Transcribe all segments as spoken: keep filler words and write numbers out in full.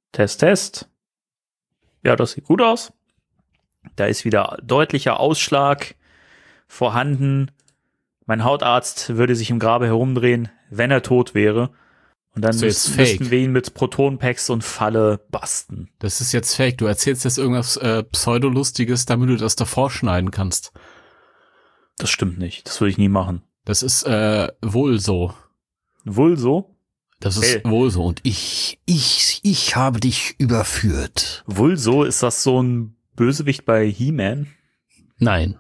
Test, Test. Ja, das sieht gut aus. Da ist wieder deutlicher Ausschlag vorhanden. Mein Hautarzt würde sich im Grabe herumdrehen, wenn er tot wäre. Und dann So, jetzt müssten, fake. müssten wir ihn mit Protonpacks und Falle basten. Das ist jetzt fake. Du erzählst jetzt irgendwas äh, Pseudolustiges, damit du das davor schneiden kannst. Das stimmt nicht. Das würde ich nie machen. Das ist äh, wohl so. Wohl so? Das ist Hey. wohl so. Und ich, ich, ich habe dich überführt. Wohl so? Ist das so ein Bösewicht bei He-Man? Nein.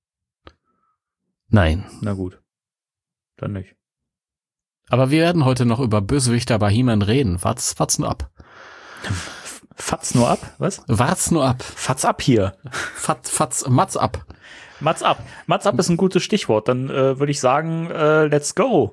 Nein. Na gut. Dann nicht. Aber wir werden heute noch über Bösewichter bei He-Man reden. Wart's, wart's nur ab. Fatz nur ab? Was? Wart's nur ab. Fatz ab hier. Fatz, fatz, matz ab. Mats ab. Mats ab ist ein gutes Stichwort. Dann äh, würde ich sagen, äh, let's go.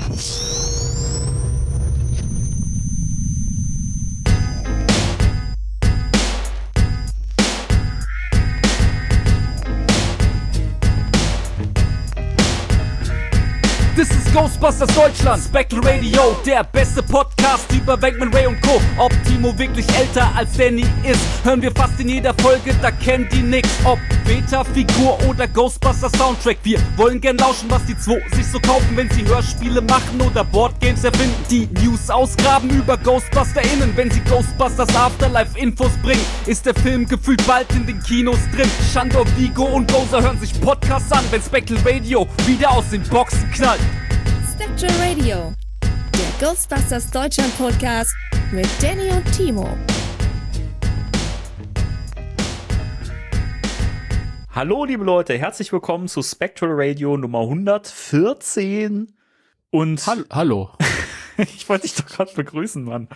This is Ghostbusters Deutschland, Spectral Radio, der beste Podcast über Venkman Ray und Co. Ob Timo wirklich älter als Danny ist, hören wir fast in jeder Folge, da kennt die nix. Ob Beta-Figur oder Ghostbusters Soundtrack, wir wollen gern lauschen, was die zwei sich so kaufen, wenn sie Hörspiele machen oder Boardgames erfinden. Die News ausgraben über GhostbusterInnen, wenn sie Ghostbusters Afterlife Infos bringen, ist der Film gefühlt bald in den Kinos drin. Shandor, Vigo und Gozer hören sich Podcasts an, wenn Spectral Radio wieder aus den Boxen knallt. Spectral Radio, der Ghostbusters Deutschland Podcast mit Danny und Timo. Hallo liebe Leute, herzlich willkommen zu Spectral Radio Nummer hundertvierzehn. Und Hall- Hallo. ich wollte dich doch gerade begrüßen, Mann.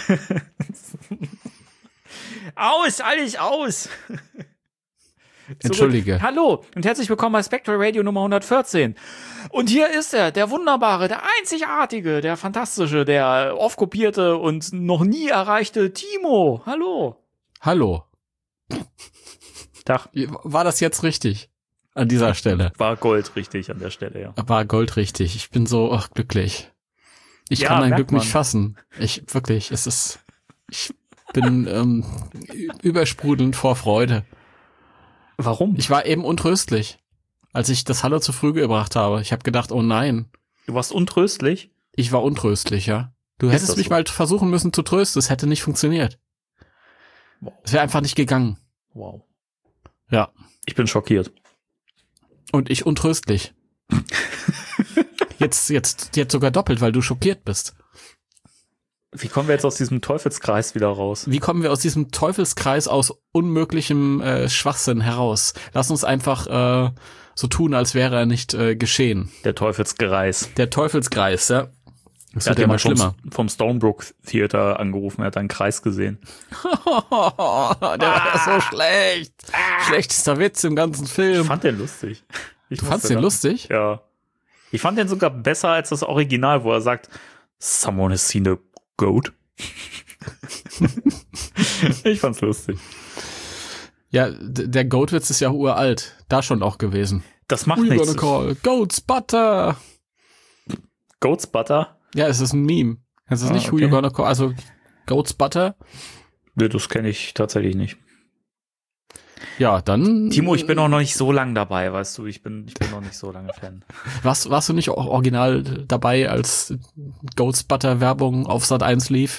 Aus, alles aus. Entschuldige. Zurück. Hallo und herzlich willkommen bei Spectral Radio Nummer hundertvierzehn. Und hier ist er, der wunderbare, der einzigartige, der fantastische, der oft kopierte und noch nie erreichte Timo. Hallo. Hallo. Tag. War das jetzt richtig? An dieser Stelle. War Gold richtig an der Stelle, ja. War Gold richtig. Ich bin so ach, glücklich. Ich Ja, kann mein merkt Glück nicht man. fassen. Ich, wirklich, es ist, ich bin ähm, ü- übersprudelnd vor Freude. Warum? Ich war eben untröstlich, als ich das Hallo zu früh gebracht habe. Ich habe gedacht, oh nein, Du warst untröstlich? ich war untröstlich, ja. Du Ist hättest das mich so? mal versuchen müssen zu trösten. Es hätte nicht funktioniert. Wow. Es wäre einfach nicht gegangen. Wow. Ja. Ich bin schockiert. Und ich untröstlich. jetzt, jetzt, jetzt sogar doppelt, weil du schockiert bist. Wie kommen wir jetzt aus diesem Teufelskreis wieder raus? Wie kommen wir aus diesem Teufelskreis aus unmöglichem äh, Schwachsinn heraus? Lass uns einfach äh, so tun, als wäre er nicht äh, geschehen. Der Teufelskreis. Der Teufelskreis, ja. Das Er hat wird ja ja mal mal schlimmer. vom, vom Stonebrook Theater angerufen, er hat einen Kreis gesehen. Der war so schlecht. Schlechtester Witz im ganzen Ich Film. fand den lustig. Ich Du fandst musste den lachen. lustig? Ja. Ich fand den sogar besser als das Original, wo er sagt, someone has seen a goat. Ich fand's lustig. Ja, d- der Goatwitz ist ja uralt. Da schon auch gewesen. Das macht We're gonna nichts. call Goat's Butter. Goat's Butter? Ja, es ist ein Meme. Es ist Ah, nicht Who okay. You Gonna Call, also Goat's Butter. Nee, das kenne ich tatsächlich nicht. Ja, dann. Timo, ich bin auch noch nicht so lang dabei, weißt du, ich bin, ich bin noch nicht so lange Fan. Warst, warst du nicht auch original dabei, als Goat's Butter Werbung auf Sat eins lief?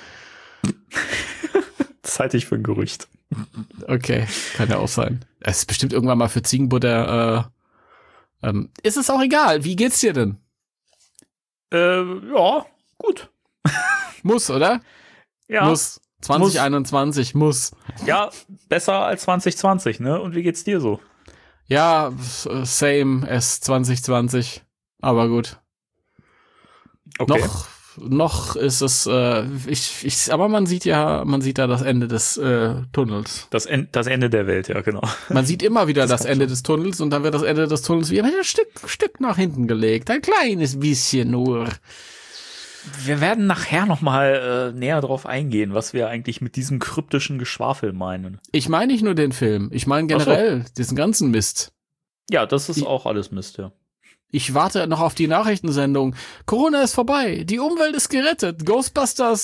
Das halte ich für ein Gerücht. Okay, kann ja auch sein. Es ist bestimmt irgendwann mal für Ziegenbutter. Äh, ähm, ist es auch egal. Wie geht's dir denn? Äh, ja, gut. Muss, oder? Ja, Muss. zwanzig einundzwanzig muss. ja, besser als zwanzig zwanzig, ne? Und wie geht's dir so? Ja, s- same as zwanzig zwanzig. Aber gut. Okay. Noch, noch ist es, äh, ich, ich, aber man sieht ja, man sieht da das Ende des äh, Tunnels. Das, en das Ende der Welt, ja, genau. Man sieht immer wieder das, kommt Ende schon. des Tunnels und dann wird das Ende des Tunnels wieder ein Stück, Stück nach hinten gelegt. Ein kleines bisschen nur. Wir werden nachher noch mal äh, näher drauf eingehen, was wir eigentlich mit diesem kryptischen Geschwafel meinen. Ich meine nicht nur den Film, ich meine generell diesen ganzen Mist. Ja, das ist Ich- auch alles Mist, ja. Ich warte noch auf die Nachrichtensendung. Corona ist vorbei, die Umwelt ist gerettet, Ghostbusters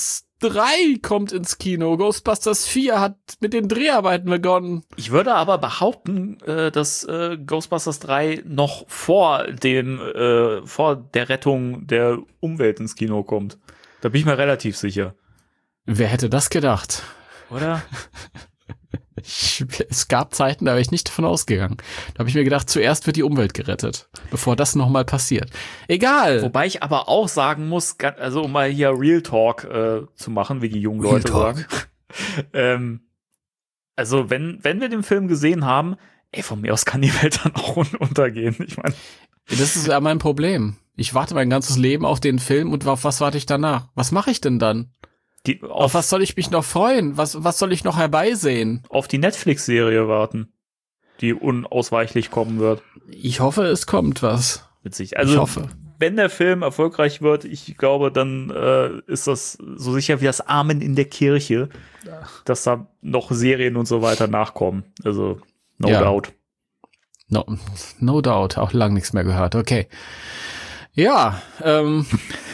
drei kommt ins Kino. Ghostbusters vier hat mit den Dreharbeiten begonnen. Ich würde aber behaupten, äh, dass äh, Ghostbusters drei noch vor dem, äh, vor der Rettung der Umwelt ins Kino kommt. Da bin ich mir relativ sicher. Wer hätte das gedacht? Oder? Ich, es gab Zeiten, da wäre ich nicht davon ausgegangen. Da habe ich mir gedacht, zuerst wird die Umwelt gerettet, bevor das nochmal passiert. Egal. Wobei ich aber auch sagen muss, ga- also um mal hier Real Talk äh, zu machen, wie die jungen Real Leute Talk. sagen. ähm, also wenn, wenn wir den Film gesehen haben, ey, von mir aus kann die Welt dann auch un- untergehen. Ich meine, Das ist ja mein Problem. Ich warte mein ganzes Leben auf den Film und auf was warte ich danach? Was mache ich denn dann? die, Auf auf, was soll ich mich noch freuen? Was, was soll ich noch herbeisehen? auf die Netflix-Serie warten, die unausweichlich kommen wird. Ich hoffe, es kommt was. Witzig. Also, ich hoffe. wenn der Film erfolgreich wird, ich glaube, dann äh, ist das so sicher wie das Amen in der Kirche, dass da noch Serien und so weiter nachkommen. Also, no Ja. doubt. No, no doubt. Auch lang nichts mehr gehört. Okay. Ja, ähm,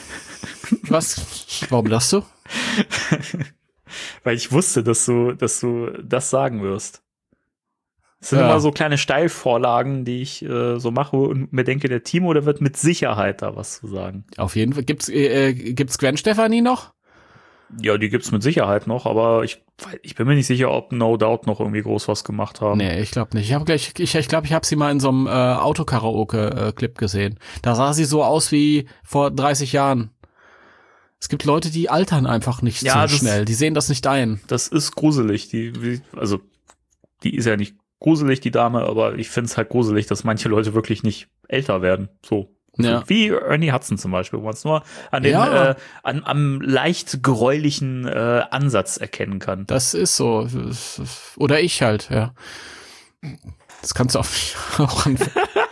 was, warum lachst du? Weil ich wusste, dass du, dass du das sagen wirst. Das sind Ja. immer so kleine Steilvorlagen, die ich äh, so mache und mir denke, der Timo, der wird mit Sicherheit da was zu sagen. Auf jeden Fall. Gibt's, äh, gibt's Gwen Stefani noch? Ja, die gibt's mit Sicherheit noch, aber ich, ich bin mir nicht sicher, ob No Doubt noch irgendwie groß was gemacht haben. Nee, ich glaube nicht. Ich habe gleich, ich, ich glaube, ich habe sie mal in so einem äh, Autokaraoke-Clip gesehen. Da sah sie so aus wie vor dreißig Jahren. Es gibt Leute, die altern einfach nicht Ja, so das- schnell. Die sehen das nicht ein. Das ist gruselig. Die, wie- also, die ist ja nicht gruselig, die Dame, aber ich finde es halt gruselig, dass manche Leute wirklich nicht älter werden. So. Ja. Wie Ernie Hudson zum Beispiel, wo man es nur an den, Ja. äh, an, am leicht gräulichen äh, Ansatz erkennen kann. Das ist so. Oder ich halt, ja. Das kannst du auch, auch an.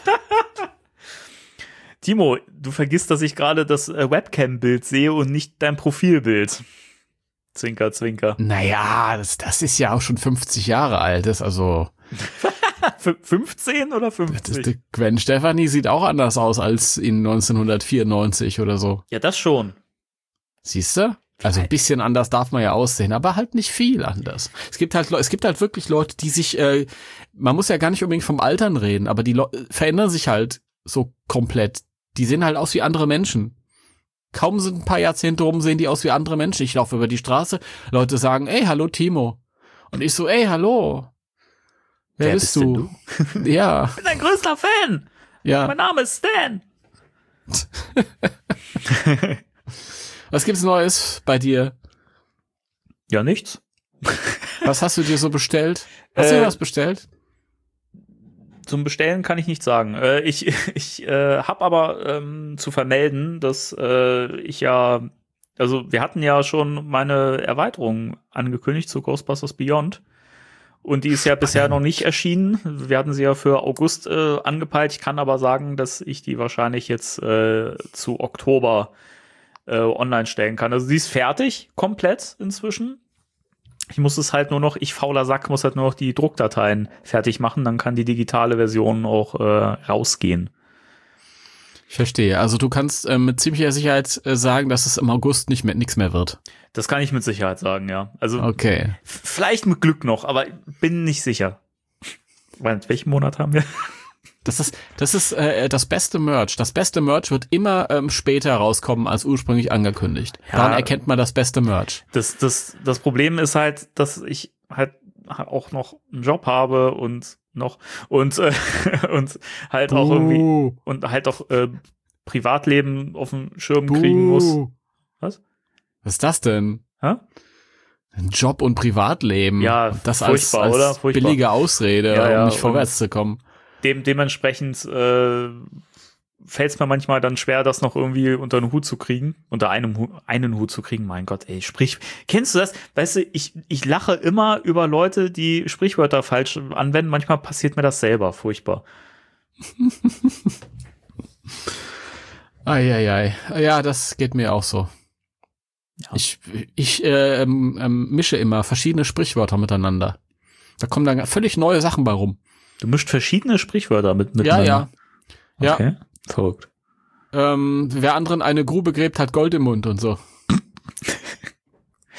Timo, du vergisst, dass ich gerade das äh, Webcam-Bild sehe und nicht dein Profilbild. Zwinker, zwinker. Naja, das, das ist ja auch schon fünfzig Jahre alt. Das also. F- fünfzehn oder Das, fünfzig? die Gwen Stefani sieht auch anders aus als in neunzehnhundertvierundneunzig oder so. Ja, das schon. Siehst du? Also ein bisschen anders darf man ja aussehen, aber halt nicht viel anders. Es gibt halt, Leu- es gibt halt wirklich Leute, die sich, äh, man muss ja gar nicht unbedingt vom Altern reden, aber die Leu- verändern sich halt so komplett. Die sehen halt aus wie andere Menschen. Kaum sind ein paar Jahrzehnte rum, sehen die aus wie andere Menschen. Ich laufe über die Straße, Leute sagen, ey, hallo Timo. Und ich so, ey, hallo. Wer, Wer bist bist denn du? Ja, Ich bin dein größter Fan. ja. Mein Name ist Stan. Was gibt's Neues bei dir? Ja, nichts. Was hast du dir so bestellt? Hast du Äh, was bestellt? Zum Bestellen kann ich nicht sagen. Äh, ich ich äh, habe aber ähm, zu vermelden, dass äh, ich ja, also wir hatten ja schon meine Erweiterung angekündigt zu Ghostbusters Beyond. Und die ist ja bisher noch nicht erschienen. Wir hatten sie ja für August äh, angepeilt. Ich kann aber sagen, dass ich die wahrscheinlich jetzt äh, zu Oktober äh, online stellen kann. Also sie ist fertig, komplett inzwischen. Ich muss es halt nur noch, ich fauler Sack, muss halt nur noch die Druckdateien fertig machen. Dann kann die digitale Version auch äh, rausgehen. Ich verstehe. Also du kannst äh, mit ziemlicher Sicherheit äh, sagen, dass es im August nicht mehr nichts mehr wird. Das kann ich mit Sicherheit sagen, ja. Also Okay. f- vielleicht mit Glück noch, aber bin nicht sicher. Weil, welchen Monat haben wir? Das ist das ist äh, das beste Merch. Das beste Merch wird immer ähm, später rauskommen als ursprünglich angekündigt. Ja. Daran erkennt man das beste Merch. Das, das, das Problem ist halt, dass ich halt auch noch einen Job habe und noch und äh, und halt auch irgendwie Buh. und halt auch äh, Privatleben auf dem Schirm kriegen muss. Buh. Was? Was ist das denn? Hä? Ein Job und Privatleben. Ja, Und das als, furchtbar, als oder? Furchtbar. billige Ausrede, Ja, ja, um nicht und- vorwärts zu kommen. Dem, dementsprechend äh, fällt es mir manchmal dann schwer, das noch irgendwie unter einen Hut zu kriegen, unter einem Hu einen Hut zu kriegen. Mein Gott, ey, sprich, kennst du das? Weißt du, ich, ich lache immer über Leute, die Sprichwörter falsch anwenden. Manchmal passiert mir das selber, furchtbar. Eieiei. Ja, das geht mir auch so. Ja. Ich, ich äh, ähm, ähm, mische immer verschiedene Sprichwörter miteinander. Da kommen dann völlig neue Sachen bei rum. Du mischt verschiedene Sprichwörter mit Ja, miteinander. ja. Ja. Okay, verrückt. Ähm, wer anderen eine Grube gräbt, hat Gold im Mund und so.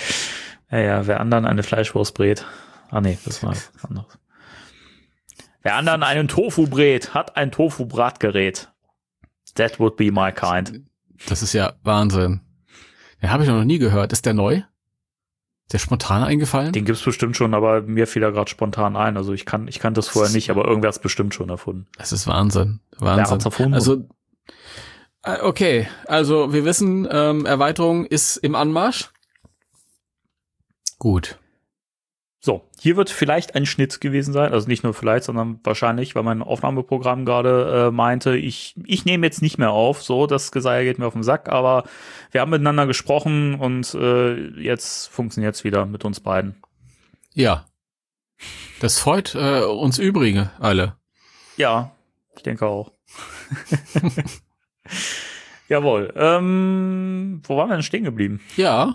Ja, ja, wer anderen eine Fleischwurst brät. Ah nee, das war was anderes. Wer anderen einen Tofu brät, hat ein Tofu-Bratgerät. That would be my kind. Das ist ja Wahnsinn. Den habe ich noch nie gehört. Ist der neu? Ist der spontan eingefallen? Den gibt's bestimmt schon, aber mir fiel er gerade spontan ein. Also ich kann, ich kannte das vorher nicht, aber irgendwer hat's bestimmt schon erfunden. Das ist Wahnsinn. Wer hat's Wahnsinn. erfunden? Also, äh, okay. Also, wir wissen, ähm, Erweiterung ist im Anmarsch. Gut. So, hier wird vielleicht ein Schnitt gewesen sein, also nicht nur vielleicht, sondern wahrscheinlich, weil mein Aufnahmeprogramm gerade äh, meinte, ich ich nehme jetzt nicht mehr auf, so, das Geseier geht mir auf den Sack, aber wir haben miteinander gesprochen und äh, jetzt funktioniert es wieder mit uns beiden. Ja. Das freut äh, uns Übrige alle. Ja, ich denke auch. Jawohl. Ähm, wo waren wir denn stehen geblieben? Ja.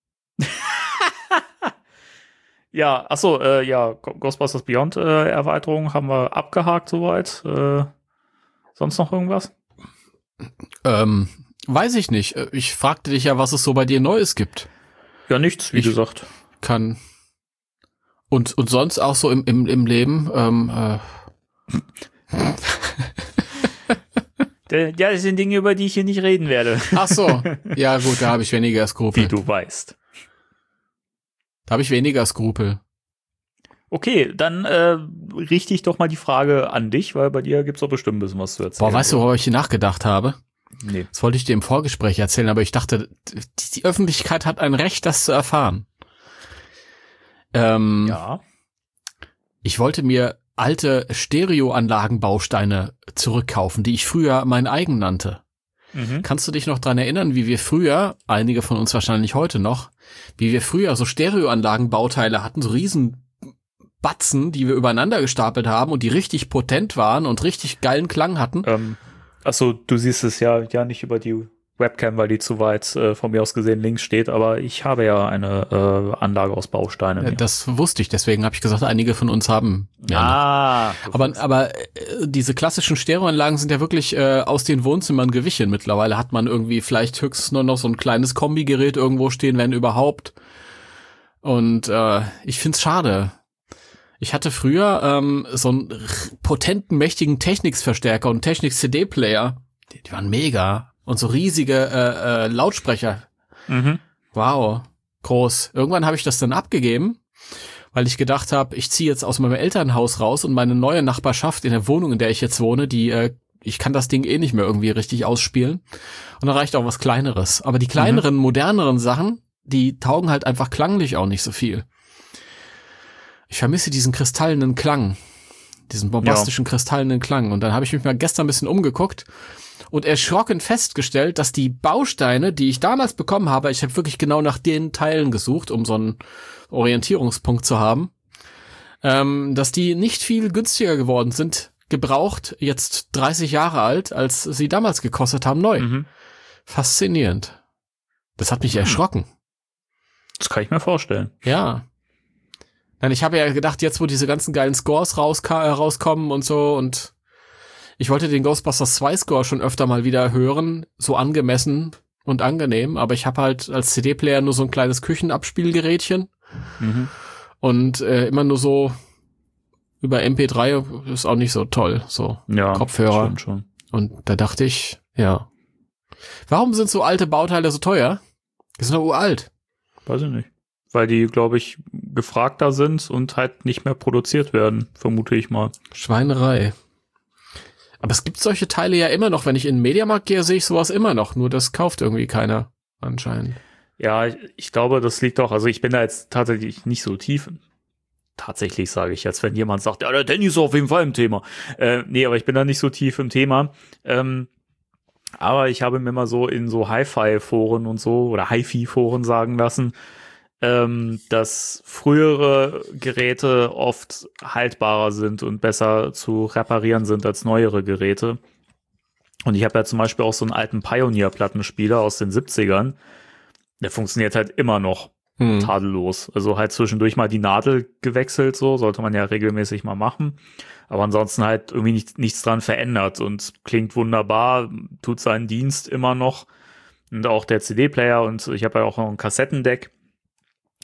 Ja, achso, äh, ja, Ghostbusters Beyond äh, Erweiterung haben wir abgehakt soweit. Äh, sonst noch irgendwas? Ähm, weiß ich nicht. Ich fragte dich ja, was es so bei dir Neues gibt. Ja, nichts, wie Ich- gesagt. Kann. Und, und sonst auch so im, im, im Leben, ähm, äh, Ja, das sind Dinge, über die ich hier nicht reden werde. ach so. Ja, gut, da habe ich weniger Wie Skrupel. du weißt. Da habe ich weniger Skrupel. Okay, dann äh, richte ich doch mal die Frage an dich, weil bei dir gibt's doch bestimmt ein bisschen was zu erzählen. Boah, weißt du, worüber ich hier nachgedacht habe? Nee. Das wollte ich dir im Vorgespräch erzählen, aber ich dachte, die, die Öffentlichkeit hat ein Recht, das zu erfahren. Ähm, Ja. Ich wollte mir alte Stereoanlagenbausteine zurückkaufen, die ich früher mein eigen nannte. Mhm. Kannst du dich noch dran erinnern, wie wir früher, einige von uns wahrscheinlich heute noch, wie wir früher so Stereoanlagenbauteile hatten, so riesen Batzen, die wir übereinander gestapelt haben und die richtig potent waren und richtig geilen Klang hatten? Ähm, achso, du siehst es ja, ja nicht über die Webcam, weil die zu weit äh, von mir aus gesehen links steht, aber ich habe ja eine äh, Anlage aus Bausteinen. Äh, Das wusste ich, deswegen habe ich gesagt, einige von uns haben. Ja, ah, aber aber äh, diese klassischen Stereoanlagen sind ja wirklich äh, aus den Wohnzimmern gewichen. Mittlerweile hat man irgendwie vielleicht höchstens nur noch so ein kleines Kombigerät irgendwo stehen, wenn überhaupt. Und äh, ich find's schade. Ich hatte früher ähm, so einen r- potenten, mächtigen Technics-Verstärker und Technics-C D-Player. Die, die waren mega. Und so riesige äh, äh, Lautsprecher. mhm. Wow, groß. Irgendwann habe ich das dann abgegeben, weil ich gedacht habe, ich ziehe jetzt aus meinem Elternhaus raus und meine neue Nachbarschaft in der Wohnung, in der ich jetzt wohne, die äh, ich kann das Ding eh nicht mehr irgendwie richtig ausspielen. Und dann reicht auch was Kleineres. Aber die kleineren, mhm. moderneren Sachen, die taugen halt einfach klanglich auch nicht so viel. Ich vermisse diesen kristallenen Klang, diesen bombastischen ja. kristallenen Klang. Und dann habe ich mich mal gestern ein bisschen umgeguckt und erschrocken festgestellt, dass die Bausteine, die ich damals bekommen habe, ich habe wirklich genau nach den Teilen gesucht, um so einen Orientierungspunkt zu haben, ähm, dass die nicht viel günstiger geworden sind, gebraucht, jetzt dreißig Jahre alt, als sie damals gekostet haben, neu. Mhm. Faszinierend. Das hat mich erschrocken. Das kann ich mir vorstellen. Ja. Nein, ich habe ja gedacht, jetzt wo diese ganzen geilen Scores rauska- äh, rauskommen und so, und ich wollte den Ghostbusters zwei Score schon öfter mal wieder hören, so angemessen und angenehm, aber ich habe halt als C D-Player nur so ein kleines Küchenabspielgerätchen Mhm. und äh, immer nur so über M P drei ist auch nicht so toll, so Ja, Kopfhörer. stimmt schon. Und da dachte ich, ja, warum sind so alte Bauteile so teuer? Die sind doch uralt. Weiß ich nicht. Weil die, glaube ich, gefragter sind und halt nicht mehr produziert werden, vermute ich mal. Schweinerei. Aber es gibt solche Teile ja immer noch. Wenn ich in den Mediamarkt gehe, sehe ich sowas immer noch. Nur das kauft irgendwie keiner anscheinend. Ja, ich, ich glaube, das liegt auch, also ich bin da jetzt tatsächlich nicht so tief. Tatsächlich sage ich jetzt, wenn jemand sagt, ja, der Danny ist auf jeden Fall im Thema. Äh, nee, aber ich bin da nicht so tief im Thema. Ähm, aber ich habe mir mal so in so Hi-Fi-Foren und so oder Hi-Fi-Foren sagen lassen, ähm, dass frühere Geräte oft haltbarer sind und besser zu reparieren sind als neuere Geräte. Und ich habe ja zum Beispiel auch so einen alten Pioneer-Plattenspieler aus den siebzigern. Der funktioniert halt immer noch hm. tadellos. Also halt zwischendurch mal die Nadel gewechselt, so sollte man ja regelmäßig mal machen. Aber ansonsten halt irgendwie nicht, nichts dran verändert und klingt wunderbar, tut seinen Dienst immer noch. Und auch der C D-Player und ich habe ja auch noch ein Kassettendeck.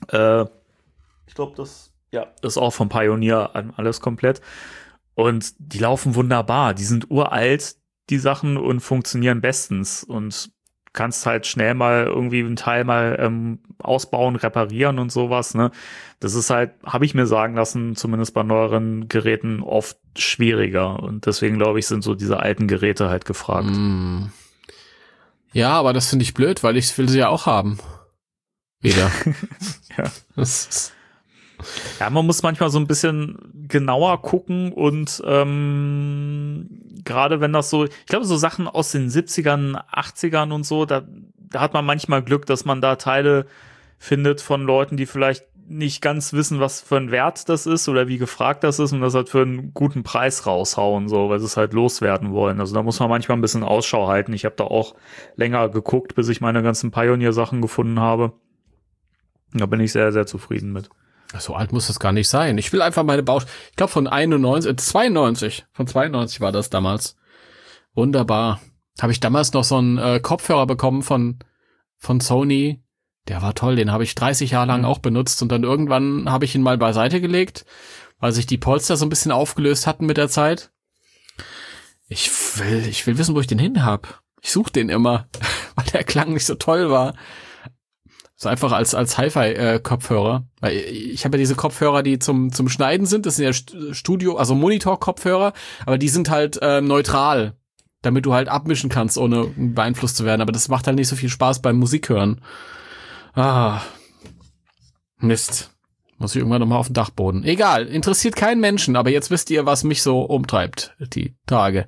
Äh, ich glaube, das ja, ist auch vom Pioneer alles komplett. Und die laufen wunderbar. Die sind uralt, die Sachen, und funktionieren bestens. Und kannst halt schnell mal irgendwie einen Teil mal ähm, ausbauen, reparieren und sowas, ne? Das ist halt, habe ich mir sagen lassen, zumindest bei neueren Geräten oft schwieriger. Und deswegen, glaube ich, sind so diese alten Geräte halt gefragt. Mm. Ja, aber das finde ich blöd, weil ich will sie ja auch haben. Wieder. Ja. Das ist Ja, man muss manchmal so ein bisschen genauer gucken und ähm, gerade wenn das so, ich glaube, so Sachen aus den siebzigern, achtzigern und so, da, da hat man manchmal Glück, dass man da Teile findet von Leuten, die vielleicht nicht ganz wissen, was für ein Wert das ist oder wie gefragt das ist, und das halt für einen guten Preis raushauen, so, weil sie es halt loswerden wollen. Also da muss man manchmal ein bisschen Ausschau halten. Ich habe da auch länger geguckt, bis ich meine ganzen Pioneer-Sachen gefunden habe. Da bin ich sehr, sehr zufrieden mit. So alt muss das gar nicht sein. Ich will einfach meine Bausch. Ich glaube von einundneunzig, äh, zweiundneunzig. Von zweiundneunzig war das damals. Wunderbar. Habe ich damals noch so einen äh, Kopfhörer bekommen von von Sony. Der war toll. Den habe ich dreißig Jahre lang auch benutzt. Und dann irgendwann habe ich ihn mal beiseite gelegt, weil sich die Polster so ein bisschen aufgelöst hatten mit der Zeit. Ich will, ich will wissen, wo ich den hin hab. Ich suche den immer, weil der Klang nicht so toll war. So einfach als als Hi-Fi-Kopfhörer. Weil ich habe ja diese Kopfhörer, die zum zum Schneiden sind. Das sind ja Studio, also Monitor-Kopfhörer. Aber die sind halt äh, neutral, damit du halt abmischen kannst, ohne beeinflusst zu werden. Aber das macht halt nicht so viel Spaß beim Musikhören. Ah, Mist. Muss ich irgendwann nochmal auf den Dachboden. Egal, interessiert keinen Menschen. Aber jetzt wisst ihr, was mich so umtreibt, die Tage.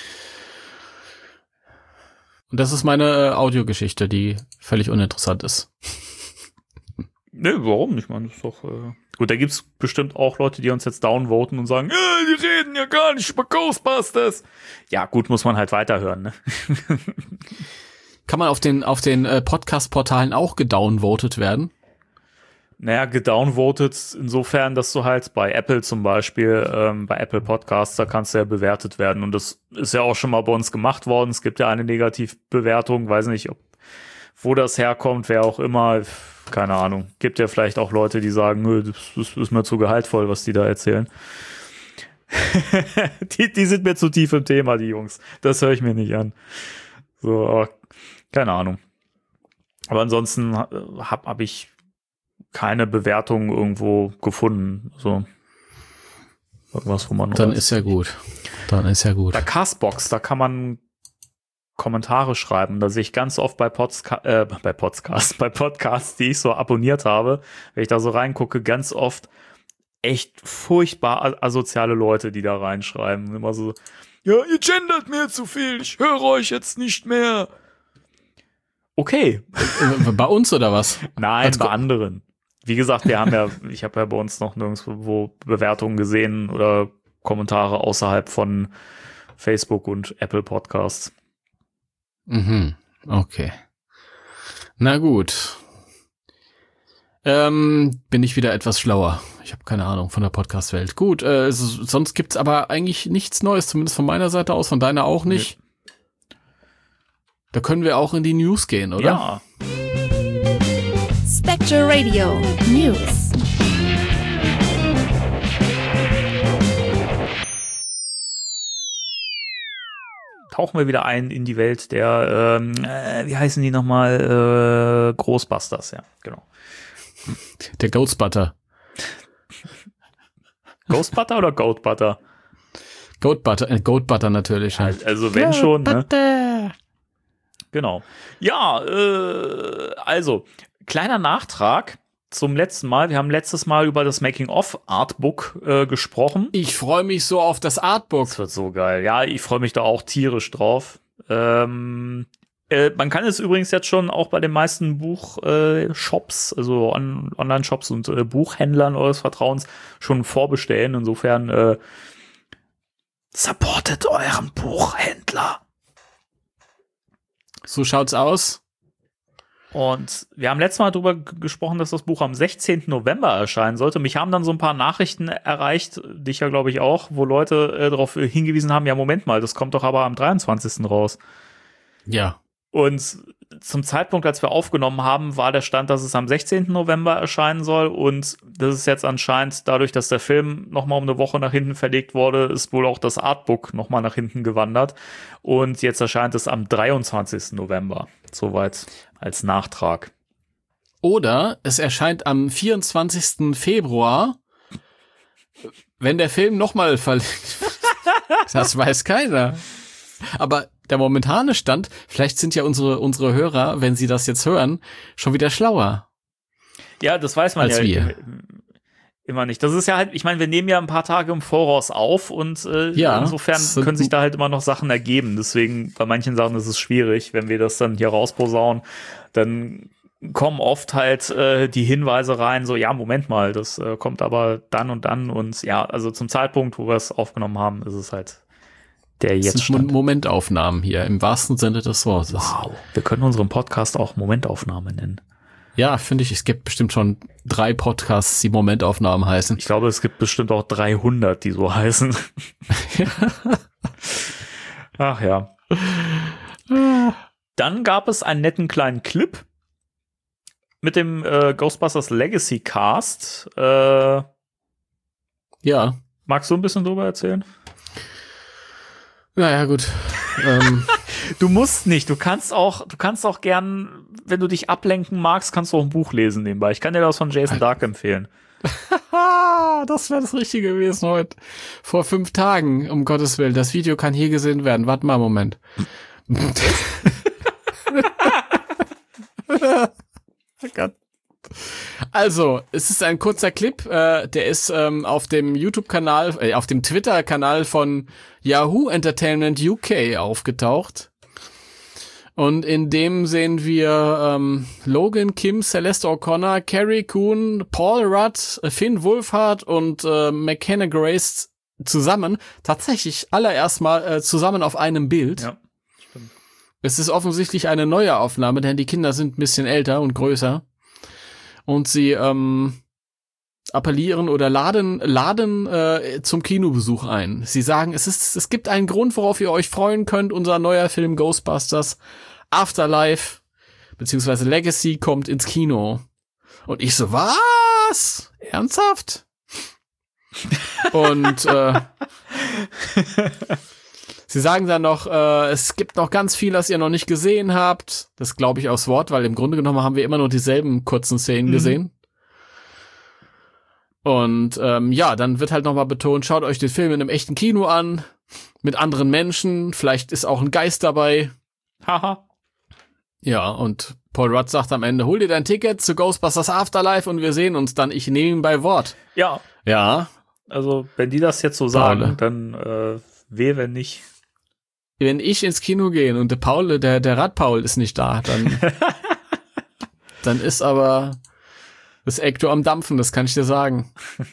Und das ist meine äh, Audiogeschichte, die völlig uninteressant ist. Ne, warum nicht, man? Das ist doch, äh gut, da gibt's bestimmt auch Leute, die uns jetzt downvoten und sagen, äh, die reden ja gar nicht über Ghostbusters. Ja, gut, muss man halt weiterhören, ne? Kann man auf den auf den äh, Podcast-Portalen auch gedownvotet werden? Naja, gedownvotet insofern, dass du halt bei Apple zum Beispiel, ähm, bei Apple Podcasts, da kannst du ja bewertet werden. Und das ist ja auch schon mal bei uns gemacht worden. Es gibt ja eine Negativbewertung, weiß nicht, ob, wo das herkommt, wer auch immer, keine Ahnung. Gibt ja vielleicht auch Leute, die sagen, nö, das, das ist mir zu gehaltvoll, was die da erzählen. die, die sind mir zu tief im Thema, die Jungs. Das höre ich mir nicht an. So, aber, keine Ahnung. Aber ansonsten habe hab ich keine Bewertung irgendwo gefunden. So irgendwas, wo man Dann ist ja gut. Dann ist ja gut. Bei Castbox, da kann man Kommentare schreiben. Da sehe ich ganz oft bei Podca- äh, bei Podcasts, bei Podcasts, die ich so abonniert habe, wenn ich da so reingucke, ganz oft echt furchtbar asoziale Leute, die da reinschreiben. Immer so, ja, ihr gendert mir zu viel, ich höre euch jetzt nicht mehr. Okay. Bei uns oder was? Nein, Als bei Ko- anderen. Wie gesagt, wir haben ja, ich habe ja bei uns noch nirgendwo Bewertungen gesehen oder Kommentare außerhalb von Facebook und Apple Podcasts. Mhm. Okay. Na gut. Ähm, bin ich wieder etwas schlauer. Ich habe keine Ahnung von der Podcast-Welt. Gut, äh, s- sonst gibt's aber eigentlich nichts Neues, zumindest von meiner Seite aus, von deiner auch nicht. Da können wir auch in die News gehen, oder? Ja. Spectre Radio News. Tauchen wir wieder ein in die Welt der, ähm, äh, wie heißen die nochmal? Äh, Ghostbusters, ja, genau. Der Ghostbutter. Ghostbutter oder Goatbutter? Goatbutter, äh, Goatbutter natürlich halt. Also wenn schon, ne? Butter. Genau. Ja, äh, also, kleiner Nachtrag zum letzten Mal. Wir haben letztes Mal über das Making-of-Artbook äh, gesprochen. Ich freue mich so auf das Artbook. Das wird so geil. Ja, ich freue mich da auch tierisch drauf. Ähm, äh, man kann es übrigens jetzt schon auch bei den meisten Buchshops, äh, also on Online-Shops und äh, Buchhändlern eures Vertrauens schon vorbestellen. Insofern äh, supportet euren Buchhändler. So schaut's aus. Und wir haben letztes Mal darüber g- gesprochen, dass das Buch am sechzehnten November erscheinen sollte. Mich haben dann so ein paar Nachrichten erreicht, dich ja glaube ich auch, wo Leute äh, darauf hingewiesen haben, ja Moment mal, das kommt doch aber am dreiundzwanzigsten raus. Ja. Und zum Zeitpunkt, als wir aufgenommen haben, war der Stand, dass es am sechzehnten November erscheinen soll. Und das ist jetzt anscheinend dadurch, dass der Film nochmal um eine Woche nach hinten verlegt wurde, ist wohl auch das Artbook nochmal nach hinten gewandert. Und jetzt erscheint es am dreiundzwanzigsten November. Soweit als Nachtrag. Oder es erscheint am vierundzwanzigsten Februar, wenn der Film nochmal verlegt wird. Das weiß keiner. Aber der momentane Stand, vielleicht sind ja unsere unsere Hörer, wenn sie das jetzt hören, schon wieder schlauer. Ja, das weiß man als ja wir. immer nicht. Das ist ja halt, ich meine, wir nehmen ja ein paar Tage im Voraus auf und äh, ja, insofern können sich da halt immer noch Sachen ergeben. Deswegen, bei manchen Sachen ist es schwierig, wenn wir das dann hier rausposaunen, dann kommen oft halt äh, die Hinweise rein, so, ja, Moment mal, das äh, kommt aber dann und dann und ja, also zum Zeitpunkt, wo wir es aufgenommen haben, ist es halt der jetzt. Das sind Momentaufnahmen hier, im wahrsten Sinne des Wortes. Wow, wir können unseren Podcast auch Momentaufnahme nennen. Ja, finde ich, es gibt bestimmt schon drei Podcasts, die Momentaufnahmen heißen. Ich glaube, es gibt bestimmt auch dreihundert, die so heißen. Ach ja. Dann gab es einen netten kleinen Clip mit dem äh, Ghostbusters Legacy Cast. Äh, ja. Magst du ein bisschen drüber erzählen? Naja, gut. ähm. Du musst nicht. Du kannst auch, du kannst auch gern, wenn du dich ablenken magst, kannst du auch ein Buch lesen nebenbei. Ich kann dir das von Jason Dark empfehlen. Das wäre das Richtige gewesen heute. Vor fünf Tagen, um Gottes Willen. Das Video kann hier gesehen werden. Warte mal einen Moment. Oh Gott. Also, es ist ein kurzer Clip, äh, der ist ähm, auf dem YouTube-Kanal, äh, auf dem Twitter-Kanal von Yahoo Entertainment U K aufgetaucht. Und in dem sehen wir ähm, Logan, Kim, Celeste O'Connor, Carrie Coon, Paul Rudd, Finn Wolfhard und äh, McKenna Grace zusammen, tatsächlich allererst mal äh, zusammen auf einem Bild. Ja, stimmt. Es ist offensichtlich eine neue Aufnahme, denn die Kinder sind ein bisschen älter und größer. Und sie ähm, appellieren oder laden laden äh, zum Kinobesuch ein. Sie sagen, es ist es gibt einen Grund, worauf ihr euch freuen könnt. Unser neuer Film Ghostbusters Afterlife beziehungsweise Legacy kommt ins Kino. Und ich so, was? Ernsthaft? Und äh, sie sagen dann noch, äh, es gibt noch ganz viel, das ihr noch nicht gesehen habt. Das glaube ich aufs Wort, weil im Grunde genommen haben wir immer nur dieselben kurzen Szenen mhm. gesehen. Und ähm, ja, dann wird halt nochmal betont, schaut euch den Film in einem echten Kino an, mit anderen Menschen, vielleicht ist auch ein Geist dabei. Haha. Ja, und Paul Rudd sagt am Ende, hol dir dein Ticket zu Ghostbusters Afterlife und wir sehen uns dann. Ich nehme ihn bei Wort. Ja. Ja. Also, wenn die das jetzt so sagen, Paul. dann äh, weh, wenn nicht. Wenn ich ins Kino gehe und der Paul, der, der Radpaul ist nicht da, dann, dann ist aber das Ecto am Dampfen, das kann ich dir sagen.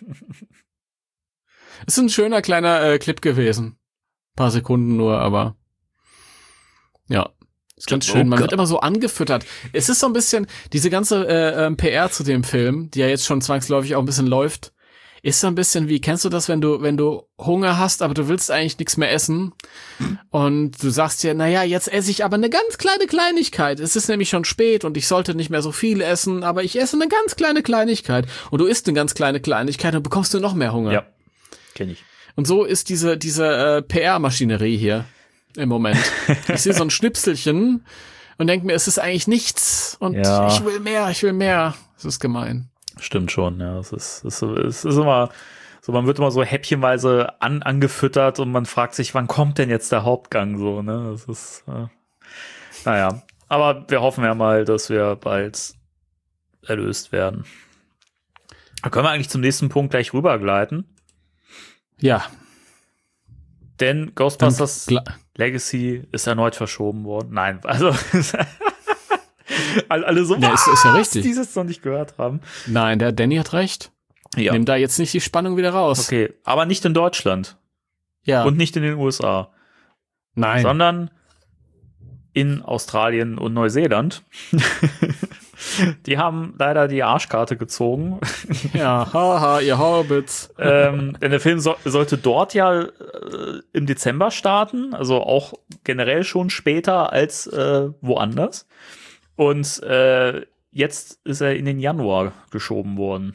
Ist ein schöner kleiner äh, Clip gewesen. Ein paar Sekunden nur, aber ja. Ist ganz schön. Man wird immer so angefüttert. Es ist so ein bisschen, diese ganze äh, äh, P R zu dem Film, die ja jetzt schon zwangsläufig auch ein bisschen läuft, ist so ein bisschen wie, kennst du das, wenn du wenn du Hunger hast, aber du willst eigentlich nichts mehr essen und du sagst dir, naja, jetzt esse ich aber eine ganz kleine Kleinigkeit. Es ist nämlich schon spät und ich sollte nicht mehr so viel essen, aber ich esse eine ganz kleine Kleinigkeit. Und du isst eine ganz kleine Kleinigkeit und bekommst du noch mehr Hunger. Ja, kenn ich. Und so ist diese diese äh, P R-Maschinerie hier im Moment. Ich sehe so ein Schnipselchen und denke mir, es ist eigentlich nichts und ja. ich will mehr, ich will mehr. Das ist gemein. Stimmt schon, ja. Es ist, es ist, es ist immer so, man wird immer so häppchenweise an, angefüttert und man fragt sich, wann kommt denn jetzt der Hauptgang so, ne? Das ist, äh, naja. Aber wir hoffen ja mal, dass wir bald erlöst werden. Da können wir eigentlich zum nächsten Punkt gleich rübergleiten. Ja. Denn Ghostbusters Legacy ist erneut verschoben worden. Nein, also alle so, ja, ist, ist ja richtig, die es noch nicht gehört haben. Nein, der Danny hat recht. Ja. Nimm da jetzt nicht die Spannung wieder raus. Okay, aber nicht in Deutschland. Ja. Und nicht in den U S A. Nein. Sondern in Australien und Neuseeland. Die haben leider die Arschkarte gezogen. Ja, haha, ihr Hobbits. ähm, denn der Film so, sollte dort ja äh, im Dezember starten, also auch generell schon später als äh, woanders. Und äh, jetzt ist er in den Januar geschoben worden.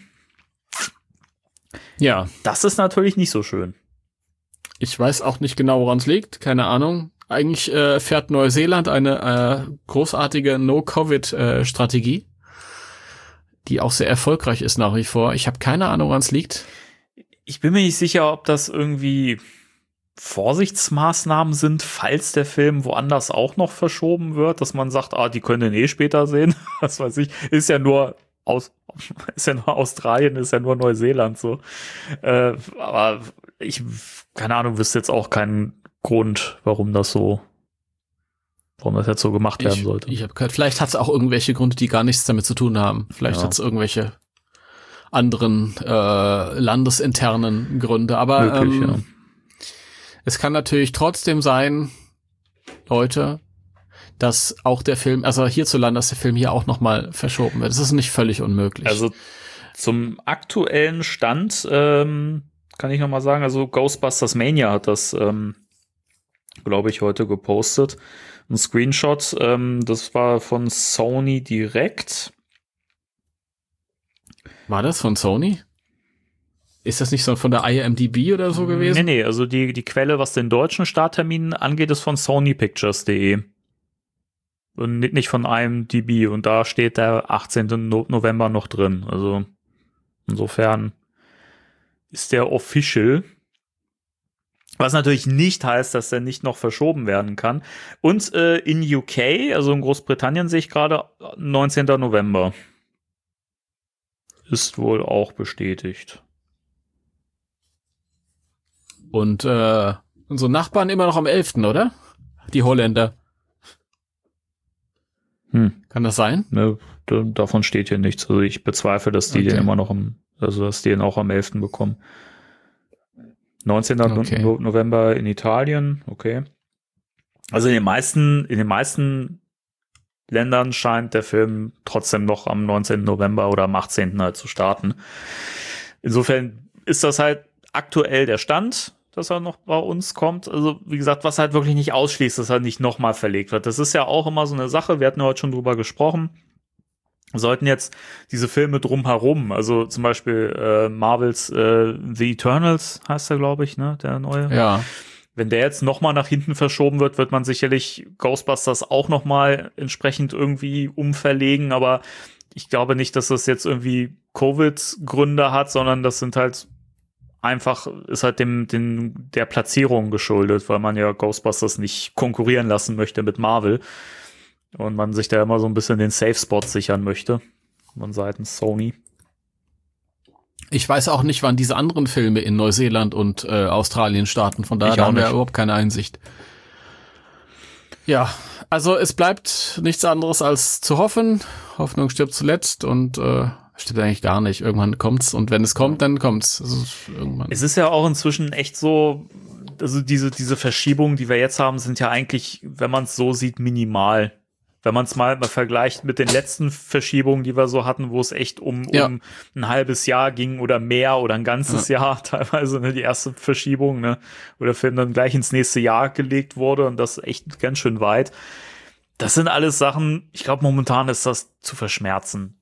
Ja. Das ist natürlich nicht so schön. Ich weiß auch nicht genau, woran es liegt. Keine Ahnung. Eigentlich äh, fährt Neuseeland eine äh, großartige No-Covid-Strategie, äh, die auch sehr erfolgreich ist nach wie vor. Ich habe keine Ahnung, woran es liegt. Ich bin mir nicht sicher, ob das irgendwie Vorsichtsmaßnahmen sind, falls der Film woanders auch noch verschoben wird, dass man sagt, ah, die können den eh später sehen. Was weiß ich. Ist ja nur aus, ist ja nur Australien, ist ja nur Neuseeland so. Äh, aber ich, keine Ahnung, wüsste jetzt auch keinen Grund, warum das so, warum das jetzt so gemacht werden ich, sollte. Ich habe gehört, vielleicht hat es auch irgendwelche Gründe, die gar nichts damit zu tun haben. Vielleicht Ja. hat es irgendwelche anderen äh, landesinternen Gründe. Aber Möglich, ähm, ja. es kann natürlich trotzdem sein, Leute, dass auch der Film, also hierzulande, dass der Film hier auch nochmal verschoben wird. Das ist nicht völlig unmöglich. Also zum aktuellen Stand ähm, kann ich noch mal sagen, also Ghostbusters Mania hat das, ähm, glaube ich, heute gepostet. Ein Screenshot, ähm, das war von Sony direkt. War das von Sony? Ist das nicht so von der I M D B oder so gewesen? Nee, nee, also die, die Quelle, was den deutschen Starttermin angeht, ist von sony pictures punkt de. Und nicht von I M D B. Und da steht der achtzehnten November noch drin. Also insofern ist der official. Was natürlich nicht heißt, dass der nicht noch verschoben werden kann. Und äh, in U K, also in Großbritannien, sehe ich gerade neunzehnten November. Ist wohl auch bestätigt. Und äh, unsere Nachbarn immer noch am elften, oder? Die Holländer. Hm. Kann das sein? Ne, da, davon steht hier nichts. Also ich bezweifle, dass die Okay. den immer noch am, also dass die den auch am elften bekommen. neunzehnten Okay. No- November in Italien, okay. Also in den meisten, in den meisten Ländern scheint der Film trotzdem noch am neunzehnten November oder am achtzehnten halt zu starten. Insofern ist das halt aktuell der Stand, dass er noch bei uns kommt. Also wie gesagt, was halt wirklich nicht ausschließt, dass er nicht nochmal verlegt wird. Das ist ja auch immer so eine Sache, wir hatten ja heute schon drüber gesprochen. Sollten jetzt diese Filme drumherum, also zum Beispiel äh, Marvels äh, The Eternals heißt er, glaube ich, ne, der neue. Ja. Wenn der jetzt noch mal nach hinten verschoben wird, wird man sicherlich Ghostbusters auch noch mal entsprechend irgendwie umverlegen, aber ich glaube nicht, dass das jetzt irgendwie Covid-Gründe hat, sondern das sind halt einfach, ist halt dem, dem der Platzierung geschuldet, weil man ja Ghostbusters nicht konkurrieren lassen möchte mit Marvel und man sich da immer so ein bisschen den Safe-Spot sichern möchte von seitens Sony. Ich weiß auch nicht, wann diese anderen Filme in Neuseeland und äh, Australien starten. Von daher Ich auch haben wir nicht. überhaupt keine Einsicht. Ja, also es bleibt nichts anderes als zu hoffen. Hoffnung stirbt zuletzt und äh, stimmt eigentlich gar nicht. Irgendwann kommt's und wenn es kommt, dann kommt's. Also irgendwann. Es ist ja auch inzwischen echt so, also diese, diese Verschiebungen, die wir jetzt haben, sind ja eigentlich, wenn man es so sieht, minimal. Wenn man es mal, mal vergleicht mit den letzten Verschiebungen, die wir so hatten, wo es echt um, Ja. um ein halbes Jahr ging oder mehr oder ein ganzes Jahr teilweise, ne, die erste Verschiebung, ne, wo der Film dann gleich ins nächste Jahr gelegt wurde und das echt ganz schön weit. Das sind alles Sachen, ich glaube, momentan ist das zu verschmerzen.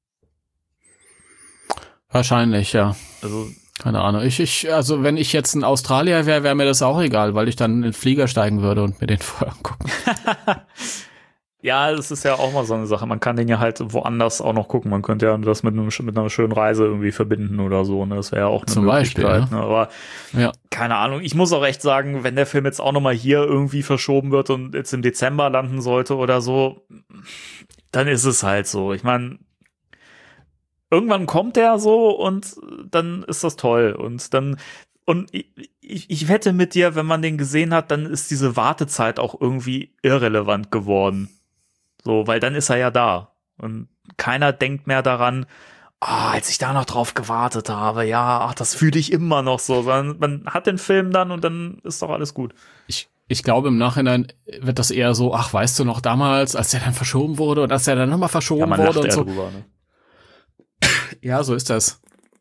Wahrscheinlich, ja. Also, Keine Ahnung. Ich, ich, also wenn ich jetzt ein Australier wäre, wäre mir das auch egal, weil ich dann in den Flieger steigen würde und mir den vorher angucken. ja, das ist ja auch mal so eine Sache. Man kann den ja halt woanders auch noch gucken. Man könnte ja das mit, einem, mit einer schönen Reise irgendwie verbinden oder so. Ne? Das wäre ja auch eine Zum Beispiel, Möglichkeit. ja. Ne? Aber Ja. keine Ahnung. Ich muss auch echt sagen, wenn der Film jetzt auch noch mal hier irgendwie verschoben wird und jetzt im Dezember landen sollte oder so, dann ist es halt so. Ich meine, irgendwann kommt der so und dann ist das toll. Und dann Und ich, ich, ich wette mit dir, wenn man den gesehen hat, dann ist diese Wartezeit auch irgendwie irrelevant geworden. So, weil dann ist er ja da. Und keiner denkt mehr daran, ah, als ich da noch drauf gewartet habe, ja, ach, das fühle ich immer noch so. Sondern man hat den Film dann und dann ist doch alles gut. Ich, Ich glaube, im Nachhinein wird das eher so, ach, weißt du noch damals, als der dann verschoben wurde oder als der dann nochmal verschoben ja, man wurde lacht und eher so. drüber, ne? Ja, so ist das.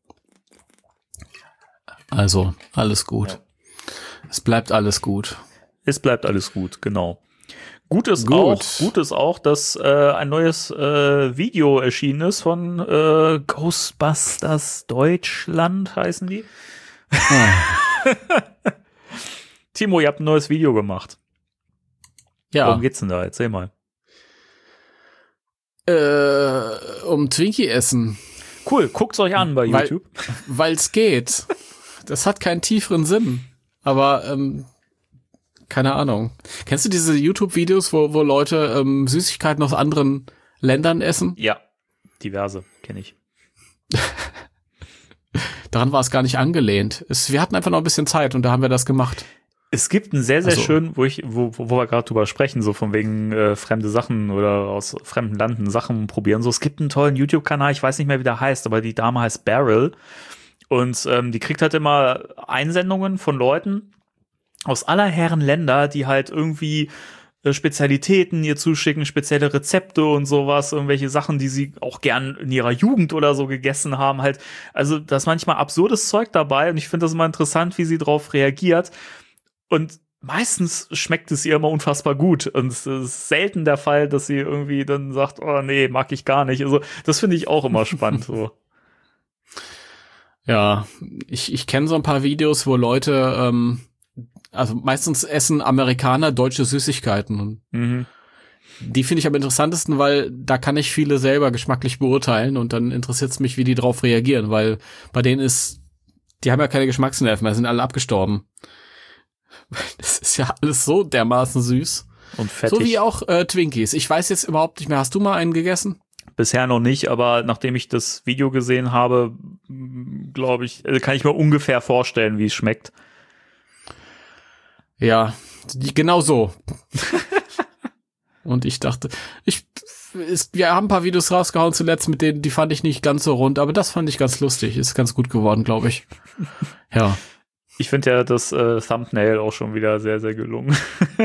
Also, alles gut. Ja. Es bleibt alles gut. Es bleibt alles gut, genau. Gut ist Gut. auch, gut ist auch, dass äh, ein neues äh, Video erschienen ist von äh, Ghostbusters Deutschland, heißen die. Timo, ihr habt ein neues Video gemacht. Ja. Worum geht's denn da? Erzähl mal. Äh, um Twinkie essen. Cool, guckt's euch an bei Weil- YouTube. Weil's geht. Das hat keinen tieferen Sinn. Aber, ähm, keine Ahnung. Kennst du diese YouTube-Videos, wo, wo Leute ähm, Süßigkeiten aus anderen Ländern essen? Ja, diverse, kenne ich. Daran war es gar nicht angelehnt. Es, wir hatten einfach noch ein bisschen Zeit und da haben wir das gemacht. Es gibt einen sehr, sehr Also- schönen, wo ich, wo, wo wir gerade drüber sprechen, so von wegen äh, fremde Sachen oder aus fremden Landen Sachen probieren. So, es gibt einen tollen YouTube-Kanal, ich weiß nicht mehr, wie der heißt, aber die Dame heißt Beryl. Und ähm, die kriegt halt immer Einsendungen von Leuten aus aller Herren Länder, die halt irgendwie äh, Spezialitäten ihr zuschicken, spezielle Rezepte und sowas, irgendwelche Sachen, die sie auch gern in ihrer Jugend oder so gegessen haben, halt. Also, da ist manchmal absurdes Zeug dabei und ich finde das immer interessant, wie sie drauf reagiert. Und meistens schmeckt es ihr immer unfassbar gut. Und es ist selten der Fall, dass sie irgendwie dann sagt, oh nee, mag ich gar nicht. Also, das finde ich auch immer spannend, so. Ja, ich, ich kenne so ein paar Videos, wo Leute, ähm, also meistens essen Amerikaner deutsche Süßigkeiten. Und Mhm. die finde ich am interessantesten, weil da kann ich viele selber geschmacklich beurteilen und dann interessiert es mich, wie die drauf reagieren, weil bei denen ist, die haben ja keine Geschmacksnerven mehr, sind alle abgestorben. Das ist ja alles so dermaßen süß. Und fettig. So wie auch äh, Twinkies. Ich weiß jetzt überhaupt nicht mehr, hast du mal einen gegessen? Bisher noch nicht, aber nachdem ich das Video gesehen habe, glaube ich, äh, kann ich mir ungefähr vorstellen, wie es schmeckt. Ja, die, genau so. Und ich dachte, ich, ist, wir haben ein paar Videos rausgehauen zuletzt, mit denen, die fand ich nicht ganz so rund, aber das fand ich ganz lustig. Ist ganz gut geworden, glaube ich. Ja. Ich finde ja das äh, Thumbnail auch schon wieder sehr, sehr gelungen.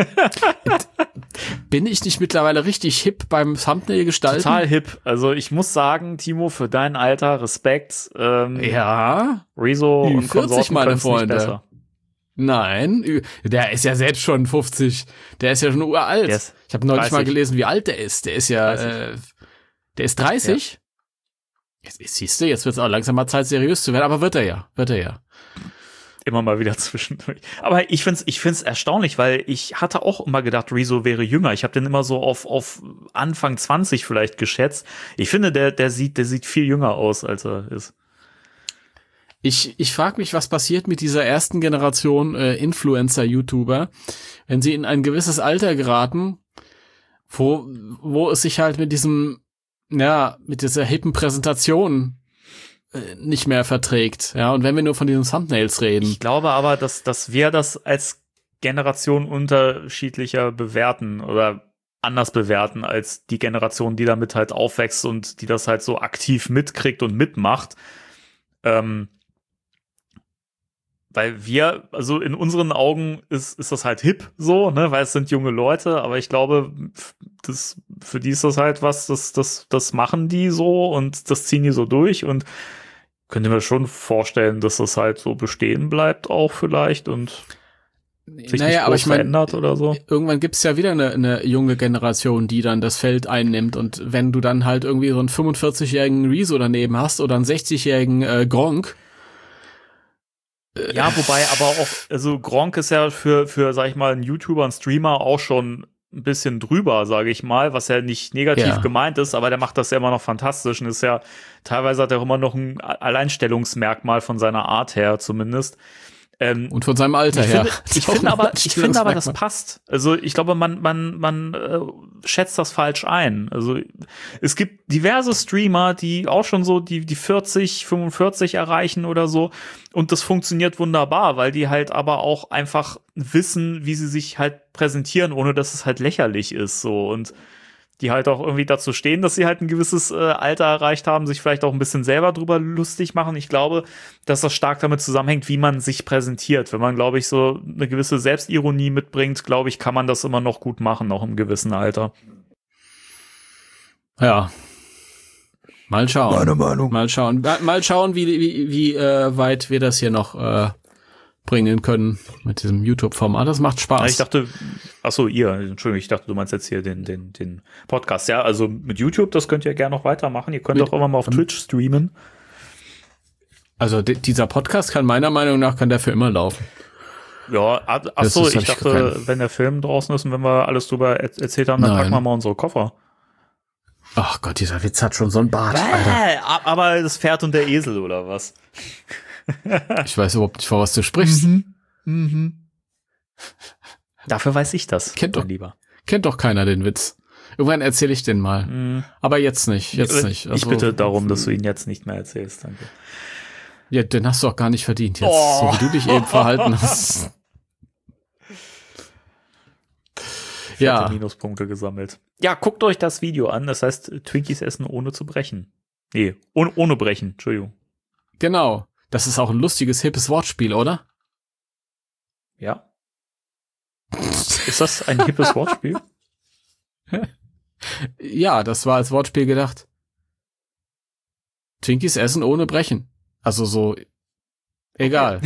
Bin ich nicht mittlerweile richtig hip beim Thumbnail gestalten? Total hip. Also ich muss sagen, Timo, für dein Alter, Respekt. Ähm, Ja. Rezo und vierzig, Konsorten meine können's nicht Freunde. besser. Nein, ü- der ist ja selbst schon fünfzig. Der ist ja schon uralt. Der ist Ich habe neulich mal dreißig. gelesen, wie alt der ist. Der ist ja, dreißig. äh, der ist dreißig. Jetzt, jetzt siehst du, jetzt wird es auch langsam mal Zeit, seriös zu werden. Aber wird er ja, wird er ja. Immer mal wieder zwischendurch. Aber ich find's, ich find's erstaunlich, weil ich hatte auch immer gedacht, Rezo wäre jünger. Ich habe den immer so auf, auf Anfang zwanzig vielleicht geschätzt. Ich finde, der, der sieht, der sieht viel jünger aus, als er ist. Ich, ich frage mich, was passiert mit dieser ersten Generation äh, Influencer-YouTuber, wenn sie in ein gewisses Alter geraten, wo, wo es sich halt mit diesem, ja, mit dieser hippen Präsentation äh, nicht mehr verträgt. Ja, und wenn wir nur von diesen Thumbnails reden. Ich glaube aber, dass, dass wir das als Generation unterschiedlicher bewerten oder anders bewerten als die Generation, die damit halt aufwächst und die das halt so aktiv mitkriegt und mitmacht. Ähm, weil wir, also in unseren Augen ist, ist das halt hip so, ne, weil es sind junge Leute, aber ich glaube, das, für die ist das halt was, das, das, das machen die so und das ziehen die so durch und könnte mir schon vorstellen, dass das halt so bestehen bleibt auch vielleicht und sich nicht groß verändert oder so. Irgendwann gibt's ja wieder eine, eine junge Generation, die dann das Feld einnimmt und wenn du dann halt irgendwie so einen fünfundvierzigjährigen Rezo daneben hast oder einen sechzigjährigen äh, Gronk. Ja, wobei aber auch, also Gronk ist ja für, für, sag ich mal, einen YouTuber, einen Streamer auch schon ein bisschen drüber, sage ich mal, was ja nicht negativ Ja. gemeint ist, aber der macht das ja immer noch fantastisch und ist ja, teilweise hat er auch immer noch ein Alleinstellungsmerkmal von seiner Art her zumindest. Ähm, Und von seinem Alter ich her. finde, ich finde aber, ich finde aber, das passt. Also ich glaube, man, man, man äh, schätzt das falsch ein. Also es gibt diverse Streamer, die auch schon so die, die vierzig, fünfundvierzig erreichen oder so. Und das funktioniert wunderbar, weil die halt aber auch einfach wissen, wie sie sich halt präsentieren, ohne dass es halt lächerlich ist. So und die halt auch irgendwie dazu stehen, dass sie halt ein gewisses äh, Alter erreicht haben, sich vielleicht auch ein bisschen selber drüber lustig machen. Ich glaube, dass das stark damit zusammenhängt, wie man sich präsentiert. Wenn man, glaube ich, so eine gewisse Selbstironie mitbringt, glaube ich, kann man das immer noch gut machen, auch im gewissen Alter. Ja. Mal schauen. Meine Meinung. Mal schauen. Mal schauen, wie, wie, wie äh, weit wir das hier noch äh, bringen können mit diesem YouTube-Format. Das macht Spaß. Ja, ich dachte, ach so, ihr, Entschuldigung, ich dachte, du meinst jetzt hier den, den, den Podcast. Ja, also mit YouTube, das könnt ihr gerne noch weitermachen. Ihr könnt mit, auch immer mal auf Twitch streamen. Also d- dieser Podcast kann meiner Meinung nach, kann der für immer laufen. Ja, ach, ach so, ist, ich dachte, ich wenn der Film draußen ist und wenn wir alles drüber er- erzählt haben, dann Nein. packen wir mal unsere Koffer. Ach Gott, dieser Witz hat schon so einen Bart, Alter. Äh, aber das Pferd und der Esel, oder was? Ich weiß überhaupt nicht, vor was du sprichst. Mhm. Mhm. Dafür weiß ich das, Kennt mein doch- Lieber. Kennt doch keiner den Witz. Irgendwann erzähle ich den mal. Mhm. Aber jetzt nicht, jetzt Äh, nicht. ich Also, bitte darum, dass du ihn jetzt nicht mehr erzählst, danke. Ja, den hast du auch gar nicht verdient jetzt, Oh. so wie du dich eben verhalten hast. Ich Ja. hatte Minuspunkte gesammelt. Ja, guckt euch das Video an, das heißt Twinkies essen ohne zu brechen. Nee, ohne, ohne brechen, Entschuldigung. Genau. Das ist auch ein lustiges, hippes Wortspiel, oder? Ja. Ist das ein hippes Wortspiel? Ja, das war als Wortspiel gedacht. Twinkies essen ohne brechen. Also so, egal.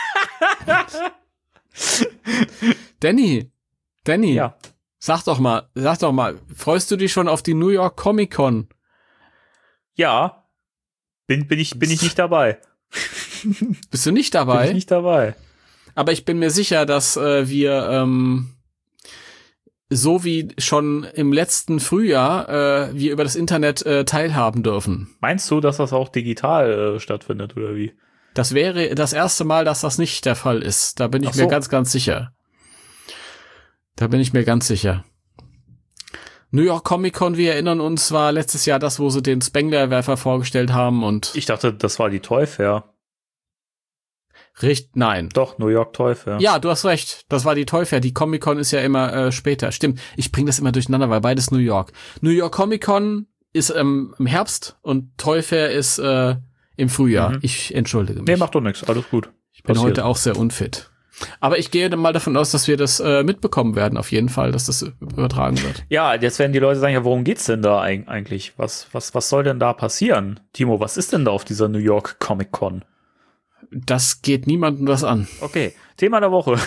Danny, Danny, Ja. sag doch mal, sag doch mal, freust du dich schon auf die New York Comic Con? Ja. Bin, bin, ich, bin ich nicht dabei. Bist du nicht Bin dabei? ich nicht dabei. Aber ich bin mir sicher, dass äh, wir ähm, so wie schon im letzten Frühjahr äh, wir über das Internet äh, teilhaben dürfen. Meinst du, dass das auch digital äh, stattfindet, oder wie? Das wäre das erste Mal, dass das nicht der Fall ist. Da bin ich Ach so. mir ganz, ganz sicher. Da bin ich mir ganz sicher. New York Comic Con, wir erinnern uns, war letztes Jahr das, wo sie den Spengler-Werfer vorgestellt haben und Ich dachte, das war die Toy Fair. Richt, nein. Doch, New York Toy Fair. Ja, du hast recht. Das war die Toy Fair. Die Comic Con ist ja immer äh, später. Stimmt. Ich bringe das immer durcheinander, weil beides New York. New York Comic Con ist ähm, im Herbst und Toy Fair ist äh, im Frühjahr. Mhm. Ich entschuldige mich. Nee, macht doch nichts. Alles gut. ich bin passiert. heute auch sehr unfit. Aber ich gehe dann mal davon aus, dass wir das äh, mitbekommen werden, auf jeden Fall, dass das übertragen wird. Ja, jetzt werden die Leute sagen, ja, worum geht's denn da eig- eigentlich? Was, was, was soll denn da passieren? Timo, was ist denn da auf dieser New York Comic Con? Das geht niemandem was an. Okay, Thema der Woche.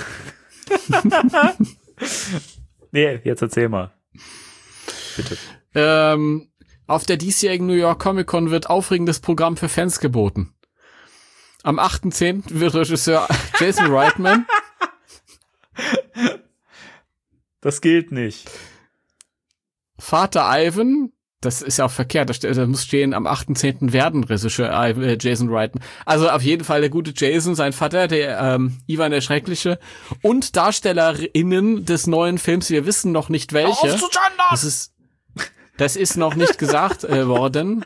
Nee, jetzt erzähl mal. Bitte. Ähm, auf der diesjährigen New York Comic Con wird aufregendes Programm für Fans geboten. Am achten zehnten wird Regisseur Jason Reitman Das gilt nicht. Vater Ivan, das ist ja auch verkehrt, da, ste- da muss stehen, am achten zehnten werden Regisseur Ivan, äh, Jason Reitman. Also auf jeden Fall der gute Jason, sein Vater, der ähm, Ivan der Schreckliche und DarstellerInnen des neuen Films, wir wissen noch nicht welche. Das ist, das ist noch nicht gesagt äh, worden.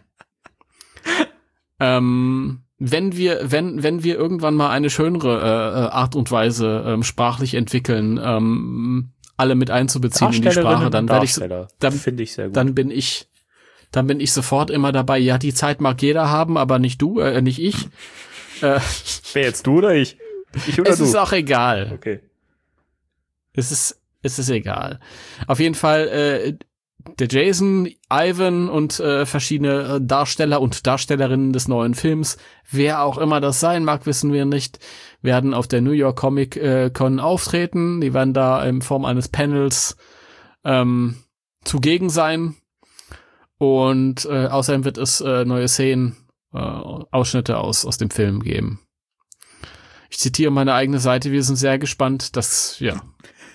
Ähm, wenn wir, wenn, wenn wir irgendwann mal eine schönere äh, Art und Weise ähm, sprachlich entwickeln, ähm, alle mit einzubeziehen in die Sprache, dann werde ich, dann finde ich sehr gut. dann bin ich, dann bin ich sofort immer dabei. Ja, die Zeit mag jeder haben, aber nicht du, äh, nicht ich. Äh, Wer jetzt, du oder ich? Ich oder es du? ist auch egal. Okay. Es ist, es ist egal. Auf jeden Fall, äh, der Jason, Ivan und äh, verschiedene Darsteller und Darstellerinnen des neuen Films, wer auch immer das sein mag, wissen wir nicht, werden auf der New York Comic äh, Con auftreten. Die werden da in Form eines Panels ähm, zugegen sein. Und äh, außerdem wird es äh, neue Szenen, äh, Ausschnitte aus, aus dem Film geben. Ich zitiere meine eigene Seite, wir sind sehr gespannt, dass, ja,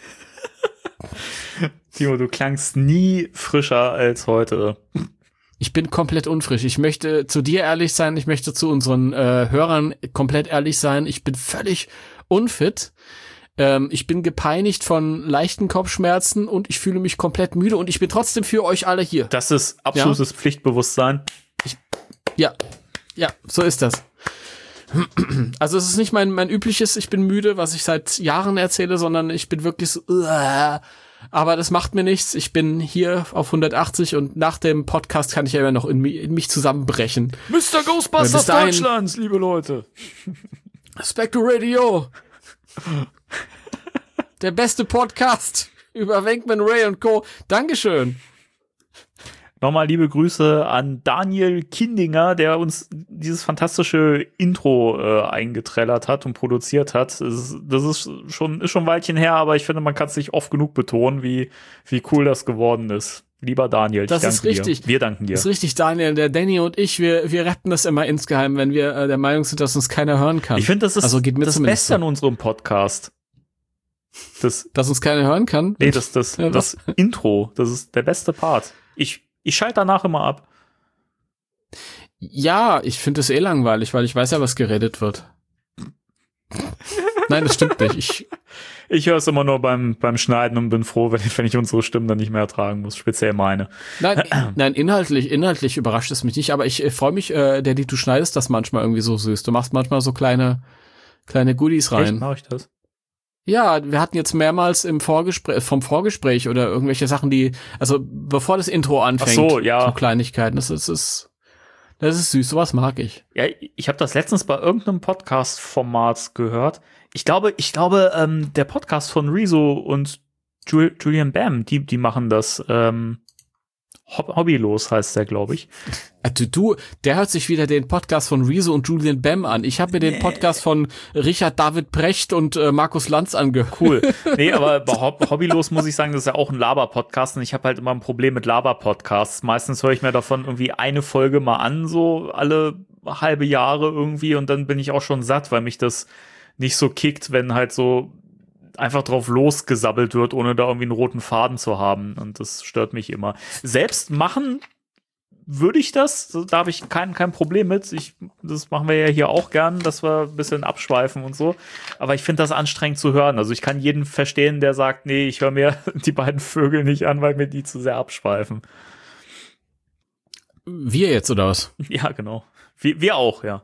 Timo, du klangst nie frischer als heute. ich bin komplett unfrisch. Ich möchte zu dir ehrlich sein, ich möchte zu unseren äh, Hörern komplett ehrlich sein. Ich bin völlig unfit. Ähm, ich bin gepeinigt von leichten Kopfschmerzen und ich fühle mich komplett müde und ich bin trotzdem für euch alle hier. Das ist absolutes Pflichtbewusstsein. Ja, ja, so ist das. Also es ist nicht mein mein übliches, ich bin müde, was ich seit Jahren erzähle, sondern ich bin wirklich so, uh, Aber das macht mir nichts. Ich bin hier auf hundertachtzig und nach dem Podcast kann ich ja immer noch in, mi- in mich zusammenbrechen. Mister Ghostbusters dahin- Deutschlands, liebe Leute. Spectral Radio. Der beste Podcast über Venkman, Ray und Co. Dankeschön. Nochmal liebe Grüße an Daniel Kindinger, der uns dieses fantastische Intro äh, eingetrellert hat und produziert hat. Das ist, das ist schon ist schon ein Weilchen her, aber ich finde, man kann es nicht oft genug betonen, wie wie cool das geworden ist. Lieber Daniel, ich Das danke ist richtig. dir. Wir danken dir. Das ist richtig, Daniel. Der Danny und ich, wir, wir retten das immer insgeheim, wenn wir äh, der Meinung sind, dass uns keiner hören kann. Ich finde, das ist also geht mir das zumindest Beste so. an unserem Podcast. Das, Dass uns keiner hören kann? nee, das, das, Ja, das Intro, das ist der beste Part. Ich, ich schalte danach immer ab. Ja, ich finde es eh langweilig, weil ich weiß ja, was geredet wird. Nein, das stimmt nicht. Ich, Ich höre es immer nur beim, beim Schneiden und bin froh, wenn, wenn ich unsere Stimmen dann nicht mehr ertragen muss, speziell meine. nein, nein, inhaltlich, inhaltlich überrascht es mich nicht, aber ich äh, freue mich, äh, Daddy, du schneidest das manchmal irgendwie so süß. Du machst manchmal so kleine, kleine Goodies Echt, rein. mache ich das? Ja, wir hatten jetzt mehrmals im Vorgespräch, vom Vorgespräch oder irgendwelche Sachen, die, also bevor das Intro anfängt, Ach so, ja. so Kleinigkeiten. Das ist, das ist, das ist süß, sowas mag ich. Ja, ich habe das letztens bei irgendeinem Podcast-Format gehört. Ich glaube, ich glaube, ähm, der Podcast von Rezo und Ju- Julian Bam, die, die machen das. Ähm, Hob- Hobbylos heißt der, glaube ich. Äh, Du, du, der hört sich wieder den Podcast von Rezo und Julian Bam an. Ich habe mir den Podcast von Richard David Precht und äh, Markus Lanz angehört. Cool. Nee, aber bei Hob- Hobbylos muss ich sagen, das ist ja auch ein Laber-Podcast und ich habe halt immer ein Problem mit Laber-Podcasts. Meistens höre ich mir davon irgendwie eine Folge mal an, so alle halbe Jahre irgendwie und dann bin ich auch schon satt, weil mich das nicht so kickt, wenn halt so einfach drauf losgesabbelt wird, ohne da irgendwie einen roten Faden zu haben. Und das stört mich immer. Selbst machen würde ich das, da habe ich kein, kein Problem mit. Ich, das machen wir ja hier auch gern, dass wir ein bisschen abschweifen und so. Aber ich finde das anstrengend zu hören. Also ich kann jeden verstehen, der sagt, nee, ich höre mir die beiden Vögel nicht an, weil mir die zu sehr abschweifen. Wir jetzt, oder was? Ja, genau. Wir, wir auch, ja.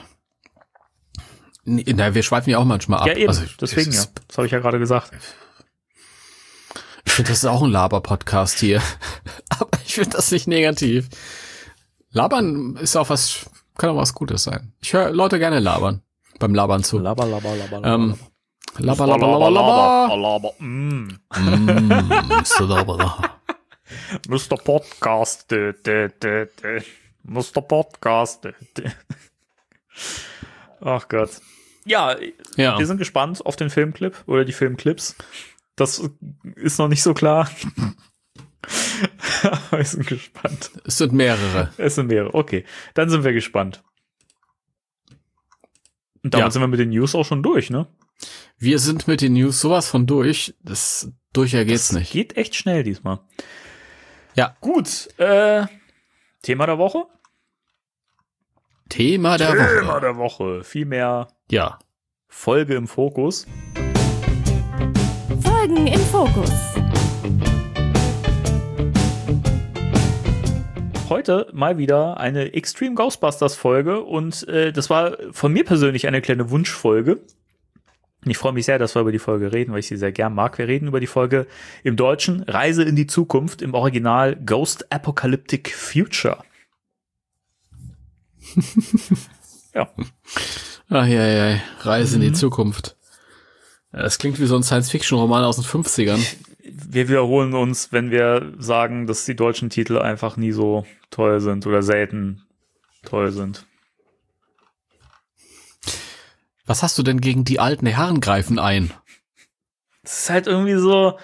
Nee, na, wir schweifen ja auch manchmal ab. Ja, eben. Also, Deswegen das ja. ist- Das habe ich ja gerade gesagt. Ich finde, das ist auch ein Laber-Podcast hier. Aber ich finde das nicht negativ. Labern ist auch was, kann auch was Gutes sein. Ich höre Leute gerne labern. Beim Labern zu. Laber, laber, laber, laber. Ähm, laber, laber, laber, laber. laber. Mm. Mm, Mister Laber. Mister Podcast. Dö, dö, dö, dö. Mister Podcast. Dö, dö. Ach Gott. Ja, Ja. wir sind gespannt auf den Filmclip oder die Filmclips. Das ist noch nicht so klar. Aber wir sind gespannt. Es sind mehrere. Es sind mehrere. Okay, dann sind wir gespannt. Und damit Ja. sind wir mit den News auch schon durch, ne? Wir sind mit den News sowas von durch. Das durcher geht's das nicht. Geht echt schnell diesmal. Ja. Gut, äh, Thema der Woche? Thema der Thema Woche. der Woche. Vielmehr Ja. Folge im Fokus. Folgen im Fokus. Heute mal wieder eine Extreme Ghostbusters Folge und äh, das war von mir persönlich eine kleine Wunschfolge. Ich freue mich sehr, dass wir über die Folge reden, weil ich sie sehr gern mag. Wir reden über die Folge im Deutschen Reise in die Zukunft, im Original Ghost Apocalyptic Future. Ja. Ach ja, ja, Reise in Mhm. die Zukunft. Ja, das klingt wie so ein Science-Fiction-Roman aus den fünfzigern. Wir wiederholen uns, wenn wir sagen, dass die deutschen Titel einfach nie so toll sind oder selten toll sind. Was hast du denn gegen die alten Herren greifen ein? Das ist halt irgendwie so,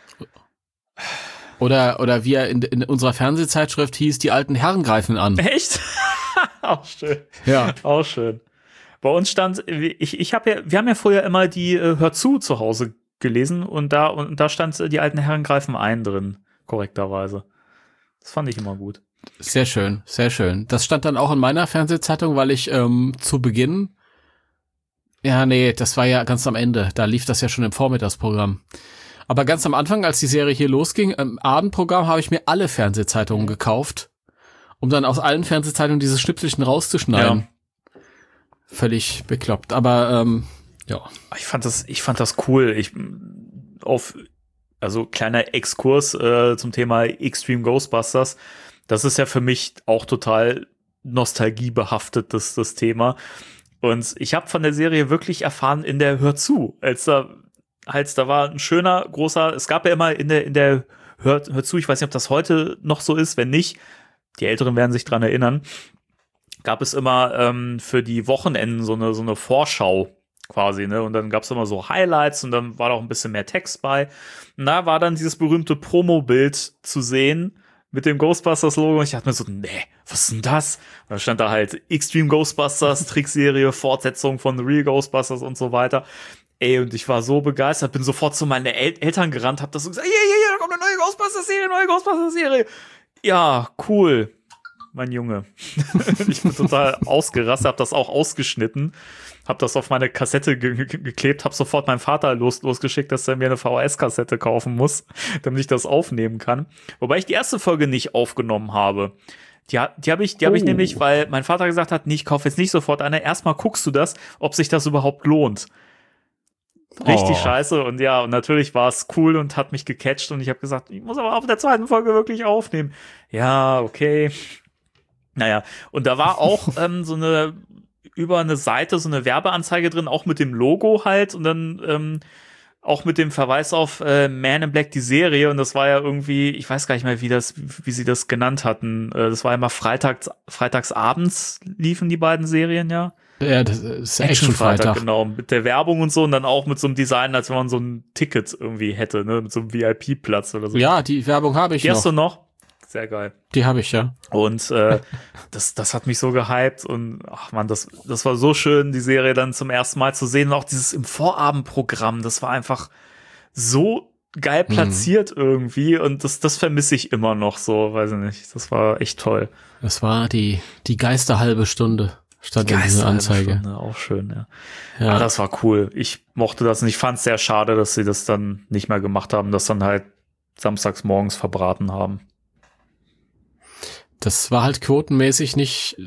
Oder, oder wie er in, in unserer Fernsehzeitschrift hieß, die alten Herren greifen an. echt? Auch schön. Ja. Auch schön. Bei uns stand, ich, ich habe ja, wir haben ja früher immer die äh, Hör zu zu Hause gelesen und da, und da stand äh, die alten Herren greifen ein drin, korrekterweise. Das fand ich immer gut. Sehr schön, sehr schön. Das stand dann auch in meiner Fernsehzeitung, weil ich ähm, zu Beginn, ja, nee, das war ja ganz am Ende. Da lief das ja schon im Vormittagsprogramm. Aber ganz am Anfang, als die Serie hier losging, im Abendprogramm habe ich mir alle Fernsehzeitungen gekauft, um dann aus allen Fernsehzeitungen dieses Schnipselchen rauszuschneiden. Ja. Völlig bekloppt. Aber ähm, ja. Ich fand das, ich fand das cool. Ich auf Also kleiner Exkurs äh, zum Thema Extreme Ghostbusters. Das ist ja für mich auch total nostalgiebehaftet, das, das Thema. Und ich habe von der Serie wirklich erfahren in der Hör zu, als da, als da war ein schöner, großer, es gab ja immer in der, in der Hör, Hör zu, ich weiß nicht, ob das heute noch so ist, wenn nicht, die Älteren werden sich dran erinnern, gab es immer ähm, für die Wochenenden so eine, so eine Vorschau quasi, ne? Und dann gab es immer so Highlights und dann war da auch ein bisschen mehr Text bei. Und da war dann dieses berühmte Promo-Bild zu sehen mit dem Ghostbusters-Logo. Und ich dachte mir so, nee, was ist denn das? Und dann stand da halt Extreme Ghostbusters, Trickserie, Fortsetzung von The Real Ghostbusters und so weiter. Ey, und ich war so begeistert, bin sofort zu meinen El- Eltern gerannt, hab das so gesagt, hier, hier, hier, da kommt eine neue Ghostbusters-Serie, neue Ghostbusters-Serie. Ja, cool. Mein Junge. Ich bin total ausgerastet, hab das auch ausgeschnitten, hab das auf meine Kassette ge- ge- geklebt, hab sofort meinen Vater los- losgeschickt, dass er mir eine V H S-Kassette kaufen muss, damit ich das aufnehmen kann. Wobei ich die erste Folge nicht aufgenommen habe. Die, die habe ich, die hab ich Oh. nämlich, weil mein Vater gesagt hat, nee, ich kaufe jetzt nicht sofort eine. Erstmal guckst du das, ob sich das überhaupt lohnt. Richtig Oh. scheiße. Und ja, und natürlich war es cool und hat mich gecatcht und ich habe gesagt, ich muss aber auf der zweiten Folge wirklich aufnehmen. Ja, okay. Naja, und da war auch ähm, so eine, über eine Seite, so eine Werbeanzeige drin, auch mit dem Logo halt und dann ähm, auch mit dem Verweis auf äh, Man in Black, die Serie. Und das war ja irgendwie, ich weiß gar nicht mehr, wie das, wie sie das genannt hatten. Äh, das war immer freitags, freitags abends liefen die beiden Serien, ja. Ja, das ist Action Freitag. Genau, mit der Werbung und so und dann auch mit so einem Design, als wenn man so ein Ticket irgendwie hätte, ne, mit so einem V I P-Platz oder so. Ja, die Werbung habe ich Die hast noch. du noch? Sehr geil. Die habe ich, ja. Und äh, das, das hat mich so gehypt und ach man, das, das war so schön, die Serie dann zum ersten Mal zu sehen. Und auch dieses im Vorabendprogramm, das war einfach so geil platziert mhm. irgendwie und das, das vermisse ich immer noch so, weiß ich nicht. Das war echt toll. Das war die, die Geisterhalbe Stunde. Stand in dieser Anzeige. Stunde, auch schön, ja. Ja. Ah, das war cool. Ich mochte das und ich fand es sehr schade, dass sie das dann nicht mehr gemacht haben, das dann halt samstags morgens verbraten haben. Das war halt quotenmäßig nicht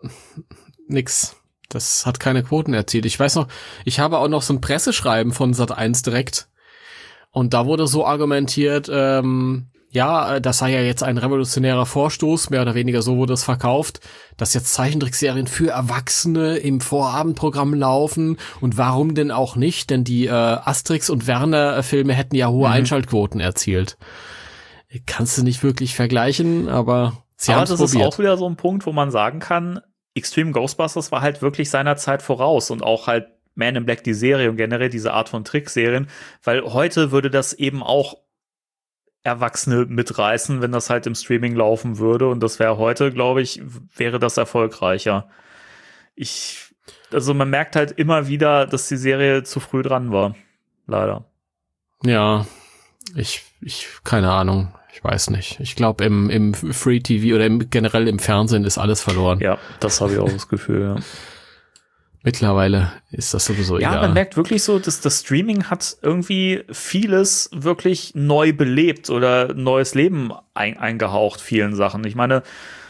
nix. Das hat keine Quoten erzielt. Ich weiß noch, ich habe auch noch so ein Presseschreiben von Sat eins direkt. Und da wurde so argumentiert, ähm, ja, das sei ja jetzt ein revolutionärer Vorstoß, mehr oder weniger so wurde es verkauft, dass jetzt Zeichentrickserien für Erwachsene im Vorabendprogramm laufen. Und warum denn auch nicht? Denn die äh, Asterix- und Werner-Filme hätten ja hohe mhm. Einschaltquoten erzielt. Kannst du nicht wirklich vergleichen, aber sie haben es probiert. Aber das ist auch wieder so ein Punkt, wo man sagen kann, Extreme Ghostbusters war halt wirklich seiner Zeit voraus und auch halt Man in Black, die Serie und generell diese Art von Trickserien, weil heute würde das eben auch Erwachsene mitreißen, wenn das halt im Streaming laufen würde und das wäre heute, glaube ich, wäre das erfolgreicher. Ich, also man merkt halt immer wieder, dass die Serie zu früh dran war. Leider. Ja, ich, ich, keine Ahnung. Ich weiß nicht. Ich glaube, im, im Free-T V oder im, generell im Fernsehen ist alles verloren. Ja, das habe ich auch das Gefühl, ja. Mittlerweile ist das sowieso ja, egal. Ja, man merkt wirklich so, dass das Streaming hat irgendwie vieles wirklich neu belebt oder neues Leben ein, eingehaucht, vielen Sachen. Ich meine,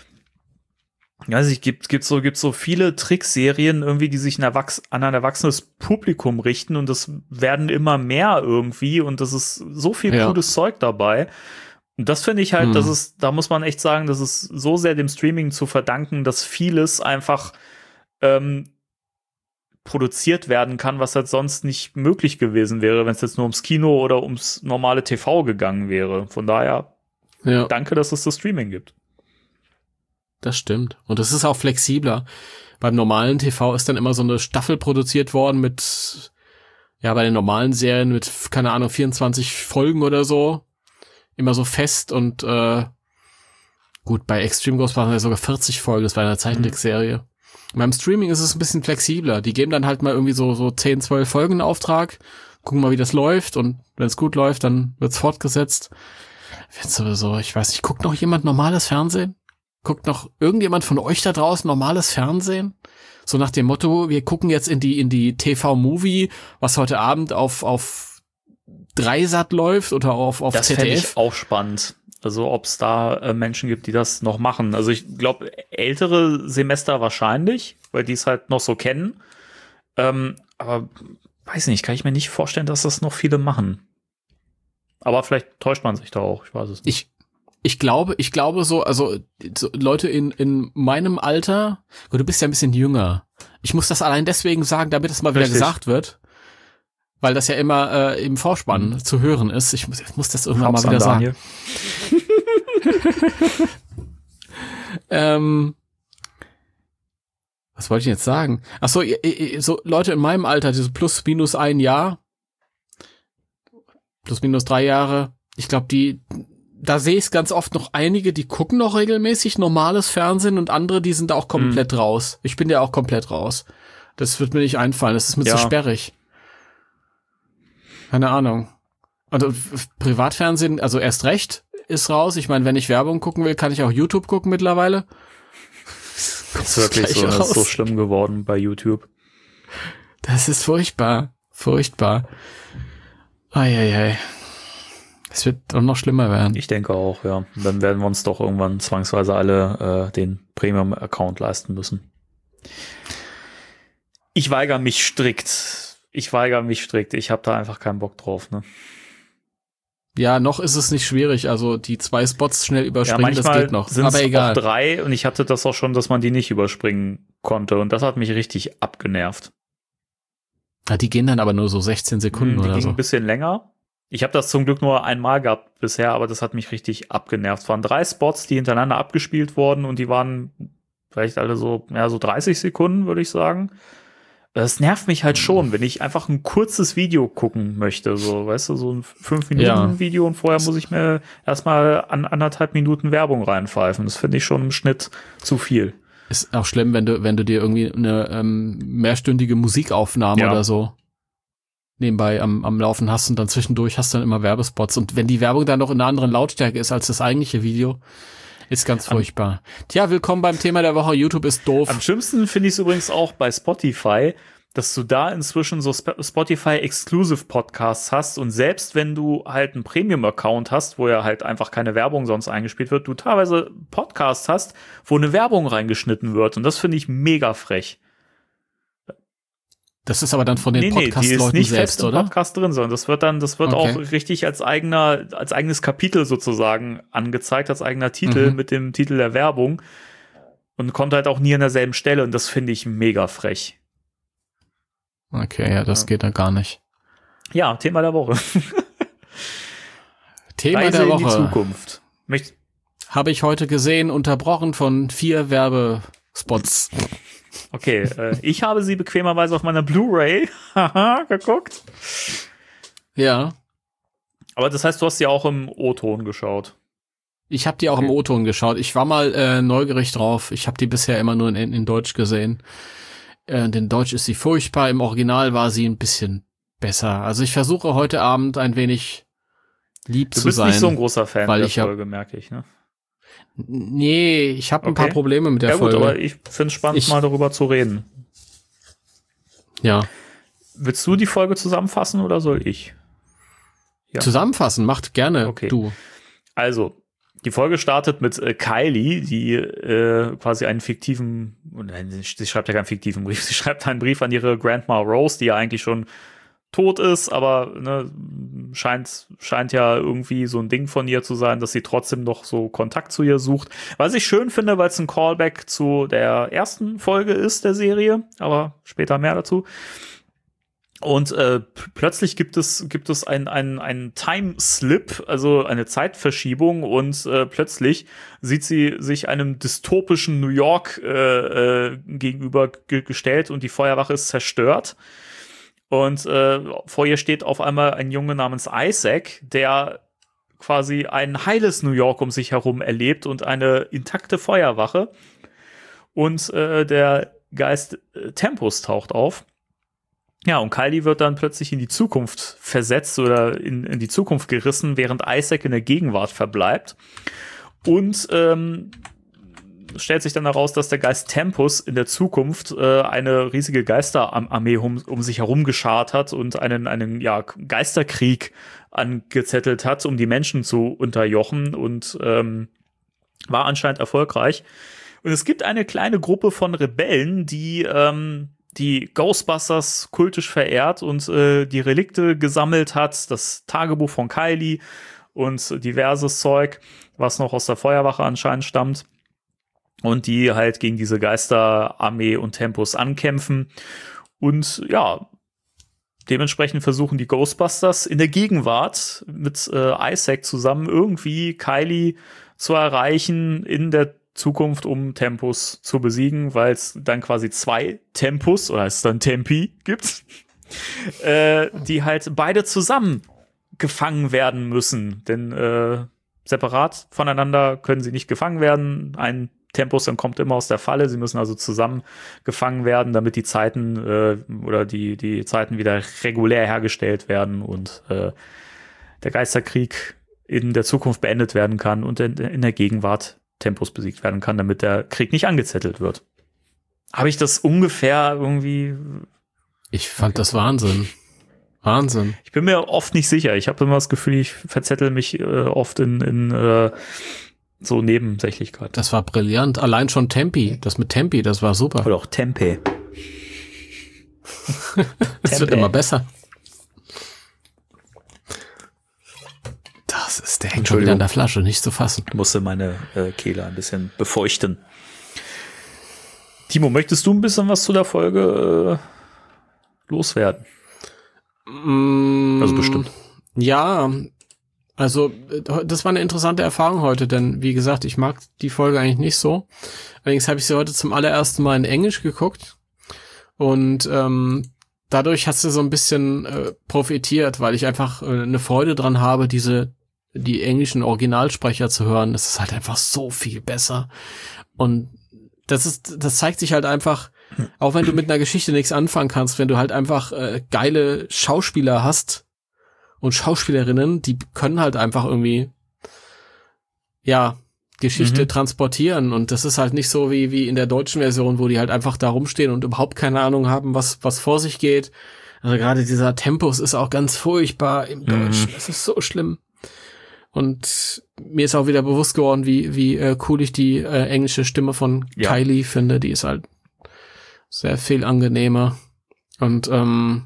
ich weiß nicht, gibt, gibt so, gibt so viele Trickserien irgendwie, die sich ein Erwachs- an ein erwachsenes Publikum richten und das werden immer mehr irgendwie und das ist so viel ja. cooles Zeug dabei. Und das finde ich halt, hm. das ist, da muss man echt sagen, das ist so sehr dem Streaming zu verdanken, dass vieles einfach ähm, produziert werden kann, was halt sonst nicht möglich gewesen wäre, wenn es jetzt nur ums Kino oder ums normale T V gegangen wäre. Von daher, ja. danke, dass es das Streaming gibt. Das stimmt. Und es ist auch flexibler. Beim normalen T V ist dann immer so eine Staffel produziert worden mit, ja, bei den normalen Serien mit, keine Ahnung, vierundzwanzig Folgen oder so. Immer so fest und äh, gut, bei Extreme Ghostbusters waren ja sogar vierzig Folgen, das war eine Zeichentrickserie. Mhm. Beim Streaming ist es ein bisschen flexibler. Die geben dann halt mal irgendwie so so zehn, zwölf Folgen in Auftrag, gucken mal, wie das läuft und wenn es gut läuft, dann wird's fortgesetzt. Jetzt sowieso, ich weiß nicht, guckt noch jemand normales Fernsehen? Guckt noch irgendjemand von euch da draußen normales Fernsehen? So nach dem Motto, wir gucken jetzt in die in die T V-Movie, was heute Abend auf auf Dreisat läuft oder auf auf das Z D F. Das fände ich auch spannend. Also ob es da äh, Menschen gibt, die das noch machen. Also ich glaube, ältere Semester wahrscheinlich, weil die es halt noch so kennen. Ähm, aber weiß nicht, kann ich mir nicht vorstellen, dass das noch viele machen. Aber vielleicht täuscht man sich da auch, ich weiß es nicht. Ich, ich glaube, ich glaube so, also so Leute in, in meinem Alter, gut, du bist ja ein bisschen jünger. Ich muss das allein deswegen sagen, damit es mal wieder Richtig. gesagt wird. Weil das ja immer äh, im Vorspann mhm. zu hören ist. Ich muss, ich muss das irgendwann Props mal wieder an Daniel. sagen. ähm, was wollte ich jetzt sagen? Ach so, so Leute in meinem Alter, diese plus minus ein Jahr, plus minus drei Jahre, ich glaube, die, da sehe ich ganz oft noch einige, die gucken noch regelmäßig normales Fernsehen und andere, die sind da auch komplett mhm. raus. Ich bin ja auch komplett raus. Das wird mir nicht einfallen, das ist mir ja. zu sperrig. Keine Ahnung. Also Privatfernsehen, also erst recht ist raus. Ich meine, wenn ich Werbung gucken will, kann ich auch YouTube gucken mittlerweile. Das ist wirklich so, das ist so schlimm geworden bei YouTube. Das ist furchtbar. Furchtbar. Eieiei. Es wird doch noch schlimmer werden. Ich denke auch, ja. Dann werden wir uns doch irgendwann zwangsweise alle äh, den Premium-Account leisten müssen. Ich weigere mich strikt. Ich weigere mich strikt. Ich habe da einfach keinen Bock drauf, ne? Ja, noch ist es nicht schwierig. Also die zwei Spots schnell überspringen, ja, das geht noch. Sind's aber egal. Auch drei und ich hatte das auch schon, dass man die nicht überspringen konnte und das hat mich richtig abgenervt. Ja, die gehen dann aber nur so sechzehn Sekunden die oder ging so. Ein bisschen länger. Ich habe das zum Glück nur einmal gehabt bisher, aber das hat mich richtig abgenervt. Es waren drei Spots, die hintereinander abgespielt wurden und die waren vielleicht alle so, ja, so dreißig Sekunden, würde ich sagen. Das nervt mich halt schon, wenn ich einfach ein kurzes Video gucken möchte, so, weißt du, so ein fünf Minuten Video und vorher muss ich mir erstmal an anderthalb Minuten Werbung reinpfeifen. Das finde ich schon im Schnitt zu viel. Ist auch schlimm, wenn du, wenn du dir irgendwie eine ähm, mehrstündige Musikaufnahme ja. oder so nebenbei am, am Laufen hast und dann zwischendurch hast du dann immer Werbespots. Und wenn die Werbung dann noch in einer anderen Lautstärke ist als das eigentliche Video, ist ganz furchtbar. Tja, willkommen beim Thema der Woche. YouTube ist doof. Am schlimmsten finde ich es übrigens auch bei Spotify, dass du da inzwischen so Sp- Spotify-Exclusive Podcasts hast und selbst wenn du halt einen Premium-Account hast, wo ja halt einfach keine Werbung sonst eingespielt wird, du teilweise Podcasts hast, wo eine Werbung reingeschnitten wird und das finde ich mega frech. Das ist aber dann von den nee, Podcast-Leuten nee, die ist nicht selbst, fest im oder? Podcast drin, sondern das wird dann, das wird Okay. auch richtig als eigener, als eigenes Kapitel sozusagen angezeigt, als eigener Titel Mhm. mit dem Titel der Werbung und kommt halt auch nie an derselben Stelle und das finde ich mega frech. Okay, ja, das Ja. geht dann gar nicht. Ja, Thema der Woche. Thema Reise der in die Woche Zukunft. Möcht- habe ich heute gesehen, unterbrochen von vier Werbespots. Okay, äh, ich habe sie bequemerweise auf meiner Blu-ray haha, geguckt. Ja, Aber das heißt, du hast sie auch im O-Ton geschaut. ich habe die auch Okay. im O-Ton geschaut. Ich war mal äh, neugierig drauf. Ich habe die bisher immer nur in, in Deutsch gesehen. Äh, in Deutsch ist sie furchtbar. Im Original war sie ein bisschen besser. Also ich versuche heute Abend ein wenig lieb Du zu bist sein. nicht so ein großer Fan weil der ich hab- Folge, merke ich, ne? Nee, ich habe ein Okay. paar Probleme mit der Ja gut, Folge. aber ich finde es spannend, Ich- mal darüber zu reden. ja. Willst du die Folge zusammenfassen oder soll ich? Ja. Zusammenfassen, macht gerne Okay. du. Also, die Folge startet mit äh, Kylie, die äh, quasi einen fiktiven, nein, sie sie schreibt ja keinen fiktiven Brief, sie schreibt einen Brief an ihre Grandma Rose, die ja eigentlich schon tot ist, aber ne, scheint, scheint ja irgendwie so ein Ding von ihr zu sein, dass sie trotzdem noch so Kontakt zu ihr sucht. Was ich schön finde, weil es ein Callback zu der ersten Folge ist der Serie, aber später mehr dazu. Und äh, p- plötzlich gibt es gibt es ein ein ein Time Slip, also eine Zeitverschiebung und äh, plötzlich sieht sie sich einem dystopischen New York äh, äh, gegenüber ge- gestellt und die Feuerwache ist zerstört. Und äh, vor ihr steht auf einmal ein Junge namens Isaac, der quasi ein heiles New York um sich herum erlebt und eine intakte Feuerwache. Und äh, der Geist äh, Tempus taucht auf. Ja, und Kylie wird dann plötzlich in die Zukunft versetzt oder in, in die Zukunft gerissen, während Isaac in der Gegenwart verbleibt. Und ähm, stellt sich dann heraus, dass der Geist Tempus in der Zukunft äh, eine riesige Geisterarmee um, um sich herum geschart hat und einen, einen ja, Geisterkrieg angezettelt hat, um die Menschen zu unterjochen und ähm, war anscheinend erfolgreich. Und es gibt eine kleine Gruppe von Rebellen, die ähm, die Ghostbusters kultisch verehrt und äh, die Relikte gesammelt hat, das Tagebuch von Kylie und diverses Zeug, was noch aus der Feuerwache anscheinend stammt. Und die halt gegen diese Geisterarmee und Tempus ankämpfen. Und ja, dementsprechend versuchen die Ghostbusters in der Gegenwart mit äh, Isaac zusammen irgendwie Kylie zu erreichen in der Zukunft, um Tempus zu besiegen, weil es dann quasi zwei Tempus oder es dann Tempi gibt, äh, die halt beide zusammen gefangen werden müssen. Denn äh, separat voneinander können sie nicht gefangen werden. Ein Tempus dann kommt immer aus der Falle. Sie müssen also zusammen gefangen werden, damit die Zeiten äh, oder die die Zeiten wieder regulär hergestellt werden und äh, der Geisterkrieg in der Zukunft beendet werden kann und in, in der Gegenwart Tempus besiegt werden kann, damit der Krieg nicht angezettelt wird. Habe ich das ungefähr irgendwie? Ich fand das Wahnsinn. Wahnsinn. Ich bin mir oft nicht sicher. Ich habe immer das Gefühl, ich verzettel mich äh, oft in, in äh, so Nebensächlichkeit. Das war brillant. Allein schon Tempi. Das mit Tempi, das war super. Oder auch Tempe. Das wird immer besser. Das ist der hängt schon wieder an der Flasche, nicht zu fassen. Ich musste meine äh, Kehle ein bisschen befeuchten. Timo, möchtest du ein bisschen was zu der Folge äh, loswerden? Mm, also bestimmt. Ja, also das war eine interessante Erfahrung heute, denn wie gesagt, ich mag die Folge eigentlich nicht so. Allerdings habe ich sie heute zum allerersten Mal in Englisch geguckt und ähm, dadurch hat sie so ein bisschen äh, profitiert, weil ich einfach äh, eine Freude dran habe, diese die englischen Originalsprecher zu hören. Das ist halt einfach so viel besser. Und das ist, das zeigt sich halt einfach, auch wenn du mit einer Geschichte nichts anfangen kannst, wenn du halt einfach äh, geile Schauspieler hast und Schauspielerinnen, die können halt einfach irgendwie, ja, Geschichte mhm. transportieren. Und das ist halt nicht so wie wie in der deutschen Version, wo die halt einfach da rumstehen und überhaupt keine Ahnung haben, was was vor sich geht. Also gerade dieser Tempus ist auch ganz furchtbar im Deutschen. Mhm. Das ist so schlimm. Und mir ist auch wieder bewusst geworden, wie wie äh, cool ich die äh, englische Stimme von ja. Kylie finde. Die ist halt sehr viel angenehmer. Und ähm,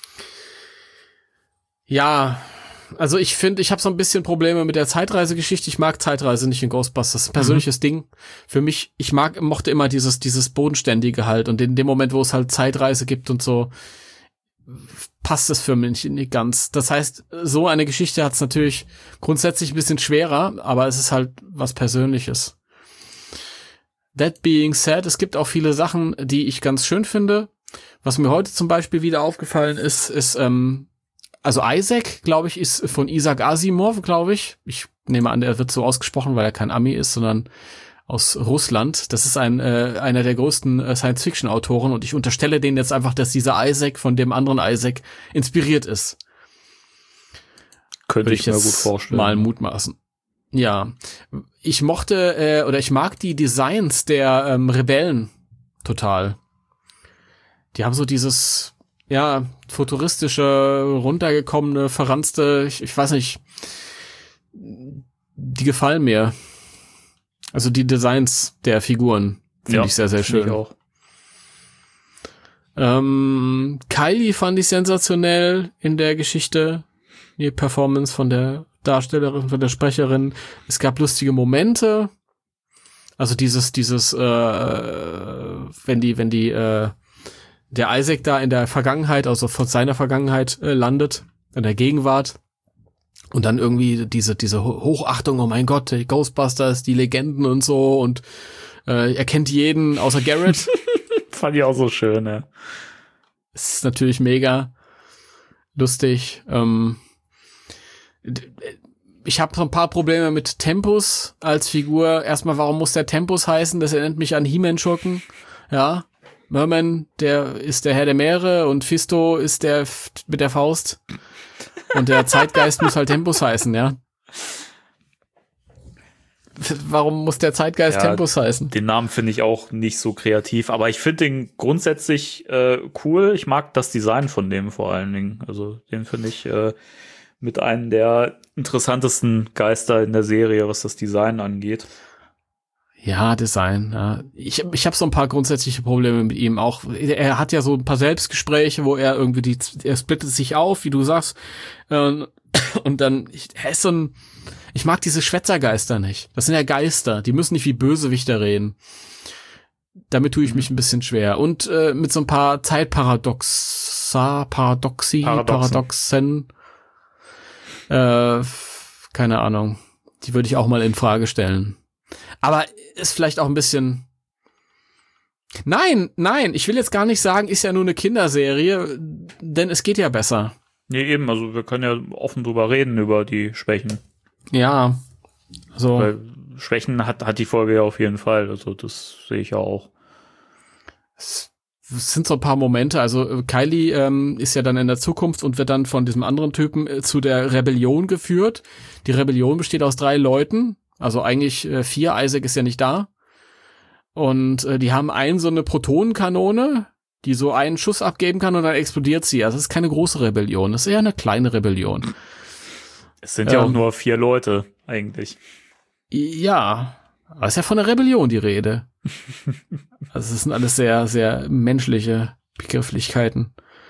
ja, also ich finde, ich habe so ein bisschen Probleme mit der Zeitreisegeschichte. Ich mag Zeitreise nicht in Ghostbusters. Das ist ein persönliches mhm. Ding. Für mich, ich mag, mochte immer dieses dieses bodenständige halt. Und in dem Moment, wo es halt Zeitreise gibt und so, passt es für mich nicht ganz. Das heißt, so eine Geschichte hat es natürlich grundsätzlich ein bisschen schwerer, aber es ist halt was Persönliches. That being said, es gibt auch viele Sachen, die ich ganz schön finde. Was mir heute zum Beispiel wieder aufgefallen ist, ist, ähm, also Isaac, glaube ich, ist von Isaac Asimov, glaube ich. Ich nehme an, der wird so ausgesprochen, weil er kein Ami ist, sondern aus Russland. Das ist ein äh, einer der größten äh, Science-Fiction-Autoren und ich unterstelle denen jetzt einfach, dass dieser Isaac von dem anderen Isaac inspiriert ist. Könnte ich, ich mir gut vorstellen. Mal mutmaßen. Ja, ich mochte äh, oder ich mag die Designs der ähm, Rebellen total. Die haben so dieses, ja, futuristische, runtergekommene, verranzte, ich, ich weiß nicht, die gefallen mir. Also die Designs der Figuren finde ja, ich sehr, sehr schön. Ich auch. Ähm, Kylie fand ich sensationell in der Geschichte. Die Performance von der Darstellerin, von der Sprecherin. Es gab lustige Momente. Also dieses, dieses, äh, wenn die, wenn die, äh, der Isaac da in der Vergangenheit, also von seiner Vergangenheit äh, landet, in der Gegenwart. Und dann irgendwie diese diese Hochachtung, oh mein Gott, die Ghostbusters, die Legenden und so. Und äh, er kennt jeden, außer Garrett. Fand ich auch so schön, ja. Ist natürlich mega lustig. Ähm, ich habe so ein paar Probleme mit Tempus als Figur. Erstmal, warum muss der Tempus heißen? Das erinnert mich an He-Man-Schurken. Ja, Merman, der ist der Herr der Meere und Fisto ist der F- mit der Faust. Und der Zeitgeist muss halt Tempus heißen, ja. Warum muss der Zeitgeist ja, Tempus heißen? Den Namen finde ich auch nicht so kreativ, aber ich finde den grundsätzlich äh, cool. Ich mag das Design von dem vor allen Dingen. Also den finde ich äh, mit einem der interessantesten Geister in der Serie, was das Design angeht. Ja, Design. Ja. Ich, ich habe so ein paar grundsätzliche Probleme mit ihm. Auch er hat ja so ein paar Selbstgespräche, wo er irgendwie die, er splittet sich auf, wie du sagst, äh, und dann ich, er ist so ein. Ich mag diese Schwätzergeister nicht. Das sind ja Geister. Die müssen nicht wie Bösewichter reden. Damit tue ich mich ein bisschen schwer. Und äh, mit so ein paar Zeitparadoxa, Paradoxi, Paradoxen. Äh, keine Ahnung. Die würde ich auch mal in Frage stellen. Aber ist vielleicht auch ein bisschen... Nein, nein, ich will jetzt gar nicht sagen, ist ja nur eine Kinderserie, denn es geht ja besser. Nee, eben, also wir können ja offen drüber reden, über die Schwächen. Ja, so. Weil Schwächen hat, hat die Folge ja auf jeden Fall, also das sehe ich ja auch. Es sind so ein paar Momente, also Kylie ähm, ist ja dann in der Zukunft und wird dann von diesem anderen Typen äh, zu der Rebellion geführt. Die Rebellion besteht aus drei Leuten, also eigentlich äh, vier, Isaac ist ja nicht da. Und äh, die haben einen so eine Protonenkanone, die so einen Schuss abgeben kann und dann explodiert sie. Also es ist keine große Rebellion, das ist eher eine kleine Rebellion. Es sind ja ähm, auch nur vier Leute, eigentlich. Ja, aber es ist ja von der Rebellion die Rede. Also es sind alles sehr, sehr menschliche Begrifflichkeiten.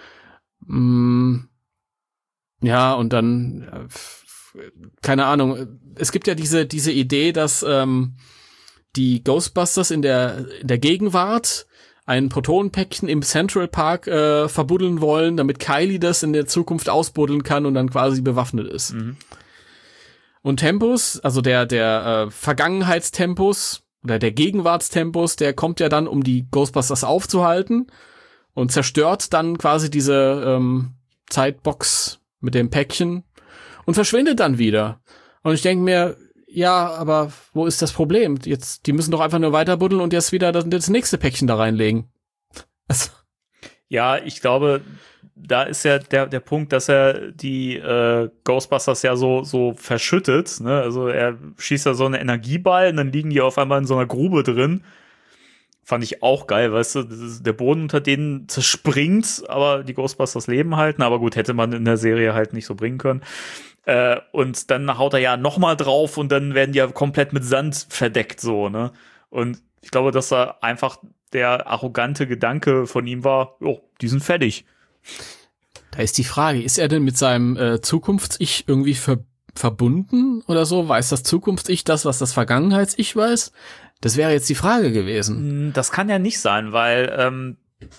Mm, ja, und dann, keine Ahnung, es gibt ja diese, diese Idee, dass ähm, die Ghostbusters in der, in der Gegenwart ein Protonenpäckchen im Central Park äh, verbuddeln wollen, damit Kylie das in der Zukunft ausbuddeln kann und dann quasi bewaffnet ist. Mhm. Und Tempus, also der der äh, Vergangenheitstempus oder der Gegenwartstempus, der kommt ja dann, um die Ghostbusters aufzuhalten und zerstört dann quasi diese ähm, Zeitbox mit dem Päckchen und verschwindet dann wieder. Und ich denke mir, ja, aber wo ist das Problem? Jetzt, die müssen doch einfach nur weiter buddeln und jetzt wieder das, das nächste Päckchen da reinlegen. Also. Ja, ich glaube, da ist ja der der Punkt, dass er die äh, Ghostbusters ja so so verschüttet, ne? Also er schießt da so einen Energieball und dann liegen die auf einmal in so einer Grube drin. Fand ich auch geil, weißt du, der Boden unter denen zerspringt, aber die Ghostbusters leben halt. Aber gut, hätte man in der Serie halt nicht so bringen können. Äh, und dann haut er ja noch mal drauf und dann werden die ja komplett mit Sand verdeckt, so, ne? Und ich glaube, dass da einfach der arrogante Gedanke von ihm war, oh, die sind fertig. Da ist die Frage, ist er denn mit seinem äh, Zukunfts-Ich irgendwie ver- verbunden oder so? Weiß das Zukunfts-Ich das, was das Vergangenheits-Ich weiß? Das wäre jetzt die Frage gewesen. Das kann ja nicht sein, weil ähm,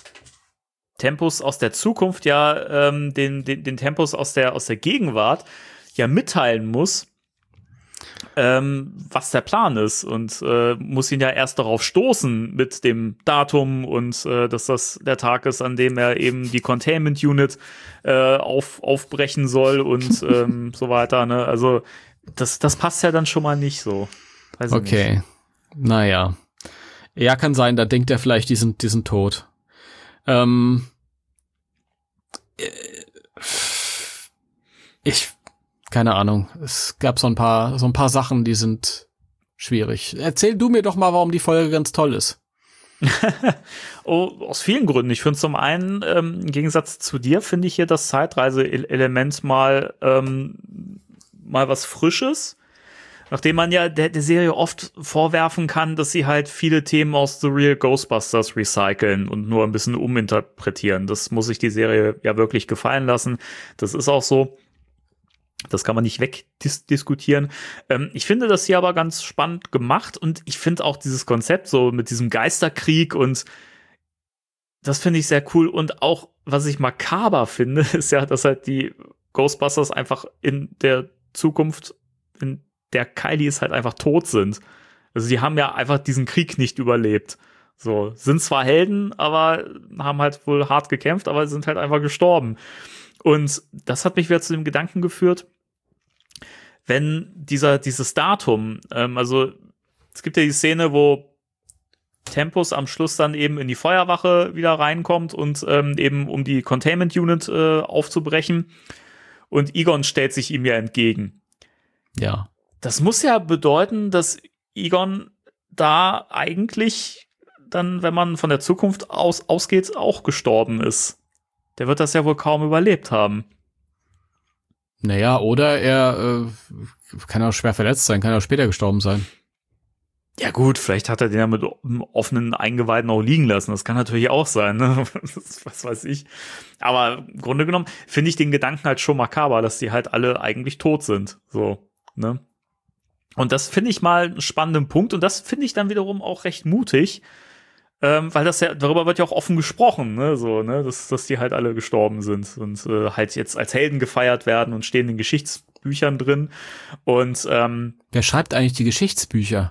Tempus aus der Zukunft ja ähm, den, den, den Tempus aus der, aus der Gegenwart ja mitteilen muss, ähm, was der Plan ist und äh, muss ihn ja erst darauf stoßen mit dem Datum und äh, dass das der Tag ist, an dem er eben die Containment Unit äh, auf, aufbrechen soll und ähm, so weiter. Ne? Also das, das passt ja dann schon mal nicht so. Weiß ich okay, nicht. Naja. Ja, kann sein, da denkt er vielleicht, die sind, die sind tot. Ähm, ich Keine Ahnung. Es gab so ein paar, so ein paar Sachen, die sind schwierig. Erzähl du mir doch mal, warum die Folge ganz toll ist. Oh, aus vielen Gründen. Ich finde zum einen, ähm, im Gegensatz zu dir, finde ich hier das Zeitreise-Element mal, ähm, mal was Frisches. Nachdem man ja der, der Serie oft vorwerfen kann, dass sie halt viele Themen aus The Real Ghostbusters recyceln und nur ein bisschen uminterpretieren. Das muss sich die Serie ja wirklich gefallen lassen. Das ist auch so. Das kann man nicht wegdiskutieren. Ähm, ich finde das hier aber ganz spannend gemacht und ich finde auch dieses Konzept so mit diesem Geisterkrieg und das finde ich sehr cool. Und auch, was ich makaber finde, ist ja, dass halt die Ghostbusters einfach in der Zukunft, in der Kylie ist, halt einfach tot sind. Also die haben ja einfach diesen Krieg nicht überlebt. So, sind zwar Helden, aber haben halt wohl hart gekämpft, aber sind halt einfach gestorben. Und das hat mich wieder zu dem Gedanken geführt, wenn dieser dieses Datum, ähm, also es gibt ja die Szene, wo Tempus am Schluss dann eben in die Feuerwache wieder reinkommt und ähm, eben um die Containment Unit äh, aufzubrechen und Egon stellt sich ihm ja entgegen. Ja. Das muss ja bedeuten, dass Egon da eigentlich dann, wenn man von der Zukunft aus ausgeht, auch gestorben ist. Der wird das ja wohl kaum überlebt haben. Naja, oder er äh, kann auch schwer verletzt sein, kann auch später gestorben sein. Ja gut, vielleicht hat er den ja mit offenen Eingeweiden auch liegen lassen. Das kann natürlich auch sein, ne? Was weiß ich. Aber im Grunde genommen finde ich den Gedanken halt schon makaber, dass die halt alle eigentlich tot sind. So, ne? Und das finde ich mal einen spannenden Punkt. Und das finde ich dann wiederum auch recht mutig. Ähm, weil das ja, darüber wird ja auch offen gesprochen, ne? So, ne? Dass, dass die halt alle gestorben sind und äh, halt jetzt als Helden gefeiert werden und stehen in Geschichtsbüchern drin. Und ähm, wer schreibt eigentlich die Geschichtsbücher?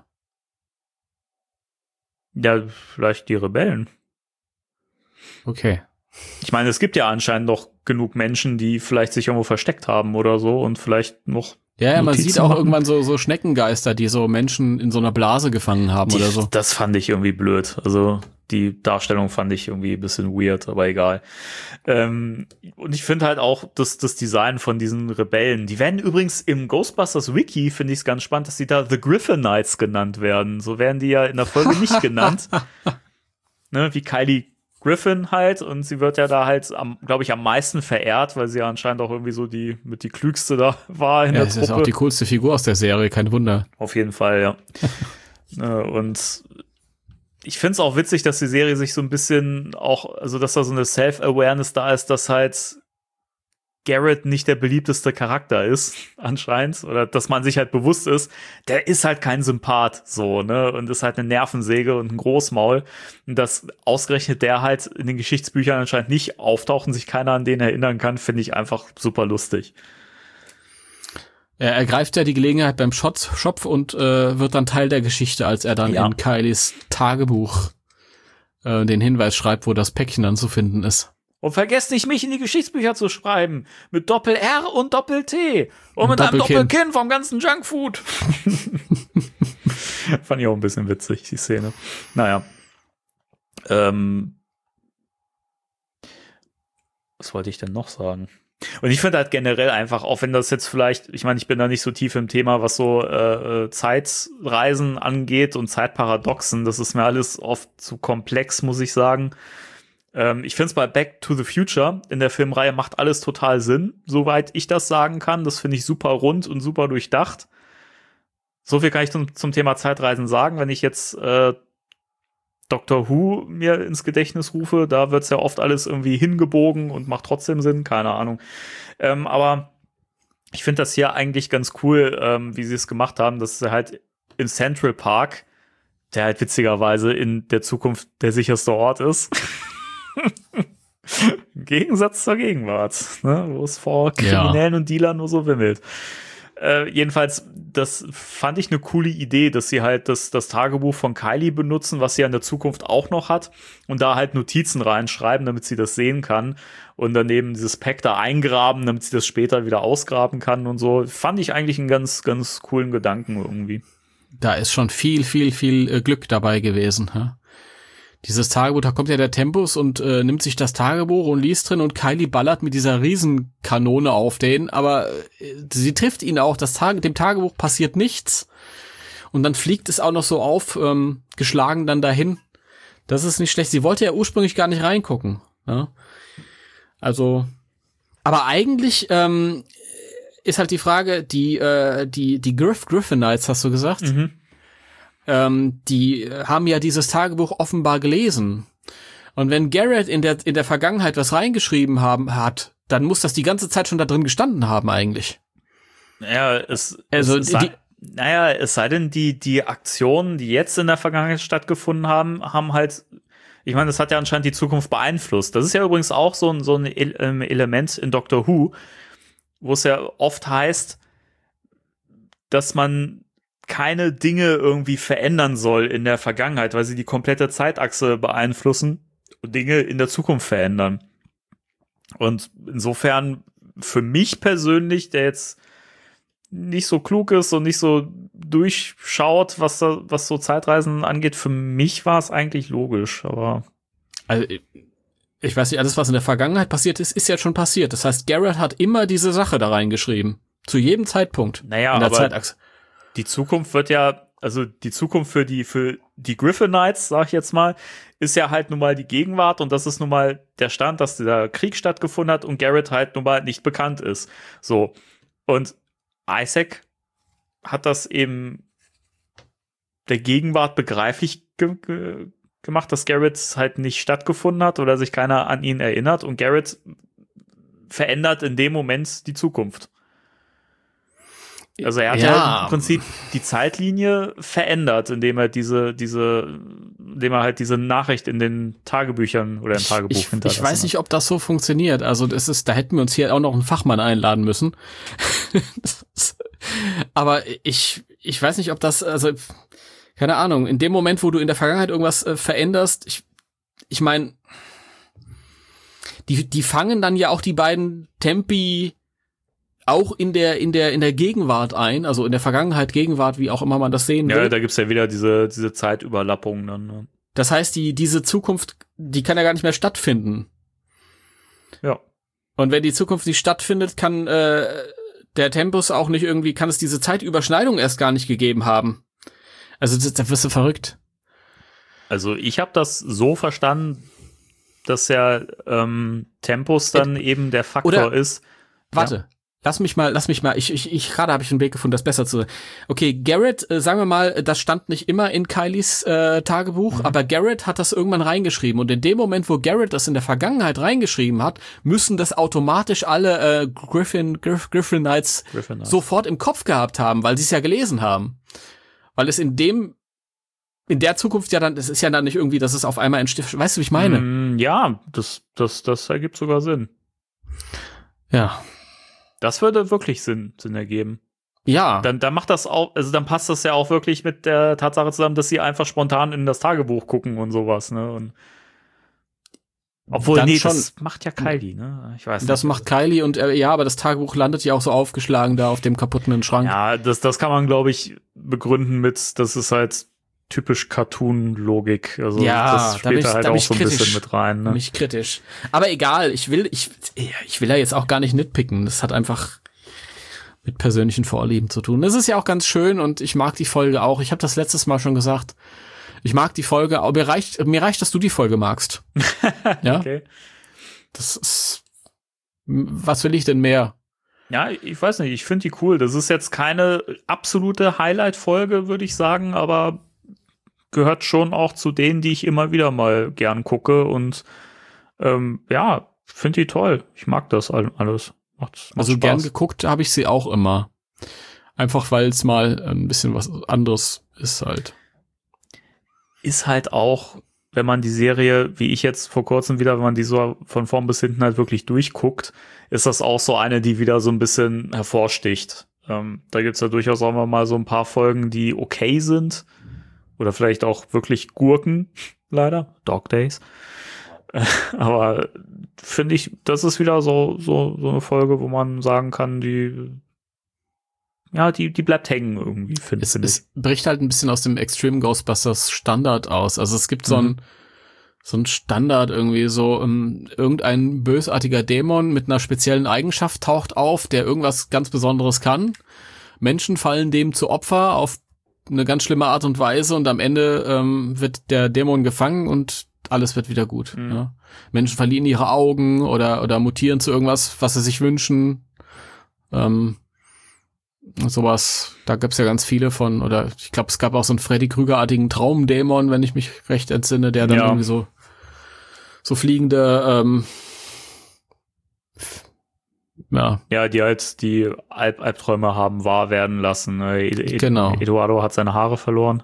Ja, vielleicht die Rebellen. Okay. Ich meine, es gibt ja anscheinend noch genug Menschen, die vielleicht sich irgendwo versteckt haben oder so und vielleicht noch Ja, ja, man Notizen sieht auch machen. irgendwann so, so Schneckengeister, die so Menschen in so einer Blase gefangen haben Die, oder so. Das fand ich irgendwie blöd. Also die Darstellung fand ich irgendwie ein bisschen weird, aber egal. Ähm, und ich finde halt auch das, das Design von diesen Rebellen. Die werden übrigens im Ghostbusters Wiki, finde ich es ganz spannend, dass die da The Griffinites genannt werden. So werden die ja in der Folge nicht genannt. Ne, wie Kylie Griffin halt. Und sie wird ja da halt, glaube ich, am meisten verehrt, weil sie ja anscheinend auch irgendwie so die mit die klügste da war in Ja, der das Truppe. ist auch die coolste Figur aus der Serie, kein Wunder. Auf jeden Fall, ja. äh, und ich finde es auch witzig, dass die Serie sich so ein bisschen auch, also dass da so eine Self-Awareness da ist, dass halt Garrett nicht der beliebteste Charakter ist, anscheinend, oder dass man sich halt bewusst ist, der ist halt kein Sympath, so, ne, und ist halt eine Nervensäge und ein Großmaul, und dass ausgerechnet der halt in den Geschichtsbüchern anscheinend nicht auftaucht und sich keiner an den erinnern kann, finde ich einfach super lustig. Er ergreift ja die Gelegenheit beim Schotz, Schopf und äh, wird dann Teil der Geschichte, als er dann Ja. in Kylies Tagebuch äh, den Hinweis schreibt, wo das Päckchen dann zu finden ist. Und vergesst nicht, mich in die Geschichtsbücher zu schreiben. Mit Doppel-R und Doppel-T. Und mit Doppelkinn. einem Doppelkinn vom ganzen Junkfood. Fand ich auch ein bisschen witzig, die Szene. Naja. Ähm. Was wollte ich denn noch sagen? Und ich finde halt generell einfach, auch wenn das jetzt vielleicht, ich meine, ich bin da nicht so tief im Thema, was so äh, Zeitreisen angeht und Zeitparadoxen, das ist mir alles oft zu komplex, muss ich sagen. Ähm, ich finde es bei Back to the Future in der Filmreihe macht alles total Sinn, soweit ich das sagen kann. Das finde ich super rund und super durchdacht. So viel kann ich zum, zum Thema Zeitreisen sagen. Wenn ich jetzt äh, Doctor Who mir ins Gedächtnis rufe, da wird's ja oft alles irgendwie hingebogen und macht trotzdem Sinn, keine Ahnung. Ähm, aber ich finde das hier eigentlich ganz cool, ähm, wie sie es gemacht haben, dass sie halt im Central Park, der halt witzigerweise in der Zukunft der sicherste Ort ist, im Gegensatz zur Gegenwart, ne, wo es vor Kriminellen ja. und Dealern nur so wimmelt. Äh, jedenfalls, das fand ich eine coole Idee, dass sie halt das, das Tagebuch von Kylie benutzen, was sie ja in der Zukunft auch noch hat, und da halt Notizen reinschreiben, damit sie das sehen kann, und daneben dieses Pack da eingraben, damit sie das später wieder ausgraben kann und so. Fand ich eigentlich einen ganz, ganz coolen Gedanken irgendwie. Da ist schon viel, viel, viel äh, Glück dabei gewesen. Ja? Dieses Tagebuch, da kommt ja der Tempus und äh, nimmt sich das Tagebuch und liest drin, und Kylie ballert mit dieser Riesenkanone auf den, aber äh, sie trifft ihn auch. Das Tage, dem Tagebuch passiert nichts, und dann fliegt es auch noch so auf, ähm, geschlagen dann dahin. Das ist nicht schlecht. Sie wollte ja ursprünglich gar nicht reingucken. Ja? Also, aber eigentlich ähm, ist halt die Frage, die äh, die die Griff Griffinites, hast du gesagt? Mhm. Ähm, die haben ja dieses Tagebuch offenbar gelesen. Und wenn Garrett in der in der Vergangenheit was reingeschrieben haben hat, dann muss das die ganze Zeit schon da drin gestanden haben eigentlich. Ja, es, also es die, sei, naja, es sei denn, die die Aktionen, die jetzt in der Vergangenheit stattgefunden haben, haben halt, ich meine, das hat ja anscheinend die Zukunft beeinflusst. Das ist ja übrigens auch so ein so ein Element in Doctor Who, wo es ja oft heißt, dass man keine Dinge irgendwie verändern soll in der Vergangenheit, weil sie die komplette Zeitachse beeinflussen und Dinge in der Zukunft verändern. Und insofern für mich persönlich, der jetzt nicht so klug ist und nicht so durchschaut, was da, was so Zeitreisen angeht, für mich war es eigentlich logisch, aber also ich weiß nicht, alles, was in der Vergangenheit passiert ist, ist ja schon passiert. Das heißt, Garrett hat immer diese Sache da reingeschrieben. Zu jedem Zeitpunkt. Naja, in der aber Zeitachse. Die Zukunft wird ja, also die Zukunft für die für die Griffinites, sag ich jetzt mal, ist ja halt nun mal die Gegenwart, und das ist nun mal der Stand, dass der Krieg stattgefunden hat und Garrett halt nun mal nicht bekannt ist. So. Und Isaac hat das eben der Gegenwart begreiflich ge- ge- gemacht, dass Garrett halt nicht stattgefunden hat oder sich keiner an ihn erinnert und Garrett verändert in dem Moment die Zukunft. Also er hat ja, Ja. im Prinzip die Zeitlinie verändert, indem er diese, diese, indem er halt diese Nachricht in den Tagebüchern oder im Tagebuch Ich, ich, hinterlassen ich weiß nicht, ob das so funktioniert. Also das ist, da hätten wir uns hier auch noch einen Fachmann einladen müssen. Aber ich, ich weiß nicht, ob das, also keine Ahnung. In dem Moment, wo du in der Vergangenheit irgendwas äh, veränderst, ich, ich meine, die, die fangen dann ja auch die beiden Tempi auch in der in der in der Gegenwart ein, also in der Vergangenheit, Gegenwart, wie auch immer man das sehen will. Ja, da gibt's ja wieder diese diese Zeitüberlappungen dann. Ne? Das heißt, die diese Zukunft, die kann ja gar nicht mehr stattfinden. Ja. Und wenn die Zukunft nicht stattfindet, kann äh, der Tempus auch nicht irgendwie, kann es diese Zeitüberschneidung erst gar nicht gegeben haben. Also das, da wirst du verrückt. Also ich habe das so verstanden, dass ja ähm, Tempus dann Ä- eben der Faktor oder, ist. Warte. Ja. Lass mich mal, lass mich mal, ich, ich, ich gerade habe ich einen Weg gefunden, das besser zu. Okay, Garrett, äh, sagen wir mal, das stand nicht immer in Kylies äh, Tagebuch, mhm. aber Garrett hat das irgendwann reingeschrieben und in dem Moment, wo Garrett das in der Vergangenheit reingeschrieben hat, müssen das automatisch alle äh, Griffin, Griff, Griffinites Griffinites sofort im Kopf gehabt haben, weil sie es ja gelesen haben. Weil es in dem, in der Zukunft ja dann, das ist ja dann nicht irgendwie, dass es auf einmal entsteht. Weißt du, wie ich meine? Mm, ja, das, das, das ergibt sogar Sinn. Ja. Das würde wirklich Sinn, Sinn ergeben. Ja. Dann, dann macht das auch, also dann passt das ja auch wirklich mit der Tatsache zusammen, dass sie einfach spontan in das Tagebuch gucken und sowas, ne? Und obwohl, dann nee, schon, das macht ja Kylie, ne? Ich weiß nicht. Das macht Kylie und äh, ja, aber das Tagebuch landet ja auch so aufgeschlagen da auf dem kaputten Schrank. Ja, das, das kann man, glaube ich, begründen mit, das ist halt typisch Cartoon-Logik. Also ja, das da spielt bin ich, da halt da bin auch ich so ein kritisch, bisschen mit rein. Ne? Mich kritisch. Aber egal, ich will, ich, ich will ja jetzt auch gar nicht nitpicken. Das hat einfach mit persönlichen Vorlieben zu tun. Das ist ja auch ganz schön und ich mag die Folge auch. Ich habe das letztes Mal schon gesagt. Ich mag die Folge, aber mir reicht, mir reicht, dass du die Folge magst. Ja. Okay. Das ist, was will ich denn mehr? Ja, ich weiß nicht, ich finde die cool. Das ist jetzt keine absolute Highlight-Folge, würde ich sagen, aber gehört schon auch zu denen, die ich immer wieder mal gern gucke und ähm, ja, finde die toll. Ich mag das alles. Macht, macht also Spaß. Gern geguckt habe ich sie auch immer. Einfach weil es mal ein bisschen was anderes ist halt. Ist halt auch, wenn man die Serie, wie ich jetzt vor kurzem wieder, wenn man die so von vorn bis hinten halt wirklich durchguckt, ist das auch so eine, die wieder so ein bisschen hervorsticht. Ähm, da gibt's ja durchaus auch mal so ein paar Folgen, die okay sind. Oder vielleicht auch wirklich Gurken, leider. Dog Days. Aber finde ich, das ist wieder so, so, so eine Folge, wo man sagen kann, die, ja, die, die bleibt hängen irgendwie, finde es, find ich. Es bricht halt ein bisschen aus dem Extreme Ghostbusters Standard aus. Also es gibt so ein, mhm. so ein Standard irgendwie so, um, irgendein bösartiger Dämon mit einer speziellen Eigenschaft taucht auf, der irgendwas ganz Besonderes kann. Menschen fallen dem zu Opfer auf eine ganz schlimme Art und Weise und am Ende ähm, wird der Dämon gefangen und alles wird wieder gut. Mhm. Ja. Menschen verlieren ihre Augen oder oder mutieren zu irgendwas, was sie sich wünschen. Ähm, sowas, da gab's ja ganz viele von, oder ich glaube, es gab auch so einen Freddy Krüger-artigen Traumdämon, wenn ich mich recht entsinne, der dann ja. irgendwie so so fliegende ähm, Ja. Ja, die halt die Alb Albträume haben wahr werden lassen. Ed genau. Eduardo hat seine Haare verloren.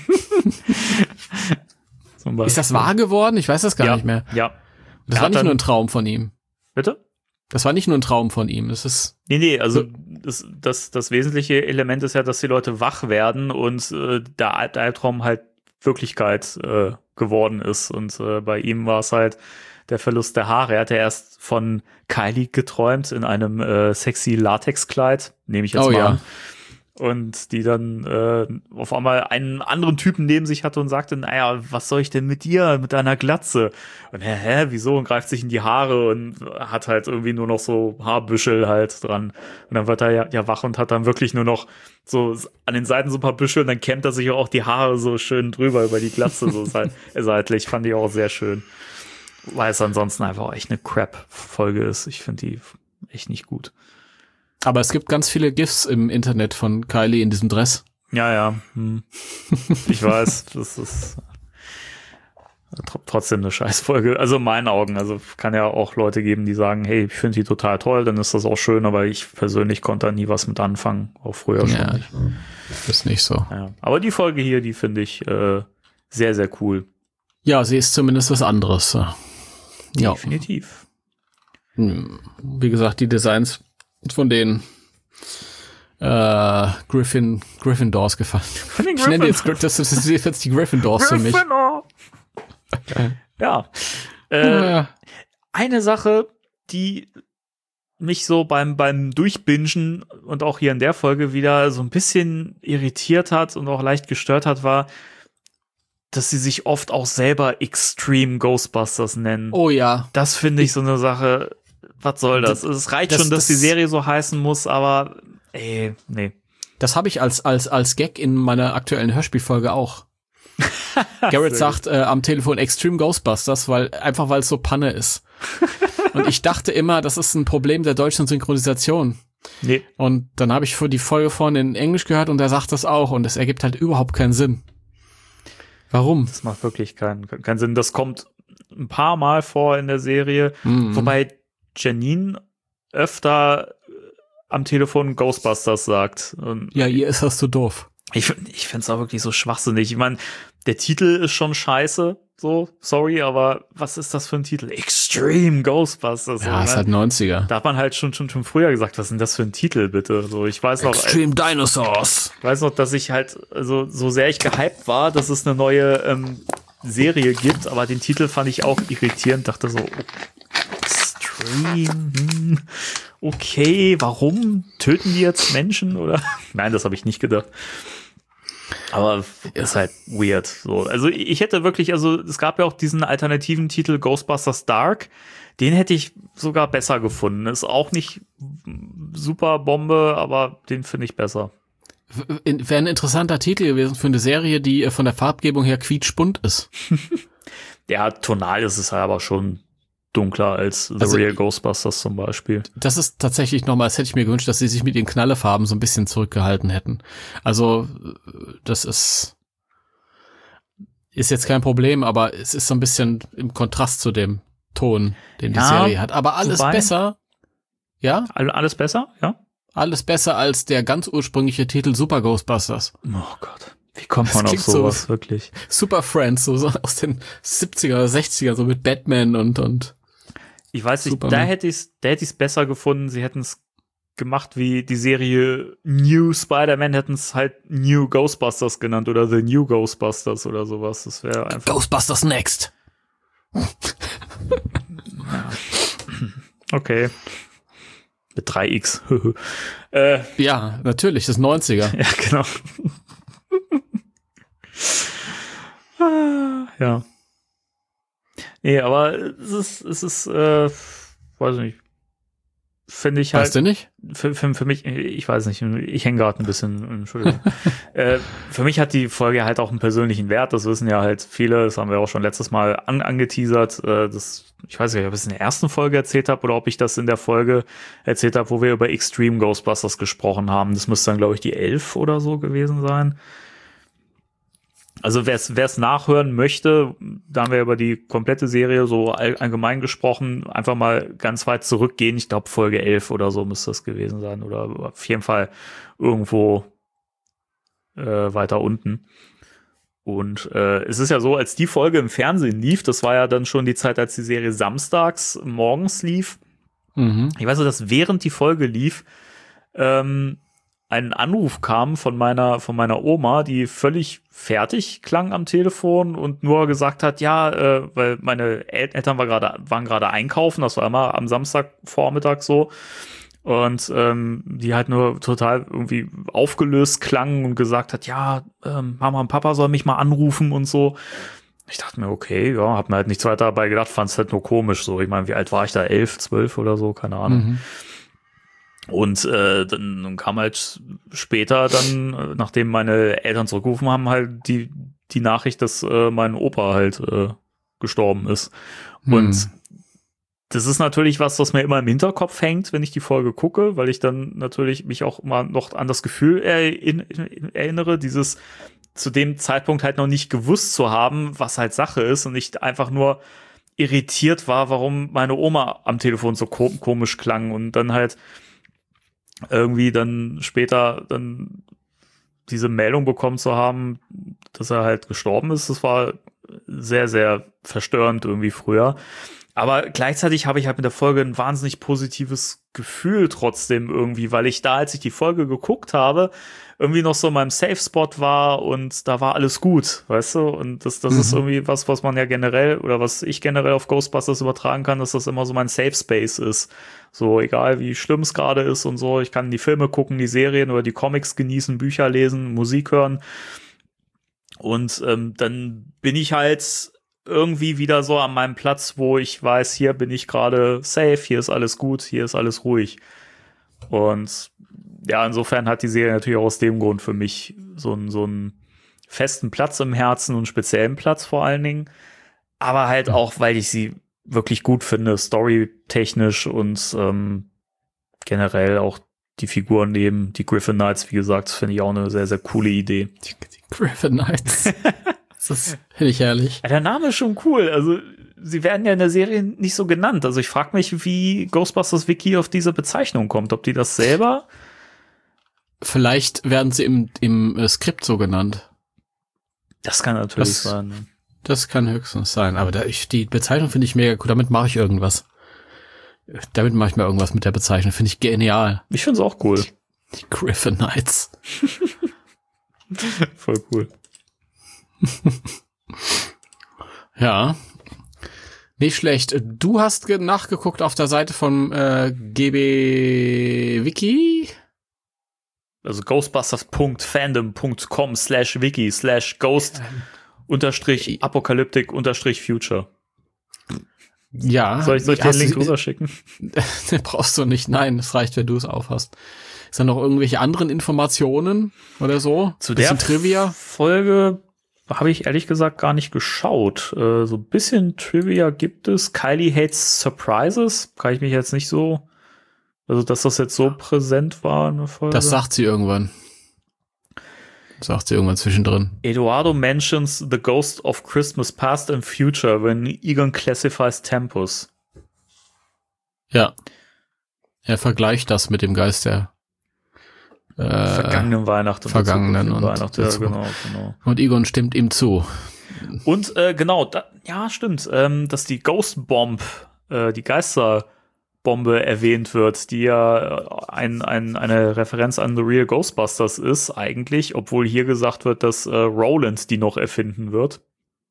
Ist das wahr geworden? Ich weiß das gar ja, nicht mehr. Ja. Das er war nicht nur ein Traum von ihm. Bitte? Das war nicht nur ein Traum von ihm. Das ist. Nee, nee, also das, das, das wesentliche Element ist ja, dass die Leute wach werden und äh, der Albtraum halt Wirklichkeit äh, geworden ist. Und äh, bei ihm war es halt der Verlust der Haare. Er hatte erst von Kylie geträumt in einem äh, sexy Latexkleid, nehme ich jetzt oh, mal ja. an. Und die dann äh, auf einmal einen anderen Typen neben sich hatte und sagte, naja, was soll ich denn mit dir, mit deiner Glatze? Und hä, hä, wieso? Und greift sich in die Haare und hat halt irgendwie nur noch so Haarbüschel halt dran. Und dann wird er ja, ja wach und hat dann wirklich nur noch so an den Seiten so ein paar Büschel und dann kämmt er sich auch die Haare so schön drüber über die Glatze, so seitlich. Fand ich auch sehr schön. Weil es ansonsten einfach auch echt eine Crap-Folge ist. Ich finde die echt nicht gut. Aber es gibt ganz viele GIFs im Internet von Kylie in diesem Dress. Ja, ja. Hm. Ich weiß, das ist tr- trotzdem eine Scheißfolge. Also in meinen Augen. Also kann ja auch Leute geben, die sagen, hey, ich finde die total toll, dann ist das auch schön, aber ich persönlich konnte da nie was mit anfangen. Auch früher schon Ja, nicht. ist nicht so. Ja. Aber die Folge hier, die finde ich äh, sehr, sehr cool. Ja, sie ist zumindest was anderes. Ja. Definitiv. Wie gesagt, die Designs von den äh, Griffin, Gryffindors gefallen. Von den Ich nenne jetzt, das ist jetzt die Gryffindors für mich. Ja. Äh, Ja. Eine Sache, die mich so beim, beim Durchbingen und auch hier in der Folge wieder so ein bisschen irritiert hat und auch leicht gestört hat, war, dass sie sich oft auch selber Extreme Ghostbusters nennen. Oh ja. Das finde ich so eine Sache, was soll das? Es reicht Das- schon, dass das- die Serie so heißen muss, aber ey, nee. Das habe ich als, als, als Gag in meiner aktuellen Hörspielfolge auch. Garrett sagt äh, am Telefon Extreme Ghostbusters, weil einfach weil es so Panne ist. Und ich dachte immer, das ist ein Problem der deutschen Synchronisation. Nee. Und dann habe ich für die Folge vorhin in Englisch gehört und er sagt das auch und es ergibt halt überhaupt keinen Sinn. Warum? Das macht wirklich keinen, keinen Sinn. Das kommt ein paar Mal vor in der Serie, Mhm. wobei Janine öfter am Telefon Ghostbusters sagt. Und Ja, ihr ist das so doof. ich find- ich finde es auch wirklich so schwachsinnig. Ich meine, der Titel ist schon scheiße, so, sorry, aber was ist das für ein Titel? Extreme Ghostbusters. Ja, so, ist ne? halt neunziger. Da hat man halt schon, schon, schon früher gesagt, was ist denn das für ein Titel, bitte? So, ich weiß noch, Extreme Dinosaurs. Ich weiß noch, dass ich halt, also so sehr ich gehypt war, dass es eine neue ähm, Serie gibt, aber den Titel fand ich auch irritierend, dachte so, oh, Extreme, hm, okay, warum? Töten die jetzt Menschen oder? Nein, das habe ich nicht gedacht. Aber ist halt weird. So, also ich hätte wirklich, also es gab ja auch diesen alternativen Titel Ghostbusters Dark, den hätte ich sogar besser gefunden. Ist auch nicht super Bombe, aber den finde ich besser. Wäre ein interessanter Titel gewesen für eine Serie, die äh, von der Farbgebung her quietschbunt ist. Ja, tonal ist es halt aber schon dunkler als The Also, Real Ghostbusters zum Beispiel. Das ist tatsächlich nochmal, das hätte ich mir gewünscht, dass sie sich mit den Knallefarben so ein bisschen zurückgehalten hätten. Also, das ist, ist jetzt kein Problem, aber es ist so ein bisschen im Kontrast zu dem Ton, den die Ja, Serie hat. Aber alles wobei- besser, ja, All- Alles besser? Ja? alles besser als der ganz ursprüngliche Titel Super Ghostbusters. Oh Gott. Wie kommt Das man auf klingt so- sowas, wirklich? Super Friends, so, so aus den siebziger oder sechziger, so mit Batman und, und, Ich weiß nicht, Superman. da hätte ich es da hätte ich's besser gefunden. Sie hätten es gemacht wie die Serie New Spider-Man, hätten es halt New Ghostbusters genannt oder The New Ghostbusters oder sowas. Das wäre einfach. Ghostbusters Next. Okay. Mit drei X. äh, Ja, natürlich, das ist neunziger. ja, genau. Ah, ja. Nee, aber es ist, es ist, äh, weiß nicht. Finde ich halt. Weißt du nicht? Für, für, für mich, ich weiß nicht, ich hänge gerade ein bisschen, Entschuldigung. äh, für mich hat die Folge halt auch einen persönlichen Wert, das wissen ja halt viele, das haben wir auch schon letztes Mal an, angeteasert. Äh, das, ich weiß nicht, ob ich es in der ersten Folge erzählt habe oder ob ich das in der Folge erzählt habe, wo wir über Extreme Ghostbusters gesprochen haben. Das müsste dann, glaube ich, die elf oder so gewesen sein. Also wer es nachhören möchte, da haben wir über die komplette Serie so all, allgemein gesprochen, einfach mal ganz weit zurückgehen. Ich glaube Folge elf oder so müsste das gewesen sein oder auf jeden Fall irgendwo äh, weiter unten. Und äh, es ist ja so, als die Folge im Fernsehen lief, das war ja dann schon die Zeit, als die Serie samstags morgens lief. Mhm. Ich weiß nur, dass während die Folge lief, ähm, ein Anruf kam von meiner von meiner Oma, die völlig fertig klang am Telefon und nur gesagt hat, ja, äh, weil meine El- Eltern war gerade waren gerade einkaufen, das war immer am Samstagvormittag so, und ähm, die halt nur total irgendwie aufgelöst klang und gesagt hat, ja, ähm, Mama und Papa sollen mich mal anrufen und so. Ich dachte mir, okay, ja, hab mir halt nichts weiter dabei gedacht, fand's halt nur komisch so. Ich meine, wie alt war ich da? Elf, zwölf oder so, keine Ahnung. Mhm. Und äh, dann, dann kam halt später dann, äh, nachdem meine Eltern zurückgerufen haben, halt die die Nachricht, dass äh, mein Opa halt äh, gestorben ist. Hm. Und das ist natürlich was, was mir immer im Hinterkopf hängt, wenn ich die Folge gucke, weil ich dann natürlich mich auch immer noch an das Gefühl erinnere, dieses zu dem Zeitpunkt halt noch nicht gewusst zu haben, was halt Sache ist und ich einfach nur irritiert war, warum meine Oma am Telefon so ko- komisch klang und dann halt irgendwie dann später dann diese Meldung bekommen zu haben, dass er halt gestorben ist. Das war sehr, sehr verstörend irgendwie früher. Aber gleichzeitig habe ich halt mit der Folge ein wahnsinnig positives Gefühl trotzdem irgendwie, weil ich da, als ich die Folge geguckt habe, irgendwie noch so in meinem Safe-Spot war und da war alles gut, weißt du? Und das, das mhm. ist irgendwie was, was man ja generell oder was ich generell auf Ghostbusters übertragen kann, dass das immer so mein Safe-Space ist. So, egal wie schlimm es gerade ist und so, ich kann die Filme gucken, die Serien oder die Comics genießen, Bücher lesen, Musik hören. Und ähm, dann bin ich halt irgendwie wieder so an meinem Platz, wo ich weiß, hier bin ich gerade safe, hier ist alles gut, hier ist alles ruhig. Und ja, insofern hat die Serie natürlich auch aus dem Grund für mich so einen, so einen festen Platz im Herzen und einen speziellen Platz vor allen Dingen. Aber halt auch, weil ich sie wirklich gut finde, storytechnisch und ähm, generell auch die Figuren neben die Griffin Knights, wie gesagt, das finde ich auch eine sehr, sehr coole Idee. Die, die Griffin Knights. Das finde ich herrlich. Ja, der Name ist schon cool. Also, sie werden ja in der Serie nicht so genannt. Also, ich frage mich, wie Ghostbusters Wiki auf diese Bezeichnung kommt. Ob die das selber? Vielleicht werden sie im, im äh, Skript so genannt. Das kann natürlich das, sein. Ne? Das kann höchstens sein. Aber da ich, die Bezeichnung finde ich mega cool. Damit mache ich irgendwas. Damit mache ich mal irgendwas mit der Bezeichnung. Finde ich genial. Ich finde es auch cool. Die Griffin Knights. Voll cool. Ja, nicht schlecht. Du hast ge- nachgeguckt auf der Seite von äh, G B Wiki? Also ghostbusters.fandom.com slash wiki slash ghost unterstrich apokalyptik unterstrich future. Ja. Soll ich, soll ich dir den Link rüberschicken? Den brauchst du nicht. Nein, es reicht, wenn du es aufhast. Ist da noch irgendwelche anderen Informationen oder so? Zu der Trivia? Folge habe ich ehrlich gesagt gar nicht geschaut. Äh, so ein bisschen Trivia gibt es. Kylie hates surprises. Kann ich mich jetzt nicht so, also dass das jetzt so präsent war in der Folge. Das sagt sie irgendwann. Das sagt sie irgendwann zwischendrin. Eduardo mentions the ghost of Christmas past and future when Egon classifies Tempus. Ja. Er vergleicht das mit dem Geist der äh, vergangenen Weihnachten. Vergangenen und Weihnachten, ja, genau, genau. Und Egon stimmt ihm zu. Und äh, genau, da, ja, stimmt, ähm, dass die Ghost Bomb, äh, die Geisterbombe erwähnt wird, die ja ein, ein, eine Referenz an The Real Ghostbusters ist, eigentlich, obwohl hier gesagt wird, dass äh, Roland die noch erfinden wird.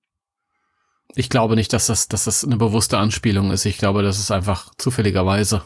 Ich glaube nicht, dass das, dass das eine bewusste Anspielung ist. Ich glaube, das ist einfach zufälligerweise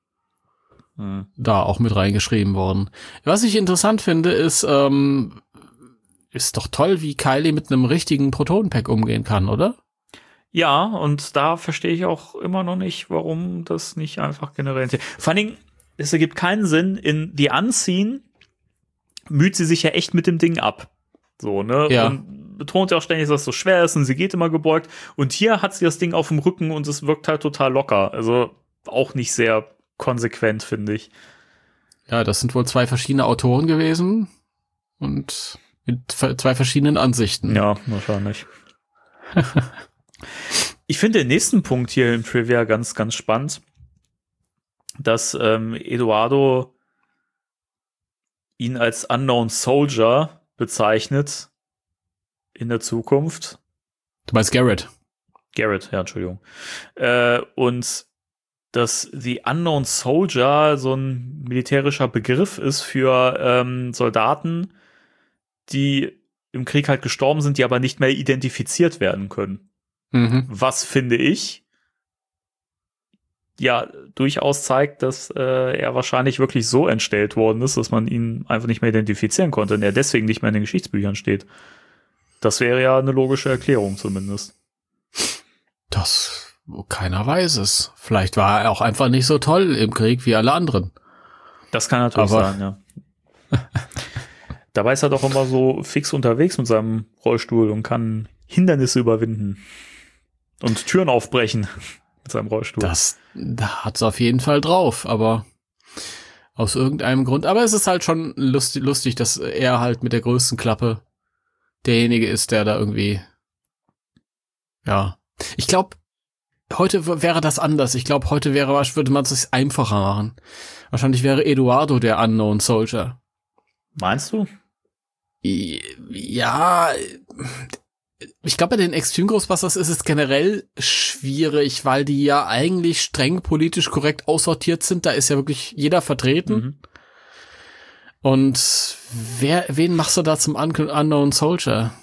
hm. da auch mit reingeschrieben worden. Was ich interessant finde, ist, ähm, ist doch toll, wie Kylie mit einem richtigen Proton-Pack umgehen kann, oder? Ja, und da verstehe ich auch immer noch nicht, warum das nicht einfach generell... Vor allen Dingen, es ergibt keinen Sinn, in die Anziehen müht sie sich ja echt mit dem Ding ab. So, ne? Ja. Und betont ja auch ständig, dass es so schwer ist und sie geht immer gebeugt. Und hier hat sie das Ding auf dem Rücken und es wirkt halt total locker. Also auch nicht sehr konsequent, finde ich. Ja, das sind wohl zwei verschiedene Autoren gewesen und mit zwei verschiedenen Ansichten. Ja, wahrscheinlich. Ich finde den nächsten Punkt hier im Trivia ganz, ganz spannend, dass ähm, Eduardo ihn als Unknown Soldier bezeichnet in der Zukunft. Du meinst Garrett? Garrett, ja, Entschuldigung. Äh, und dass The Unknown Soldier so ein militärischer Begriff ist für ähm, Soldaten, die im Krieg halt gestorben sind, die aber nicht mehr identifiziert werden können. Mhm. Was, finde ich, ja durchaus zeigt, dass äh, er wahrscheinlich wirklich so entstellt worden ist, dass man ihn einfach nicht mehr identifizieren konnte und er deswegen nicht mehr in den Geschichtsbüchern steht. Das wäre ja eine logische Erklärung zumindest. Das, keiner weiß es. Vielleicht war er auch einfach nicht so toll im Krieg wie alle anderen. Das kann natürlich Aber sein, ja. Dabei ist er doch immer so fix unterwegs mit seinem Rollstuhl und kann Hindernisse überwinden und Türen aufbrechen mit seinem Rollstuhl. Das, da hat's auf jeden Fall drauf, aber aus irgendeinem Grund. Aber es ist halt schon lustig, lustig, dass er halt mit der größten Klappe derjenige ist, der da irgendwie, ja. Ich glaube, heute w- wäre das anders. Ich glaube, heute wäre, würde man es einfacher machen. Wahrscheinlich wäre Eduardo der Unknown Soldier. Meinst du? Ja, ich glaube, bei den Extreme Ghostbusters ist es generell schwierig, weil die ja eigentlich streng politisch korrekt aussortiert sind. Da ist ja wirklich jeder vertreten. Mhm. Und wer, wen machst du da zum Un- Unknown Soldier?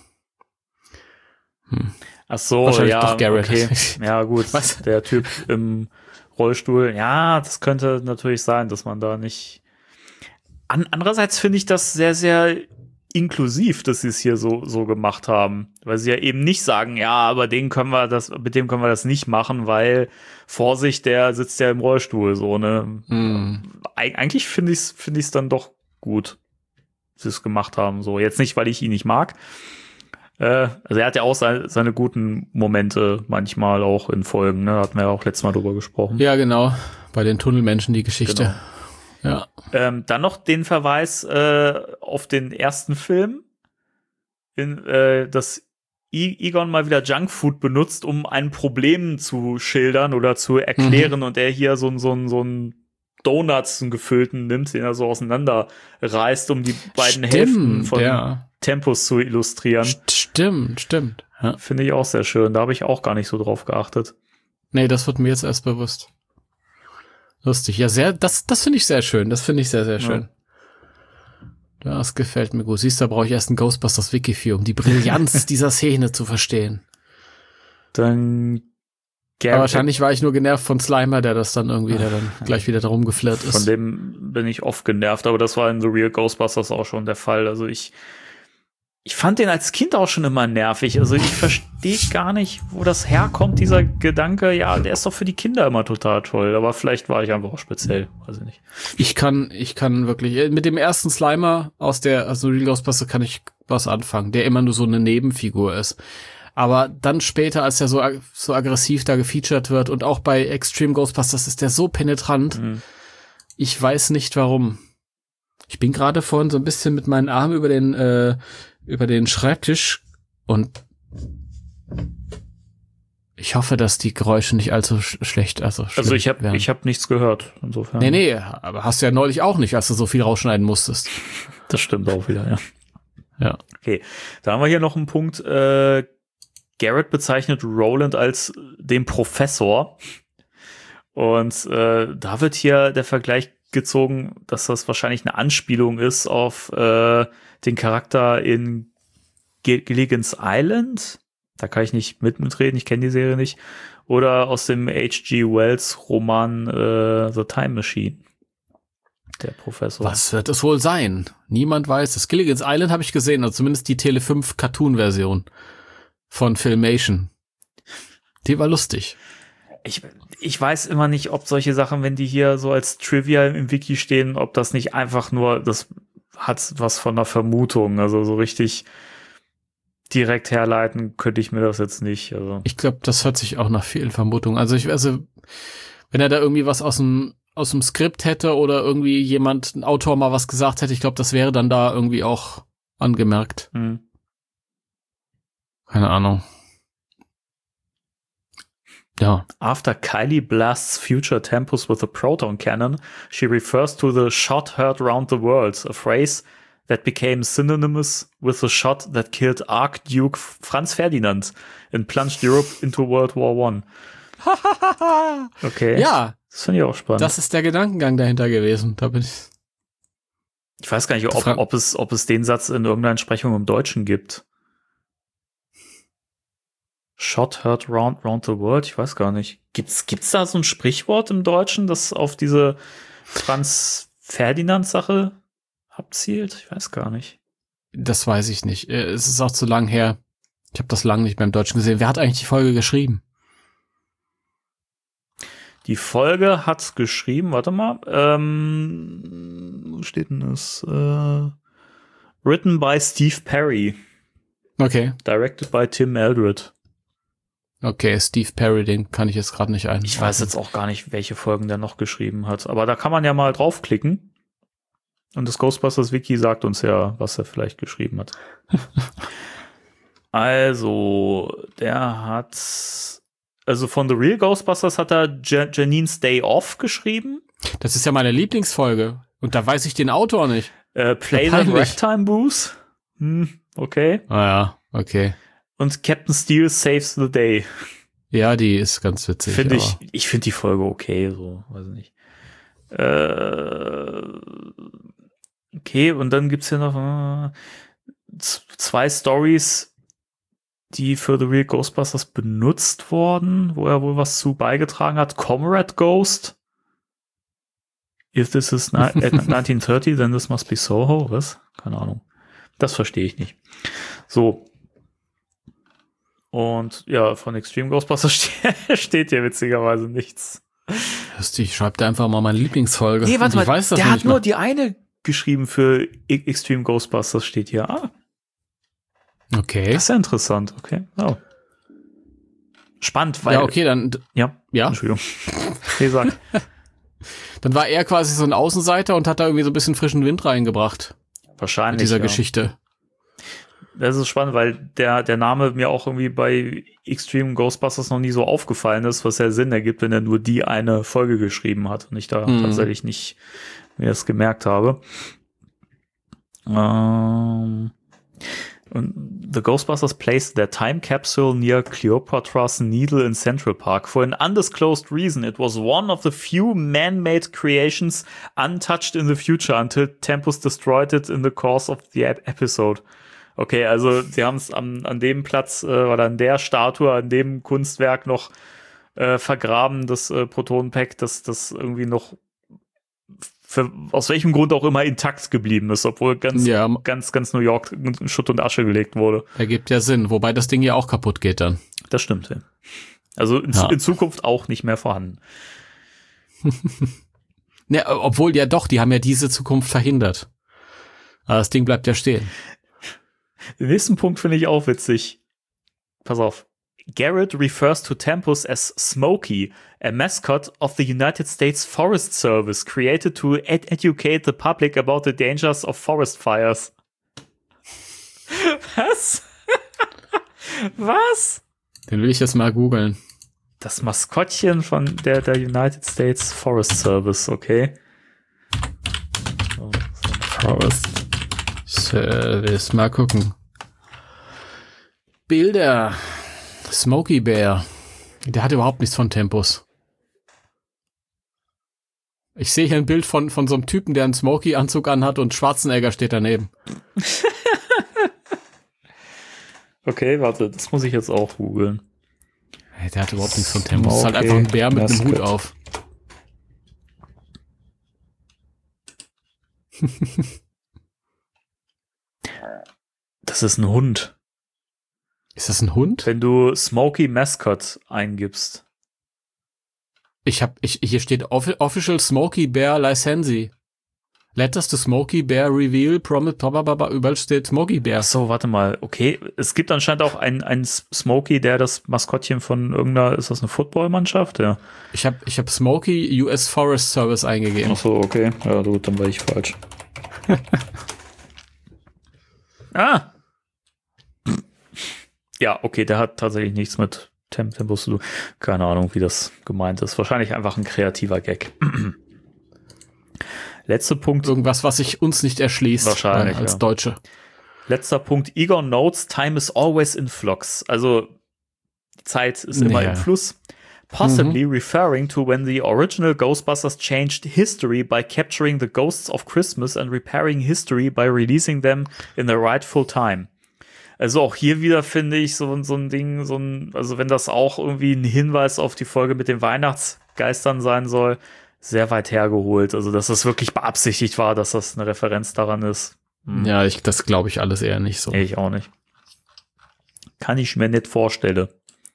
Hm. Ach so, Wahrscheinlich ja, doch Garrett. okay. Ja, gut. Was? Der Typ im Rollstuhl. Ja, das könnte natürlich sein, dass man da nicht. An, andererseits finde ich das sehr, sehr inklusiv, dass sie es hier so, so gemacht haben. Weil sie ja eben nicht sagen, ja, aber den können wir das, mit dem können wir das nicht machen, weil Vorsicht, der sitzt ja im Rollstuhl, so, ne? Hm. Eig- eigentlich finde ich es, finde ich es dann doch gut, dass sie es gemacht haben, so. Jetzt nicht, weil ich ihn nicht mag. Äh, also er hat ja auch seine, seine guten Momente manchmal auch in Folgen, ne? Hatten wir ja auch letztes Mal drüber gesprochen. Ja, genau. Bei den Tunnelmenschen die Geschichte. Genau. Ja. Ähm, dann noch den Verweis äh, auf den ersten Film, in, äh, dass I- Egon mal wieder Junkfood benutzt, um ein Problem zu schildern oder zu erklären, Mhm. und er hier so ein so ein so ein Donuts, einen gefüllten, nimmt, den er so auseinander reißt, um die beiden Stimmt, Hälften von ja. Tempos zu illustrieren. St- Stimmt, stimmt. Ja. Finde ich auch sehr schön. Da habe ich auch gar nicht so drauf geachtet. Nee, das wird mir jetzt erst bewusst. Lustig. Ja, sehr, das, das finde ich sehr schön. Das finde ich sehr, sehr schön. Ja. Das gefällt mir gut. Siehst du, da brauche ich erst ein Ghostbusters Wiki für, um die Brillanz dieser Szene zu verstehen. Dann Garrett, Aber wahrscheinlich war ich nur genervt von Slimer, der das dann irgendwie, der dann gleich wieder darum geflirrt ist. von dem bin ich oft genervt, aber das war in The Real Ghostbusters auch schon der Fall. Also ich Ich fand den als Kind auch schon immer nervig. Also ich verstehe gar nicht, wo das herkommt, dieser Gedanke, ja, der ist doch für die Kinder immer total toll. Aber vielleicht war ich einfach auch speziell, weiß ich nicht. Ich kann, ich kann wirklich, mit dem ersten Slimer aus der, also Real Ghostbusters kann ich was anfangen, der immer nur so eine Nebenfigur ist. Aber dann später, als er so, ag- so aggressiv da gefeatured wird und auch bei Extreme Ghostbusters ist der so penetrant. Mhm. Ich weiß nicht warum. Ich bin gerade vorhin so ein bisschen mit meinen Armen über den, äh, über den Schreibtisch und ich hoffe, dass die Geräusche nicht allzu sch- schlecht, also schlimm Also ich habe werden. ich hab nichts gehört, insofern. Nee, nee, aber hast du ja neulich auch nicht, als du so viel rausschneiden musstest. Das stimmt auch wieder, ja. Ja. Okay, da haben wir hier noch einen Punkt. Äh, Garrett bezeichnet Roland als den Professor. Und äh, da wird hier der Vergleich gezogen, dass das wahrscheinlich eine Anspielung ist auf äh, den Charakter in G- Gilligan's Island. Da kann ich nicht mit mitreden, ich kenne die Serie nicht. Oder aus dem H G Wells Roman äh, The Time Machine. Der Professor. Was wird es wohl sein? Niemand weiß es. Gilligan's Island habe ich gesehen, also zumindest die Tele fünf Cartoon-Version von Filmation. Die war lustig. Ich, ich weiß immer nicht, ob solche Sachen, wenn die hier so als Trivia im Wiki stehen, ob das nicht einfach nur, das hat was von einer Vermutung, also so richtig direkt herleiten könnte ich mir das jetzt nicht. Also. Ich glaube, das hört sich auch nach vielen Vermutungen. Also ich, also wenn er da irgendwie was aus dem aus dem Skript hätte oder irgendwie jemand, ein Autor mal was gesagt hätte, ich glaube, das wäre dann da irgendwie auch angemerkt. Hm. Keine Ahnung. Ja. After Kylie blasts future Tempus with a proton cannon, she refers to the shot heard round the world, a phrase that became synonymous with the shot that killed Archduke Franz Ferdinand and plunged Europe into World War One. Okay. Ja, Das finde ich auch spannend. das ist der Gedankengang dahinter gewesen. Da bin ich. Ich weiß gar nicht, ob, Fra- ob, es, ob es den Satz in irgendeiner Entsprechung im Deutschen gibt. Shot heard round, round the world? Ich weiß gar nicht. Gibt's, gibt's da so ein Sprichwort im Deutschen, das auf diese Franz Ferdinand-Sache abzielt? Ich weiß gar nicht. Das weiß ich nicht. Äh, Es ist auch zu lang her. Ich habe das lang nicht mehr im Deutschen gesehen. Wer hat eigentlich die Folge geschrieben? Die Folge hat geschrieben, warte mal, ähm, wo steht denn das? Äh, written by Steve Perry, Okay. directed by Tim Eldred. Okay, Steve Perry, den kann ich jetzt gerade nicht ein. Ich weiß jetzt auch gar nicht, welche Folgen der noch geschrieben hat. Aber da kann man ja mal draufklicken. Und das Ghostbusters Wiki sagt uns ja, was er vielleicht geschrieben hat. Also, der hat, also von The Real Ghostbusters hat er Ja- Janine's Day Off geschrieben. Das ist ja meine Lieblingsfolge. Und da weiß ich den Autor nicht. Äh, Play Peinlich. Them Ragtime Booth. Hm, okay. Ah ja, okay. Und Captain Steel Saves the Day. Ja, die ist ganz witzig. Finde ich, aber- ich finde die Folge okay, so, weiß ich nicht. Äh, okay, und dann gibt's hier noch äh, z- zwei Stories, die für The Real Ghostbusters benutzt wurden, wo er wohl was zu beigetragen hat. Comrade Ghost. If this is ni- at nineteen thirty, then this must be Soho. Was? Keine Ahnung. Das verstehe ich nicht. So. Und ja, von Extreme Ghostbusters ste- steht hier witzigerweise nichts. Ich schreibe da einfach mal meine Lieblingsfolge. Nee, warte Und ich mal, weiß das der noch hat nicht nur mal. die eine geschrieben für E- Extreme Ghostbusters, steht hier. Ah, Okay. das ist ja interessant, okay. Oh. Spannend, weil... Ja, okay, dann, Ja, ja. Entschuldigung. Nee, sag. Dann war er quasi so ein Außenseiter und hat da irgendwie so ein bisschen frischen Wind reingebracht Wahrscheinlich, mit dieser ja. Geschichte. Das ist spannend, weil der, der Name mir auch irgendwie bei Extreme Ghostbusters noch nie so aufgefallen ist, was ja Sinn ergibt, wenn er nur die eine Folge geschrieben hat und ich da Mhm. tatsächlich nicht mir das gemerkt habe. Ähm, und The Ghostbusters placed their time capsule near Cleopatra's Needle in Central Park. For an undisclosed reason, it was one of the few man-made creations untouched in the future until Tempus destroyed it in the course of the ep- episode. Okay, also sie haben es an, an dem Platz äh, oder an der Statue, an dem Kunstwerk noch äh, vergraben, das äh, Protonenpack, das, das irgendwie noch für, aus welchem Grund auch immer intakt geblieben ist, obwohl ganz, Ja. ganz, ganz New York in Schutt und Asche gelegt wurde. Ergibt ja Sinn, wobei das Ding ja auch kaputt geht dann. Das stimmt, ja. Also in, Ja. in Zukunft auch nicht mehr vorhanden. Ne, obwohl ja doch, die haben ja diese Zukunft verhindert. Aber das Ding bleibt ja stehen. Den nächsten Punkt finde ich auch witzig. Pass auf. Garrett refers to Tempus as Smokey, a mascot of the United States Forest Service, created to ed- educate the public about the dangers of forest fires. Was? Was? Den will ich jetzt mal googeln. Das Maskottchen von der, der United States Forest Service, okay. So, so. Forest Service. Mal gucken. Bilder. Smokey Bear. Der hat überhaupt nichts von Tempus. Ich sehe hier ein Bild von, von so einem Typen, der einen Smokey-Anzug anhat und Schwarzenegger steht daneben. Okay, warte, das muss ich jetzt auch googeln. Hey, der hat überhaupt nichts von Tempus. Das ist halt Smokey einfach ein Bär mit einem Hut Mascot. auf. Das ist ein Hund. Ist das ein Hund? Wenn du Smokey Mascot eingibst. Ich hab, ich, hier steht Offi- Official Smokey Bear Licensee. Letters to Smokey Bear Reveal, Promise, blablabla, überall steht Smokey Bear. Ach so, warte mal. Okay, es gibt anscheinend auch einen, einen Smokey, der das Maskottchen von irgendeiner, ist das eine Footballmannschaft? Ja. Ich hab, ich hab Smokey U S Forest Service eingegeben. Ach so, okay. Ja, gut, dann war ich falsch. ah! Ja, okay, der hat tatsächlich nichts mit Tem- Tempus zu tun. Keine Ahnung, wie das gemeint ist. Wahrscheinlich einfach ein kreativer Gag. Letzter Punkt. Irgendwas, was sich uns nicht erschließt. Wahrscheinlich, äh, als ja. Deutsche. Letzter Punkt. Igor notes, time is always in flux. Also, die Zeit ist immer Ja. im Fluss. Possibly referring to when the original Ghostbusters changed history by capturing the ghosts of Christmas and repairing history by releasing them in the rightful time. Also auch hier wieder finde ich so, so ein Ding, so ein, also wenn das auch irgendwie ein Hinweis auf die Folge mit den Weihnachtsgeistern sein soll, sehr weit hergeholt. Also dass das wirklich beabsichtigt war, dass das eine Referenz daran ist. Hm. Ja, ich, das glaube ich alles eher nicht so. Nee, ich auch nicht. Kann ich mir nicht vorstellen.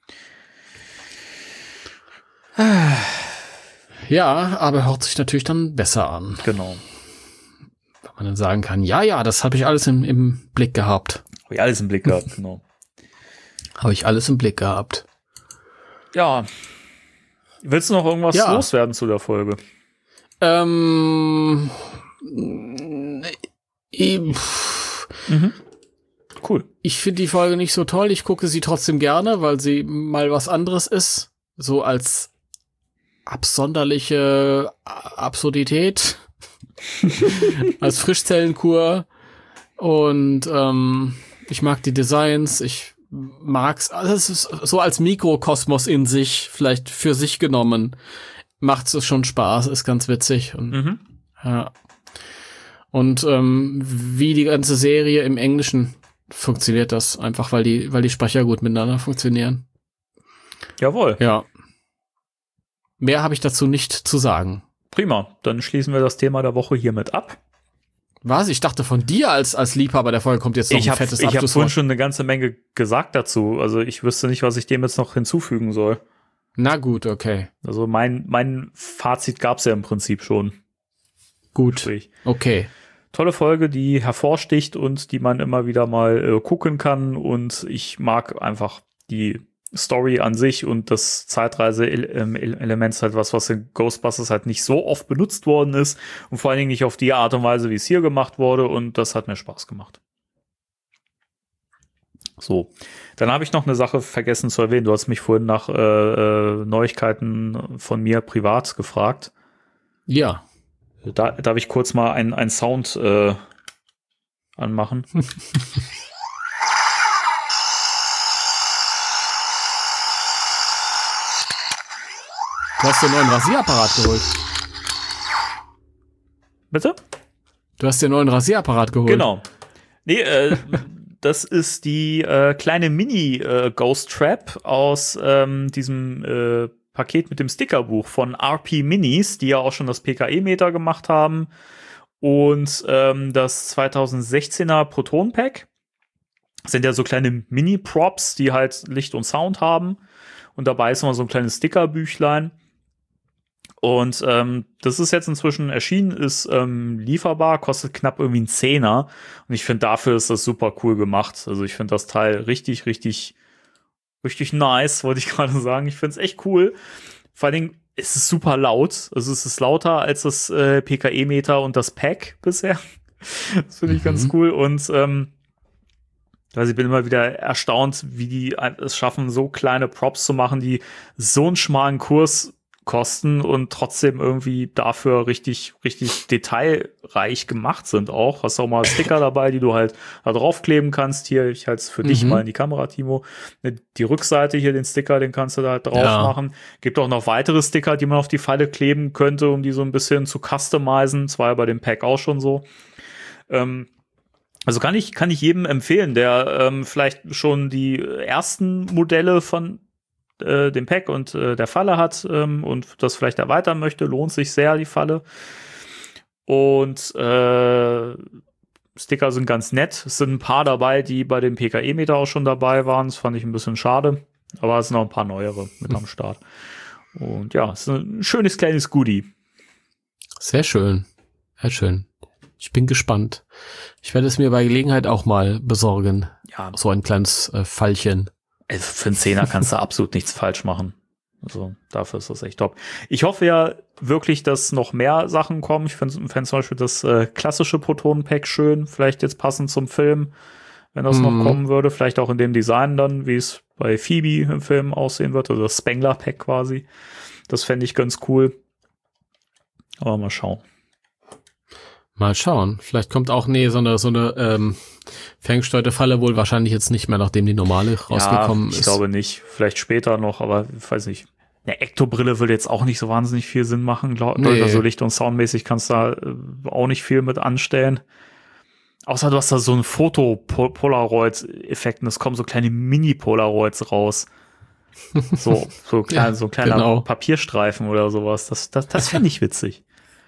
Ja, aber hört sich natürlich dann besser an. Genau. Wenn man dann sagen kann, ja, ja, das habe ich alles im, im Blick gehabt. Habe ich alles im Blick gehabt, genau. Habe ich alles im Blick gehabt. Ja. Willst du noch irgendwas Ja. loswerden zu der Folge? Ähm, ich, Mhm. Cool. ich finde die Folge nicht so toll. Ich gucke sie trotzdem gerne, weil sie mal was anderes ist. So als absonderliche Absurdität. Als Frischzellenkur. Und ähm, ich mag die Designs. Ich mag's. Also es ist so als Mikrokosmos in sich, vielleicht für sich genommen, macht es schon Spaß. Ist ganz witzig. Und Mhm. ja. Und ähm, wie die ganze Serie im Englischen funktioniert das einfach, weil die, weil die Sprecher gut miteinander funktionieren. Jawohl. Ja. Mehr habe ich dazu nicht zu sagen. Prima. Dann schließen wir das Thema der Woche hiermit ab. Was? Ich dachte von dir als, als Liebhaber der Folge kommt jetzt noch Ich ein habe fettes ich hab vorhin Abschlusswort. schon eine ganze Menge gesagt dazu. Also ich wüsste nicht, was ich dem jetzt noch hinzufügen soll. Na gut, okay. Also mein, mein Fazit gab's ja im Prinzip schon. Gut. Sprich. Okay. Tolle Folge, die hervorsticht und die man immer wieder mal äh, gucken kann. Und ich mag einfach die Story an sich und das Zeitreise-Element ist halt was, was in Ghostbusters halt nicht so oft benutzt worden ist und vor allen Dingen nicht auf die Art und Weise, wie es hier gemacht wurde, und das hat mir Spaß gemacht. So, dann habe ich noch eine Sache vergessen zu erwähnen. Du hast mich vorhin nach äh, äh, Neuigkeiten von mir privat gefragt. Ja. Da darf ich kurz mal einen, einen Sound äh, anmachen. Du hast dir einen neuen Rasierapparat geholt. Bitte? Du hast dir einen neuen Rasierapparat geholt. Genau. Nee, äh, das ist die äh, kleine Mini-Ghost-Trap aus ähm, diesem äh, Paket mit dem Stickerbuch von R P Minis, die ja auch schon das P K E-Meter gemacht haben und ähm, das zweitausendsechzehner Proton-Pack. Das sind ja so kleine Mini-Props, die halt Licht und Sound haben, und dabei ist immer so ein kleines Stickerbüchlein. Und ähm, das ist jetzt inzwischen erschienen, ist ähm, lieferbar, kostet knapp irgendwie einen Zehner. Und ich finde, dafür ist das super cool gemacht. Also ich finde das Teil richtig, richtig, richtig nice, wollte ich gerade sagen. Ich finde es echt cool. Vor allen Dingen ist es super laut. Also es ist lauter als das äh, P K E-Meter und das Pack bisher. Das finde ich Mhm. ganz cool. Und ähm, also ich bin immer wieder erstaunt, wie die es schaffen, so kleine Props zu machen, die so einen schmalen Kurs kosten und trotzdem irgendwie dafür richtig, richtig detailreich gemacht sind auch. Hast auch mal Sticker dabei, die du halt da draufkleben kannst. Hier, ich halte es für dich Mhm. mal in die Kamera, Timo. Die Rückseite hier, den Sticker, den kannst du da halt drauf Ja. machen. Gibt auch noch weitere Sticker, die man auf die Falle kleben könnte, um die so ein bisschen zu customizen. Das war ja bei dem Pack auch schon so. Ähm, Also kann ich, kann ich jedem empfehlen, der ähm, vielleicht schon die ersten Modelle von äh, dem Pack und äh, der Falle hat ähm, und das vielleicht erweitern möchte, lohnt sich sehr, die Falle. Und äh, Sticker sind ganz nett. Es sind ein paar dabei, die bei dem P K E-Meter auch schon dabei waren. Das fand ich ein bisschen schade. Aber es sind noch ein paar neuere mit am Start. Und ja, es ist ein schönes kleines Goodie. Sehr schön. Sehr schön. Ich bin gespannt. Ich werde es mir bei Gelegenheit auch mal besorgen. Ja, So ein kleines äh, Fallchen. also für einen Zehner kannst du absolut nichts falsch machen. Also dafür ist das echt top. Ich hoffe ja wirklich, dass noch mehr Sachen kommen. Ich finde fänd zum Beispiel das äh, klassische Proton-Pack schön. Vielleicht jetzt passend zum Film, wenn das Mhm. noch kommen würde. Vielleicht auch in dem Design dann, wie es bei Phoebe im Film aussehen wird. Also das Spengler-Pack quasi. Das fände ich ganz cool. Aber mal schauen. Mal schauen. Vielleicht kommt auch, nee, so eine, so eine ähm, ferngesteuerte Falle wohl wahrscheinlich jetzt nicht mehr, nachdem die normale rausgekommen ja, ich ist. glaube nicht. Vielleicht später noch, aber ich weiß nicht. Eine Ektobrille würde jetzt auch nicht so wahnsinnig viel Sinn machen. Glaub, Nee. Also Licht- und Soundmäßig kannst du da äh, auch nicht viel mit anstellen. Außer du hast da so einen Foto-Polaroid-Effekt und es kommen so kleine Mini-Polaroids raus. So, so, klein, Ja, so ein kleiner genau. Papierstreifen oder sowas. Das, das, das fände ich witzig.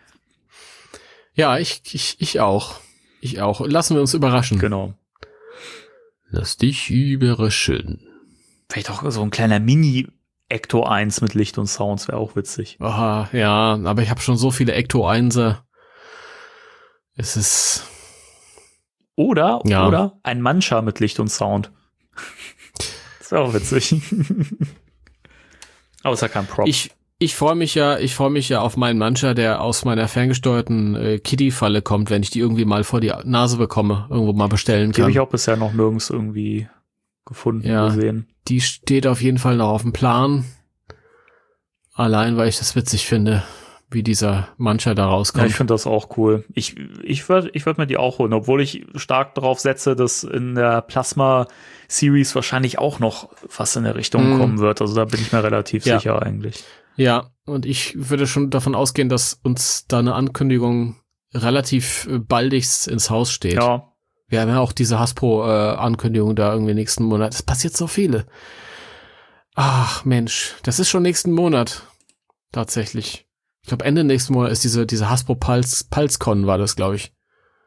Ja, ich, ich, ich auch. Ich auch. Lassen wir uns überraschen. Genau. Lass dich überraschen. Vielleicht auch so ein kleiner Mini-Ecto eins mit Licht und Sounds wäre auch witzig. Aha, ja, aber ich habe schon so viele Ecto Einser. Es ist, Oder, Ja. oder ein Mancha mit Licht und Sound. Das wäre auch witzig. Aber ist ja kein Prop. Ich, ich freue mich ja, ich freue mich ja auf meinen Mancher, der aus meiner ferngesteuerten äh, Kiddie-Falle kommt, wenn ich die irgendwie mal vor die Nase bekomme, irgendwo mal bestellen Die kann. habe ich auch bisher noch nirgends irgendwie gefunden, Ja. gesehen. Die steht auf jeden Fall noch auf dem Plan. Allein, weil ich das witzig finde, wie dieser Mancher da Ja, rauskommt. ich finde das auch cool. Ich, ich würde ich würd mir die auch holen, obwohl ich stark darauf setze, dass in der Plasma-Series wahrscheinlich auch noch was in der Richtung Mm. kommen wird. Also da bin ich mir relativ Ja. sicher eigentlich. Ja, und ich würde schon davon ausgehen, dass uns da eine Ankündigung relativ äh, baldigst ins Haus steht. Ja, Wir haben ja auch diese Hasbro-Ankündigung da irgendwie nächsten Monat. Es passiert so viele. Ach, Mensch, das ist schon nächsten Monat. Tatsächlich. Ich glaube, Ende nächsten Monat ist diese, diese Hasbro Pulse, PulseCon war das, glaube ich.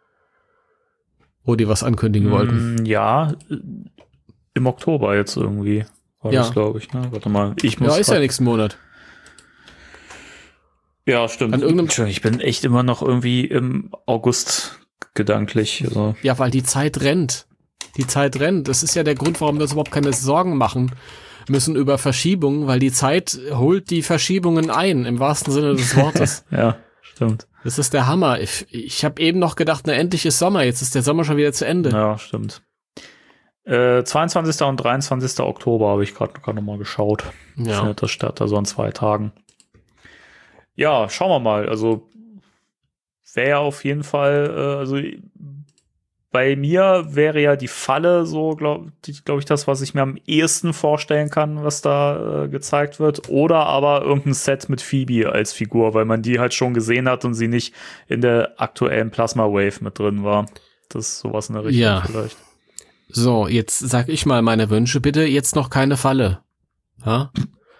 Wo die was ankündigen wollten. Mm, ja, äh, im Oktober jetzt irgendwie war Ja. das, glaube ich. Ne? Warte mal, ich muss Ja, ist ja grad- nächsten Monat. Ja, stimmt. An irgendeinem- Entschuldigung, ich bin echt immer noch irgendwie im August gedanklich. Also. Ja, weil die Zeit rennt. Die Zeit rennt. Das ist ja der Grund, warum wir uns überhaupt keine Sorgen machen müssen über Verschiebungen, weil die Zeit holt die Verschiebungen ein, im wahrsten Sinne des Wortes. Ja, stimmt. Das ist der Hammer. Ich, ich habe eben noch gedacht, na endlich ist Sommer. Jetzt ist der Sommer schon wieder zu Ende. Ja, stimmt. Äh, zweiundzwanzigsten und dreiundzwanzigsten Oktober habe ich gerade noch mal geschaut. Ja. Findet das statt, also an zwei Tagen. Ja, schauen wir mal. Also wäre ja auf jeden Fall, äh, also bei mir wäre ja die Falle so, glaube glaub ich, das, was ich mir am ehesten vorstellen kann, was da äh, gezeigt wird. Oder aber irgendein Set mit Phoebe als Figur, weil man die halt schon gesehen hat und sie nicht in der aktuellen Plasma Wave mit drin war. Das ist sowas in der Richtung Ja. vielleicht. So, jetzt sag ich mal meine Wünsche. Bitte jetzt noch keine Falle. Ja?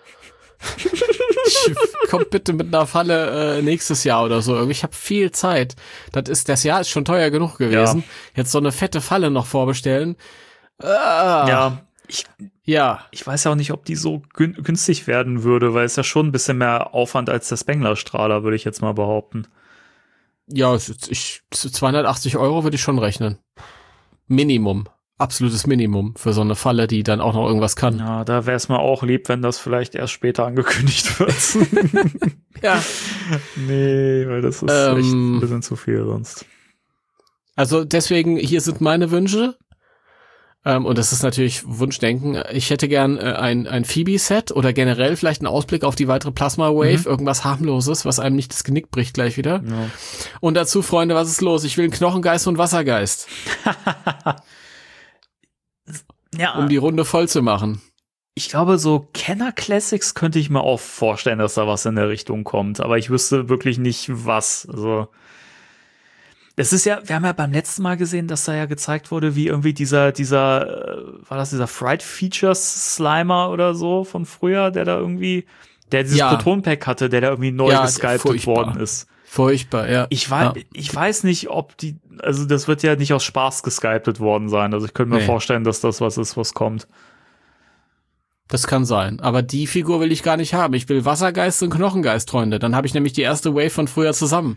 Kommt bitte mit einer Falle äh, nächstes Jahr oder so. Ich habe viel Zeit. Das ist das Jahr ist schon teuer genug gewesen. Jetzt so eine fette Falle noch vorbestellen. Ah, Ja, ich, ja. ich weiß ja auch nicht, ob die so gün günstig werden würde, weil es ja schon ein bisschen mehr Aufwand als der Spengler-Strahler, würde ich jetzt mal behaupten. Ja, ich, zweihundertachtzig Euro würde ich schon rechnen. Minimum. Absolutes Minimum für so eine Falle, die dann auch noch irgendwas kann. Ja, da wäre es mir auch lieb, wenn das vielleicht erst später angekündigt wird. Ja. Nee, weil das ist Ähm, echt ein bisschen zu viel sonst. Also deswegen, hier sind meine Wünsche. Ähm, und das ist natürlich Wunschdenken. Ich hätte gern äh, ein, ein Phoebe-Set oder generell vielleicht einen Ausblick auf die weitere Plasma-Wave. Mhm. Irgendwas harmloses, was einem nicht das Genick bricht gleich wieder. Ja. Und dazu, Freunde, was ist los? Ich will einen Knochengeist und Wassergeist, Ja, um die Runde voll zu machen. ich glaube, so Kenner Classics könnte ich mir auch vorstellen, dass da was in der Richtung kommt. Aber ich wüsste wirklich nicht, was. Also, das ist ja, wir haben ja beim letzten Mal gesehen, dass da ja gezeigt wurde, wie irgendwie dieser, dieser, äh, war das dieser Fried Features Slimer oder so von früher, der da irgendwie, der dieses Ja. Proton-Pack hatte, der da irgendwie neu Ja, gesculptet furchtbar. worden ist. Furchtbar, ja. Ich weiß, Ja. ich weiß nicht, ob die, also das wird ja nicht aus Spaß gesculptet worden sein. Also ich könnte mir Nee. vorstellen, dass das was ist, was kommt. Das kann sein. Aber die Figur will ich gar nicht haben. Ich will Wassergeist und Knochengeist, Freunde. Dann habe ich nämlich die erste Wave von früher zusammen.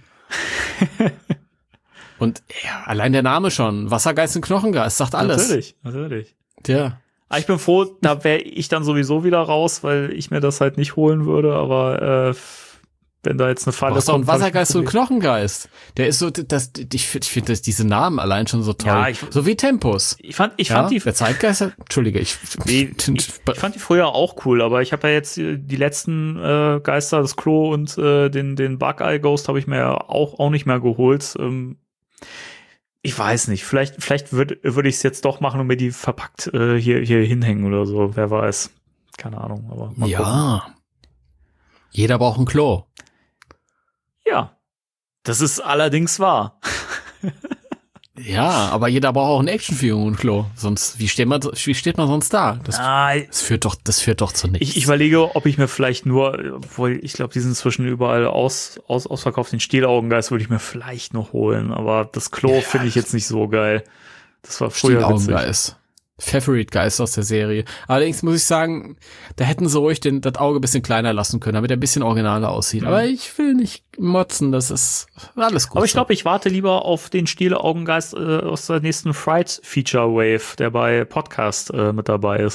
Und ja, allein der Name schon. Wassergeist und Knochengeist sagt alles. Natürlich, natürlich. Ja. Aber ich bin froh, da wäre ich dann sowieso wieder raus, weil ich mir das halt nicht holen würde, aber äh, wenn da jetzt eine Du Falle hast doch einen kommt, hab ich Wassergeist und einen ein Problem. Knochengeist. Der ist so, das, ich finde ich find das, diese Namen allein schon so toll. Ja, ich- so wie Tempus. Ich fand, ich Ja, fand die, der Zeitgeist, Entschuldige, ich, nee, ich, ich fand die früher auch cool, aber ich habe ja jetzt die die letzten äh, Geister, das Klo und äh, den den Bug-Eye Ghost habe ich mir ja auch auch nicht mehr geholt. Ähm, ich weiß nicht, vielleicht vielleicht würde würde ich es jetzt doch machen und mir die verpackt äh, hier hier hinhängen oder so, wer weiß. Keine Ahnung, aber mal gucken. ja. Jeder braucht ein Klo. Ja, das ist allerdings wahr. Ja, aber jeder braucht auch eine Actionfigur und ein Klo. Sonst, wie steht man, wie steht man sonst da? Das, Ah, das führt doch, das führt doch zu nichts. ich, ich überlege, ob ich mir vielleicht nur, obwohl ich glaube, die sind inzwischen überall aus, aus, ausverkauft, den Stielaugengeist würde ich mir vielleicht noch holen, aber das Klo Ja, finde ich jetzt nicht so geil. Das war früher witzig. Stielaugengeist. Favorite-Geist aus der Serie. Allerdings muss ich sagen, da hätten sie ruhig den, das Auge ein bisschen kleiner lassen können, damit er ein bisschen originaler aussieht. Mhm. Aber ich will nicht motzen, das ist alles gut. Aber ich so. glaube, ich warte lieber auf den Stielaugengeist äh, aus der nächsten Fright Feature Wave, der bei Podcast äh, mit dabei ist.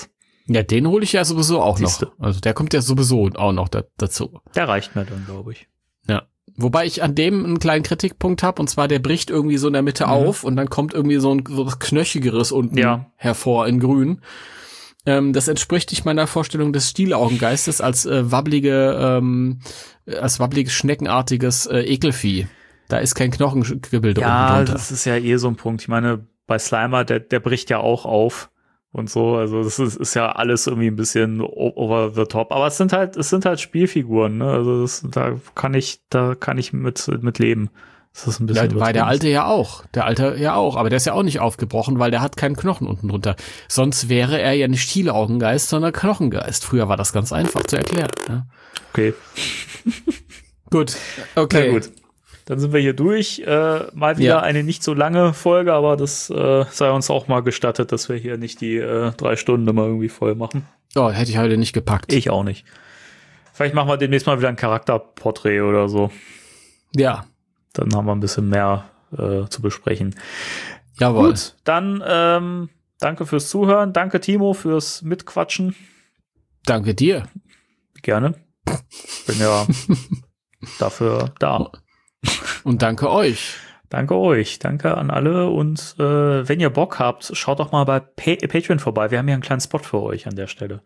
Ja, den hole ich ja sowieso auch Siehste. noch. Also der kommt ja sowieso auch noch da, dazu. Der reicht mir dann, glaube ich. Ja. Wobei ich an dem einen kleinen Kritikpunkt habe, und zwar der bricht irgendwie so in der Mitte Mhm. auf und dann kommt irgendwie so ein so was Knöchigeres unten Ja. hervor in grün. Ähm, das entspricht nicht meiner Vorstellung des Stielaugengeistes als äh, wabbelige, ähm, als wabbliges, schneckenartiges äh, Ekelvieh. Da ist kein Knochengebilde Ja, unten drunter. das ist ja eh so ein Punkt. Ich meine, bei Slimer, der, der bricht ja auch auf und so. Also das ist, ist ja alles irgendwie ein bisschen o- over the top. Aber es sind halt, es sind halt Spielfiguren, ne? Also das, da kann ich, da kann ich mit, mit leben. Das ist ein bisschen Ja, war der übertrieben. alte ja auch. Der alte ja auch. Aber der ist ja auch nicht aufgebrochen, weil der hat keinen Knochen unten drunter. Sonst wäre er ja nicht Stielaugengeist, sondern Knochengeist. Früher war das ganz einfach zu erklären. Ja. Okay. Gut. Okay. Na gut. Dann sind wir hier durch. Äh, mal wieder Ja. eine nicht so lange Folge, aber das äh, sei uns auch mal gestattet, dass wir hier nicht die äh, drei Stunden immer irgendwie voll machen. Oh, hätte ich heute nicht gepackt. Ich auch nicht. Vielleicht machen wir demnächst mal wieder ein Charakterporträt oder so. Ja. Dann haben wir ein bisschen mehr äh, zu besprechen. Jawohl. Gut, dann ähm, danke fürs Zuhören. Danke, Timo, fürs Mitquatschen. Danke dir. Gerne. Bin ja dafür da. Und danke euch. Danke euch. Danke an alle. Und äh, wenn ihr Bock habt, schaut doch mal bei pa- Patreon vorbei. Wir haben hier einen kleinen Spot für euch an der Stelle.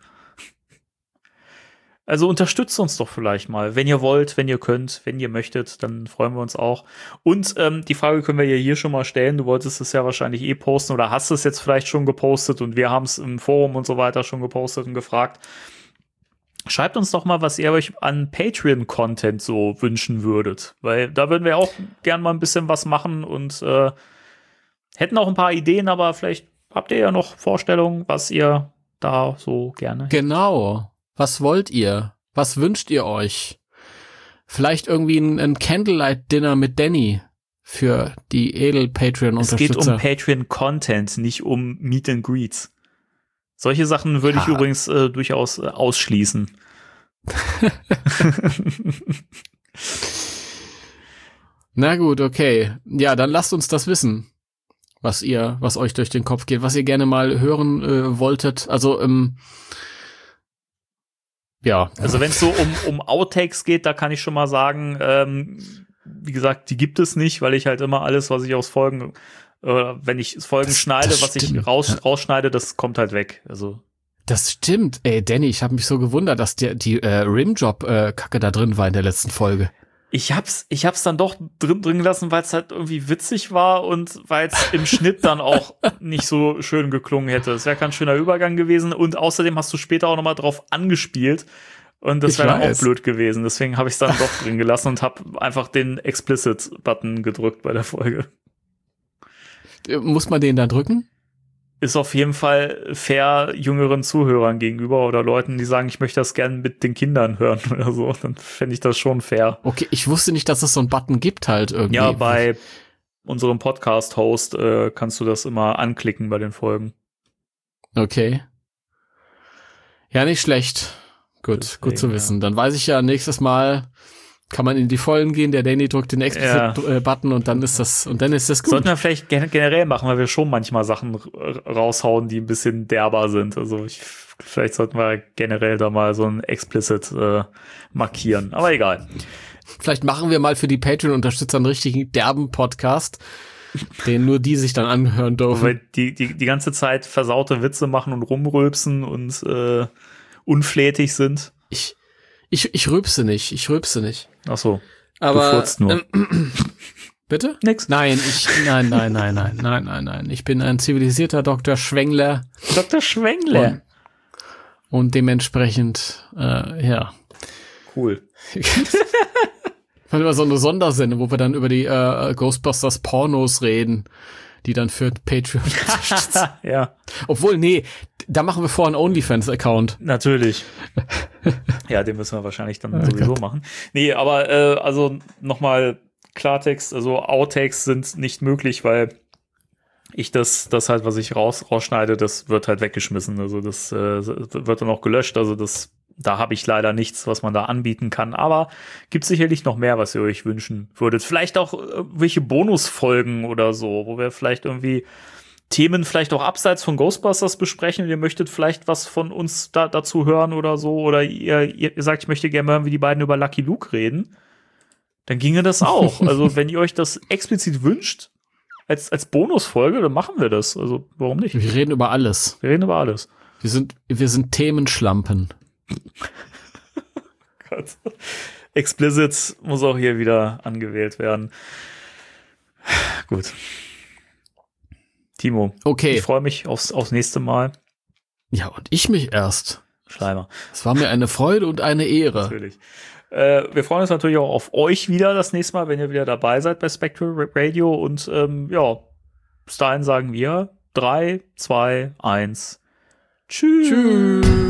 Also unterstützt uns doch vielleicht mal, wenn ihr wollt, wenn ihr könnt, wenn ihr möchtet, dann freuen wir uns auch. Und ähm, die Frage können wir ja hier schon mal stellen. Du wolltest es ja wahrscheinlich eh posten oder hast es jetzt vielleicht schon gepostet und wir haben es im Forum und so weiter schon gepostet und gefragt. Schreibt uns doch mal, was ihr euch an Patreon-Content so wünschen würdet, weil da würden wir auch gern mal ein bisschen was machen und äh, hätten auch ein paar Ideen, aber vielleicht habt ihr ja noch Vorstellungen, was ihr da so gerne. Genau. Was wollt ihr? Was wünscht ihr euch? Vielleicht irgendwie ein, ein Candlelight-Dinner mit Danny für die Es geht Edel-Patreon-Unterstützer. um Patreon-Content, nicht um Meet and Greets. Solche Sachen würde ich Ja. übrigens äh, durchaus äh, ausschließen. Na gut, okay. Ja, dann lasst uns das wissen, was ihr, was euch durch den Kopf geht, was ihr gerne mal hören äh, wolltet. Also, ähm, ja. Also wenn es so um, um Outtakes geht, da kann ich schon mal sagen, ähm, wie gesagt, die gibt es nicht, weil ich halt immer alles, was ich aus Folgen, äh, wenn ich Folgen Das- schneide, das was ich stimmt. raus, rausschneide, das kommt halt weg. Also Das stimmt. Ey, Danny, ich habe mich so gewundert, dass der, die äh, Rimjob-Kacke da drin war in der letzten Folge. ich hab's, ich hab's dann doch drin, drin gelassen, weil es halt irgendwie witzig war und weil es im Schnitt dann auch nicht so schön geklungen hätte. Es wäre kein schöner Übergang gewesen und außerdem hast du später auch nochmal drauf angespielt und das Ich wäre dann auch weiß. blöd gewesen. Deswegen habe ich es dann doch drin gelassen und habe einfach den Explicit-Button gedrückt bei der Folge. Äh, Muss man den da drücken? Ist auf jeden Fall fair jüngeren Zuhörern gegenüber oder Leuten, die sagen, ich möchte das gerne mit den Kindern hören oder so. Dann fände ich das schon fair. Okay, ich wusste nicht, dass es so einen Button gibt halt irgendwie. Ja, bei unserem Podcast-Host äh, kannst du das immer anklicken bei den Folgen. Okay. Ja, nicht schlecht. Gut, Deswegen, gut zu ja. wissen. Dann weiß ich ja, nächstes Mal kann man in die Vollen gehen, der Danny drückt den Explicit-Button und dann ist das, und dann ist das gut. Sollten wir vielleicht gen- generell machen, weil wir schon manchmal Sachen r- raushauen, die ein bisschen derber sind. Also ich, vielleicht sollten wir generell da mal so ein Explicit äh, markieren. Aber egal. Vielleicht machen wir mal für die Patreon-Unterstützer einen richtigen derben Podcast, den nur die sich dann anhören Wo wir dürfen. die, die, die ganze Zeit versaute Witze machen und rumrülpsen und äh, unflätig sind. Ich, ich, ich rülpse nicht, ich rülpse nicht. Ach so, Aber, du furzt nur. ähm, bitte? Nix. Nein, ich, nein, nein, nein, nein, nein, nein, nein. Ich bin ein zivilisierter Doktor Schwengler Doktor Schwengler. und, und dementsprechend, äh, ja. Cool. Mal immer so eine Sondersendung, wo wir dann über die äh, Ghostbusters Pornos reden, die dann für Patreon. Ja, Obwohl, nee, da machen wir vorher einen OnlyFans-Account. natürlich. Ja, den müssen wir wahrscheinlich dann Oh sowieso Gott. machen. Nee, aber äh, also nochmal Klartext, also Outtakes sind nicht möglich, weil ich das, das halt, was ich raus, rausschneide, das wird halt weggeschmissen. Also das äh, wird dann auch gelöscht. Also das, da habe ich leider nichts, was man da anbieten kann. Aber gibt sicherlich noch mehr, was ihr euch wünschen würdet. Vielleicht auch äh, welche Bonusfolgen oder so, wo wir vielleicht irgendwie Themen vielleicht auch abseits von Ghostbusters besprechen und ihr möchtet vielleicht was von uns da, dazu hören oder so, oder ihr, ihr sagt, ich möchte gerne hören, wie die beiden über Lucky Luke reden, dann ginge das auch. Also wenn ihr euch das explizit wünscht, als, als Bonusfolge, dann machen wir das. Also warum nicht? Wir reden über alles. Wir reden über alles. Wir sind, wir sind Themenschlampen. Gott. Explicit muss auch hier wieder angewählt werden. Gut. Timo, okay. Ich freue mich aufs, aufs nächste Mal. Ja, und ich mich erst. Schleimer. Es war mir eine Freude und eine Ehre. Natürlich. Äh, wir freuen uns natürlich auch auf euch wieder das nächste Mal, wenn ihr wieder dabei seid bei Spectral Radio. Und ähm, ja, bis dahin sagen wir drei, zwei, eins. Tschüss. Tschüss.